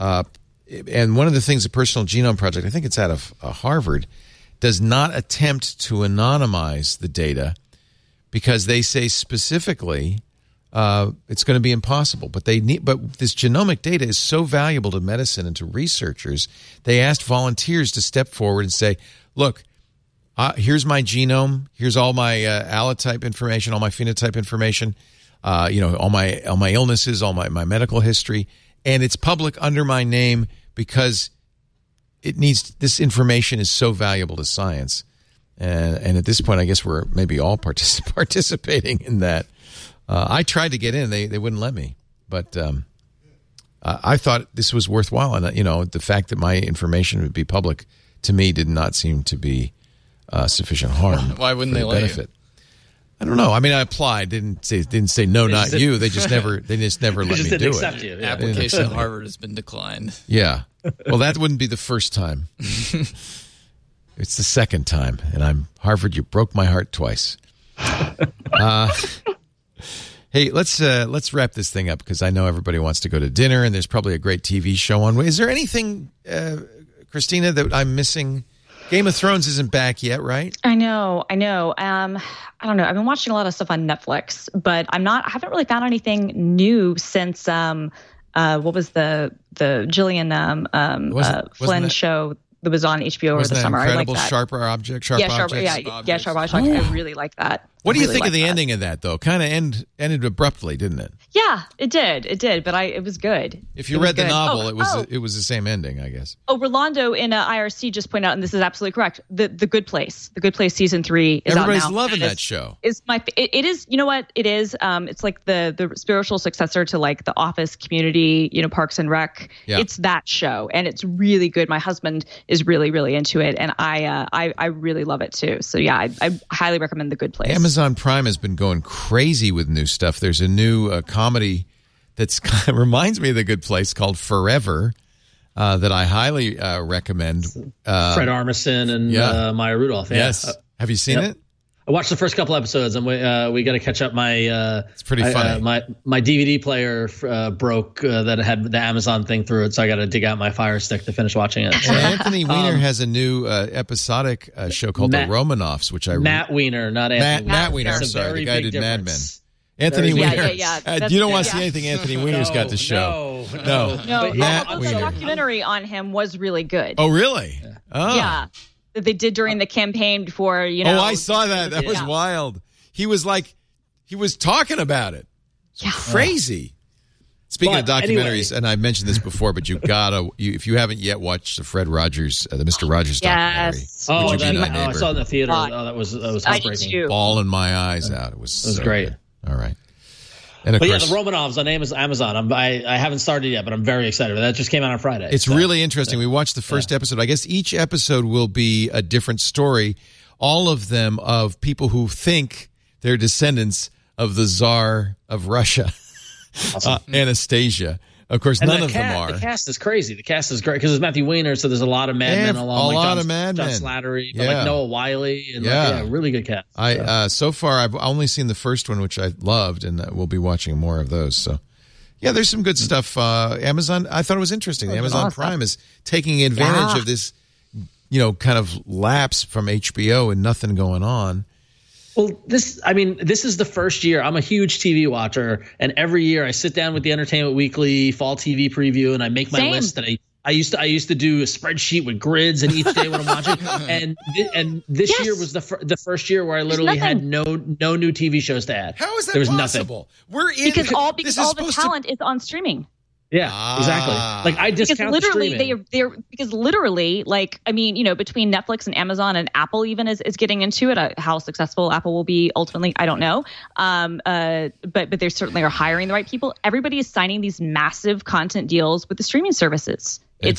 And one of the things the Personal Genome Project, I think it's out of Harvard, does not attempt to anonymize the data because they say specifically it's going to be impossible. But this genomic data is so valuable to medicine and to researchers, they asked volunteers to step forward and say, look, here's my genome, here's all my allotype information, all my phenotype information, all my illnesses, all my medical history, and it's public under my name because this information is so valuable to science. And at this point, I guess we're maybe all participating in that. I tried to get in. They wouldn't let me. But I thought this was worthwhile. And, the fact that my information would be public, to me, did not seem to be sufficient harm. Why wouldn't they let you? I don't know. I mean, I applied. Didn't say no, not you. They just never let me do it. You. Yeah, application at Harvard has been declined. Yeah. Well, that wouldn't be the first time. It's the second time, and Harvard. You broke my heart twice. Hey, let's wrap this thing up because I know everybody wants to go to dinner, and there's probably a great TV show on. Is there anything, Christina, that I'm missing? Game of Thrones isn't back yet, right? I know. I don't know. I've been watching a lot of stuff on Netflix, but I haven't really found anything new since what was the Gillian Flynn show that was on HBO over the summer? Incredible I like that. Sharp Objects. Sharp Objects. I really like that. What do you think of the ending of that, though? Kind of ended abruptly, didn't it? Yeah, it did. But it was good. If you read the novel, it was the same ending, I guess. Oh, Rolando in IRC just pointed out, and this is absolutely correct. The Good Place. The Good Place season 3 is Everybody's out now. loving that show. It is. You know what it is? It's like the spiritual successor to like The Office, Community, Parks and Rec. Yeah. It's that show, and it's really good. My husband is really, really into it, and I really love it too. So yeah, I highly recommend The Good Place. Amazon Prime has been going crazy with new stuff. There's a new comedy that's kind of reminds me of The Good Place called Forever that I highly recommend. Fred Armisen and Maya Rudolph. Yeah. Yes. Have you seen it? I watched the first couple episodes, and we got to catch up. It's pretty funny. My DVD player broke that had the Amazon thing through it, so I got to dig out my Fire Stick to finish watching it. And Anthony Weiner has a new episodic show called The Romanovs, which Matt Weiner, not Anthony. Matt Weiner. I'm sorry, the guy who did Mad Men. Anthony Weiner. You don't want to see anything Anthony Weiner's got to show. No. The documentary on him was really good. Oh, really? Yeah. Oh. Yeah. That they did during the campaign before, Oh, I saw that. That was wild. He was talking about it. It's crazy. Speaking of documentaries, and I mentioned this before, but if you haven't yet watched the Fred Rogers, the Mr. Rogers documentary. Yes. I saw it in the theater. That was heartbreaking. Bawling my eyes out. It was great. Good. All right. And the Romanovs on Amazon. I haven't started yet, but I'm very excited. That just came out on Friday. It's really interesting. We watched the first episode. I guess each episode will be a different story, all of them of people who think they're descendants of the Tsar of Russia, awesome. Anastasia. Of course, none of them are. The cast is crazy. The cast is great because it's Matthew Weiner, so there's a lot of Mad Men along. John Slattery, like Noah Wiley, and really good cast. So far, I've only seen the first one, which I loved, and we'll be watching more of those. So, yeah, there's some good stuff. Amazon, I thought it was interesting. Amazon Prime is taking advantage of this, kind of lapse from HBO and nothing going on. Well, this is the first year. I'm a huge TV watcher, and every year I sit down with the Entertainment Weekly fall TV preview, and I make my list. And I used to do a spreadsheet with grids, and each day when I'm watching. and this year was the first year where I literally had no new TV shows to add. How is that there was possible? Nothing. Because all the talent is on streaming. Yeah, exactly. Like I discount streaming. Because literally, between Netflix and Amazon and Apple even is getting into it. How successful Apple will be ultimately, I don't know. But they certainly are hiring the right people. Everybody is signing these massive content deals with the streaming services.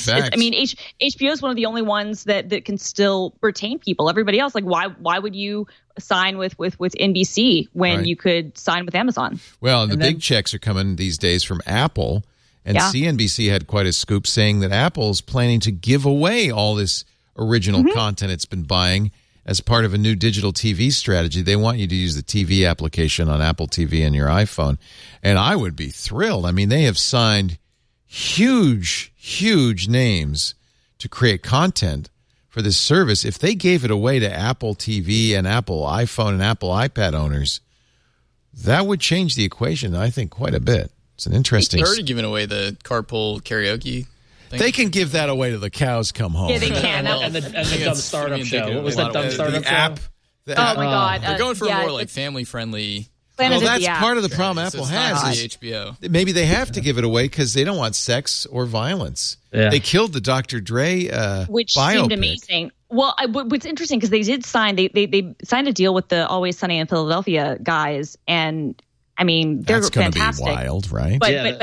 HBO is one of the only ones that can still retain people. Everybody else, why would you sign with NBC when you could sign with Amazon? Well, the big checks are coming these days from Apple. And CNBC had quite a scoop saying that Apple's planning to give away all this original content it's been buying as part of a new digital TV strategy. They want you to use the TV application on Apple TV and your iPhone. And I would be thrilled. I mean, they have signed huge, huge names to create content for this service. If they gave it away to Apple TV and Apple iPhone and Apple iPad owners, that would change the equation, I think, quite a bit. It's an interesting. They're already giving away the carpool karaoke thing. They can give that away till the cows come home. Yeah, they can. and the dumb startup show. What was that dumb startup show? Oh my God! They're going for more family friendly. Well, that's part of the problem Apple has. Is HBO. Maybe they have to give it away because they don't want sex or violence. Yeah. They killed the Dr. Dre which biopic. Seemed amazing. Well, what's interesting because they did sign they signed a deal with the Always Sunny in Philadelphia guys, and I mean they're that's fantastic. Be wild, right?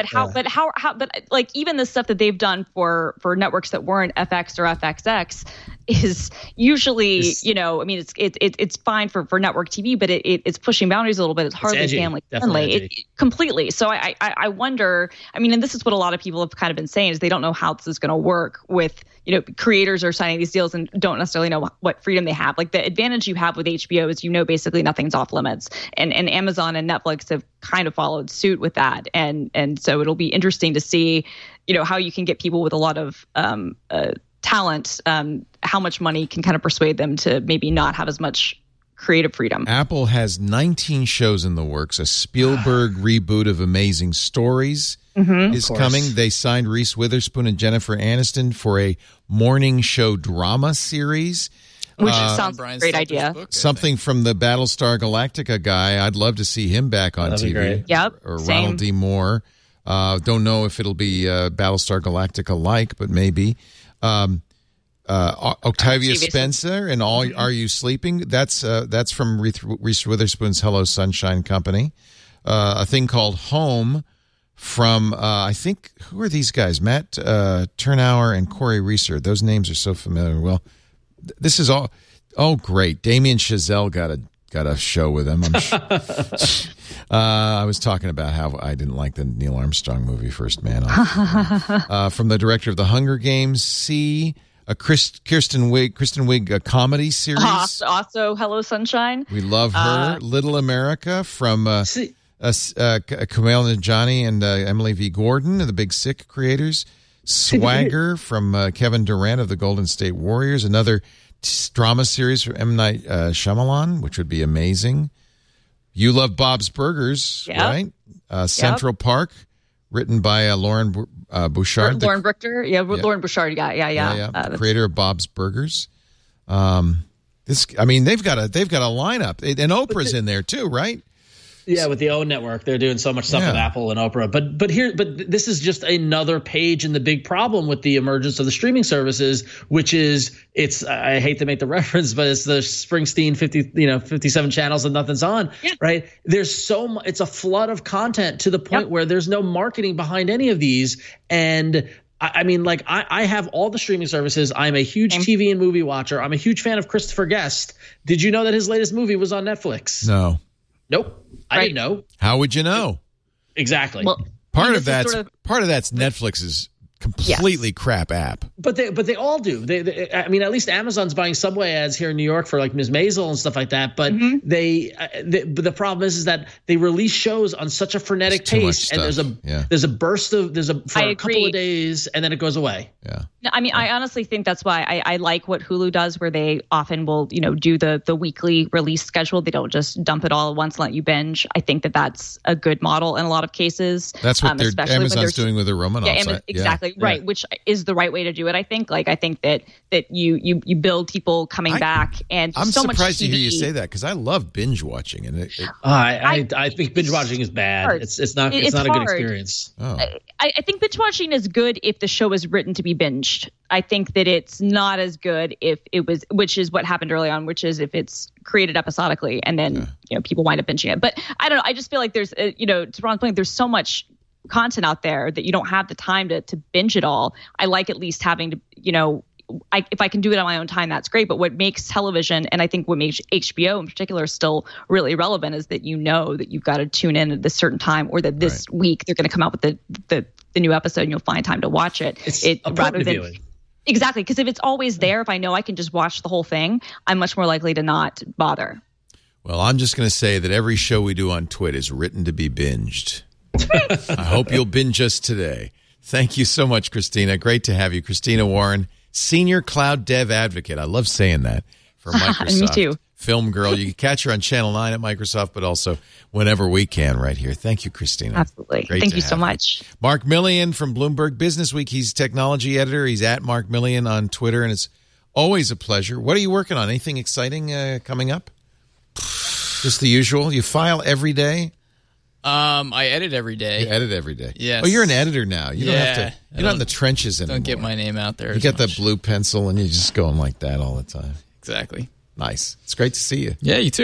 But even the stuff that they've done for networks that weren't FX or FXX, is usually, I mean, it's fine for network TV, but it's pushing boundaries a little bit. It's hardly family friendly. Completely. So I wonder, I mean, and this is what a lot of people have kind of been saying, is they don't know how this is going to work with, creators are signing these deals and don't necessarily know what freedom they have. Like, the advantage you have with HBO is, basically nothing's off limits, and Amazon and Netflix have kind of followed suit with that. And so it'll be interesting to see, how you can get people with a lot of talent, how much money can kind of persuade them to maybe not have as much creative freedom. Apple has 19 shows in the works. A Spielberg reboot of Amazing Stories is coming. They signed Reese Witherspoon and Jennifer Aniston for a morning show drama series. Which sounds like a great idea. Something from the Battlestar Galactica guy. I'd love to see him back on TV. Yep. Or Ronald D. Moore. Don't know if it'll be Battlestar Galactica-like, but maybe. Octavia Spencer and Are You Sleeping? That's from Reese Witherspoon's Hello Sunshine Company. A thing called Home from, I think, who are these guys? Matt Turnauer and Corey Reeser. Those names are so familiar. Well, this is all, great. Damien Chazelle got a show with him. I was talking about how I didn't like the Neil Armstrong movie, First Man. From the director of The Hunger Games, Kristen Wiig, a comedy series. Also, Hello Sunshine. We love her. Little America from Kumail Nanjiani and Emily V. Gordon, the Big Sick creators. Swagger from Kevin Durant of the Golden State Warriors. Another drama series for M. Night Shyamalan, which would be amazing. You Love Bob's Burgers, right? Central Park, written by Lauren Bouchard. Lauren Richter, Lauren Bouchard, yeah. Creator of Bob's Burgers. They've got a lineup, and Oprah's in there too, right? Yeah, with the O Network, they're doing so much stuff with Apple and Oprah. But this is just another page in the big problem with the emergence of the streaming services, which is I hate to make the reference, but it's the Springsteen 57 channels and nothing's on, right? There's it's a flood of content to the point where there's no marketing behind any of these. And I mean, like, I have all the streaming services. I'm a huge TV and movie watcher. I'm a huge fan of Christopher Guest. Did you know that his latest movie was on Netflix? No. Nope. I didn't know. How would you know? Exactly. Well, part of that's Netflix's completely crap app. But they all do. I mean, at least Amazon's buying Subway ads here in New York for like Ms. Maisel and stuff like that. But but the problem is that they release shows on such a frenetic pace, and there's a burst of for a couple of days, and then it goes away. Yeah. No, I mean, I honestly think that's why I like what Hulu does, where they often will do the weekly release schedule. They don't just dump it all at once and let you binge. I think that's a good model in a lot of cases. That's what Amazon's doing with the Romanov site. Exactly. Right, which is the right way to do it. I think. Like, I think that you build people coming back, and I'm so surprised much to hear you say that, because I love binge watching, and I think binge watching is bad. It's not a good experience. Oh. I think binge watching is good if the show is written to be binged. I think that it's not as good if it was, which is what happened early on, which is if it's created episodically and then people wind up binging it. But I don't know. I just feel like there's to Ron's point, there's so much content out there that you don't have the time to binge it all. I like at least having to, if I can do it on my own time, that's great. But what makes television, and I think what makes HBO in particular still really relevant, is that that you've got to tune in at this certain time, or that this week they're going to come out with the new episode and you'll find time to watch it. Rather than viewing. Exactly, because if it's always there, if I know I can just watch the whole thing, I'm much more likely to not bother. Well, I'm just going to say that every show we do on Twit is written to be binged. I hope you'll binge us today. Thank you so much, Christina. Great to have you. Christina Warren, Senior Cloud Dev Advocate. I love saying that for Microsoft. Me too. Film girl. You can catch her on Channel 9 at Microsoft, but also whenever we can right here. Thank you, Christina. Absolutely. Thank you so much. Mark Millian from Bloomberg Business Week. He's technology editor. He's at Mark Millian on Twitter, and it's always a pleasure. What are you working on? Anything exciting coming up? Just the usual? You file every day? I edit every day. You edit every day. Yes. Oh, you're an editor now. You don't have to. You're not in the trenches anymore. Don't get my name out there. You get the blue pencil and you just going like that all the time. Exactly. Nice. It's great to see you. Yeah, you too.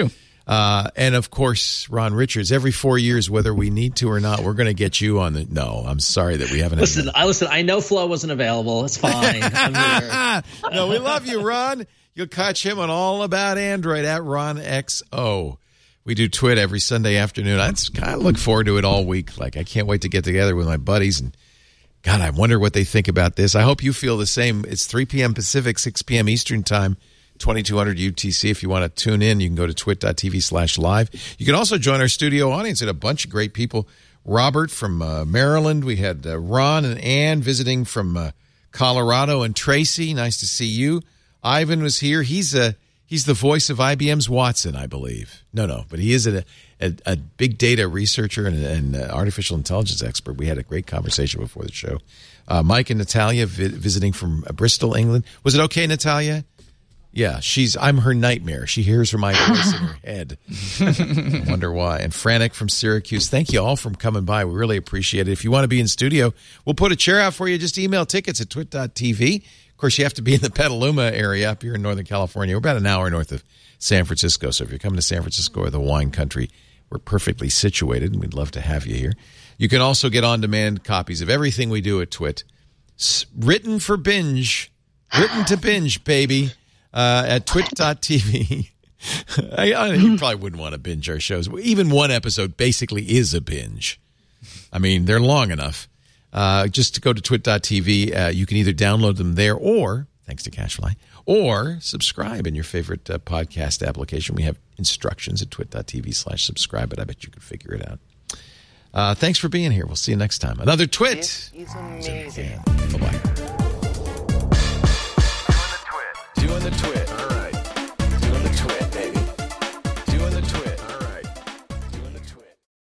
And, of course, Ron Richards. Every 4 years, whether we need to or not, we're going to get you on the – no, I'm sorry that we haven't – Listen, I know Flo wasn't available. It's fine. I'm here. No, we love you, Ron. You'll catch him on All About Android at RonXO. We do Twit every Sunday afternoon. I look forward to it all week. Like, I can't wait to get together with my buddies. And, God, I wonder what they think about this. I hope you feel the same. It's 3 p.m. Pacific, 6 p.m. Eastern Time. 2200 UTC. If you want to tune in, you can go to twit.tv/live. You can also join our studio audience and a bunch of great people. Robert from Maryland. We had Ron and Ann visiting from Colorado, and Tracy. Nice to see you. Ivan was here. He's the voice of IBM's Watson, I believe. No, but he is a big data researcher and artificial intelligence expert. We had a great conversation before the show. Mike and Natalia visiting from Bristol, England. Was it okay, Natalia? Yeah, I'm her nightmare. She hears my voice in her head. I wonder why. And Frantic from Syracuse. Thank you all for coming by. We really appreciate it. If you want to be in studio, we'll put a chair out for you. Just email tickets at twit.tv. Of course, you have to be in the Petaluma area up here in Northern California. We're about an hour north of San Francisco. So if you're coming to San Francisco or the wine country, we're perfectly situated, and we'd love to have you here. You can also get on-demand copies of everything we do at Twit. Written for binge. Written to binge, baby. At twit.tv. You probably wouldn't want to binge our shows. Even one episode basically is a binge. I mean, they're long enough. Just to go to twit.tv, you can either download them there or, thanks to Cashfly, or subscribe in your favorite podcast application. We have instructions at twit.tv/subscribe, but I bet you could figure it out. Thanks for being here. We'll see you next time. Another Twit. This is amazing. Bye-bye. Doing the Twit.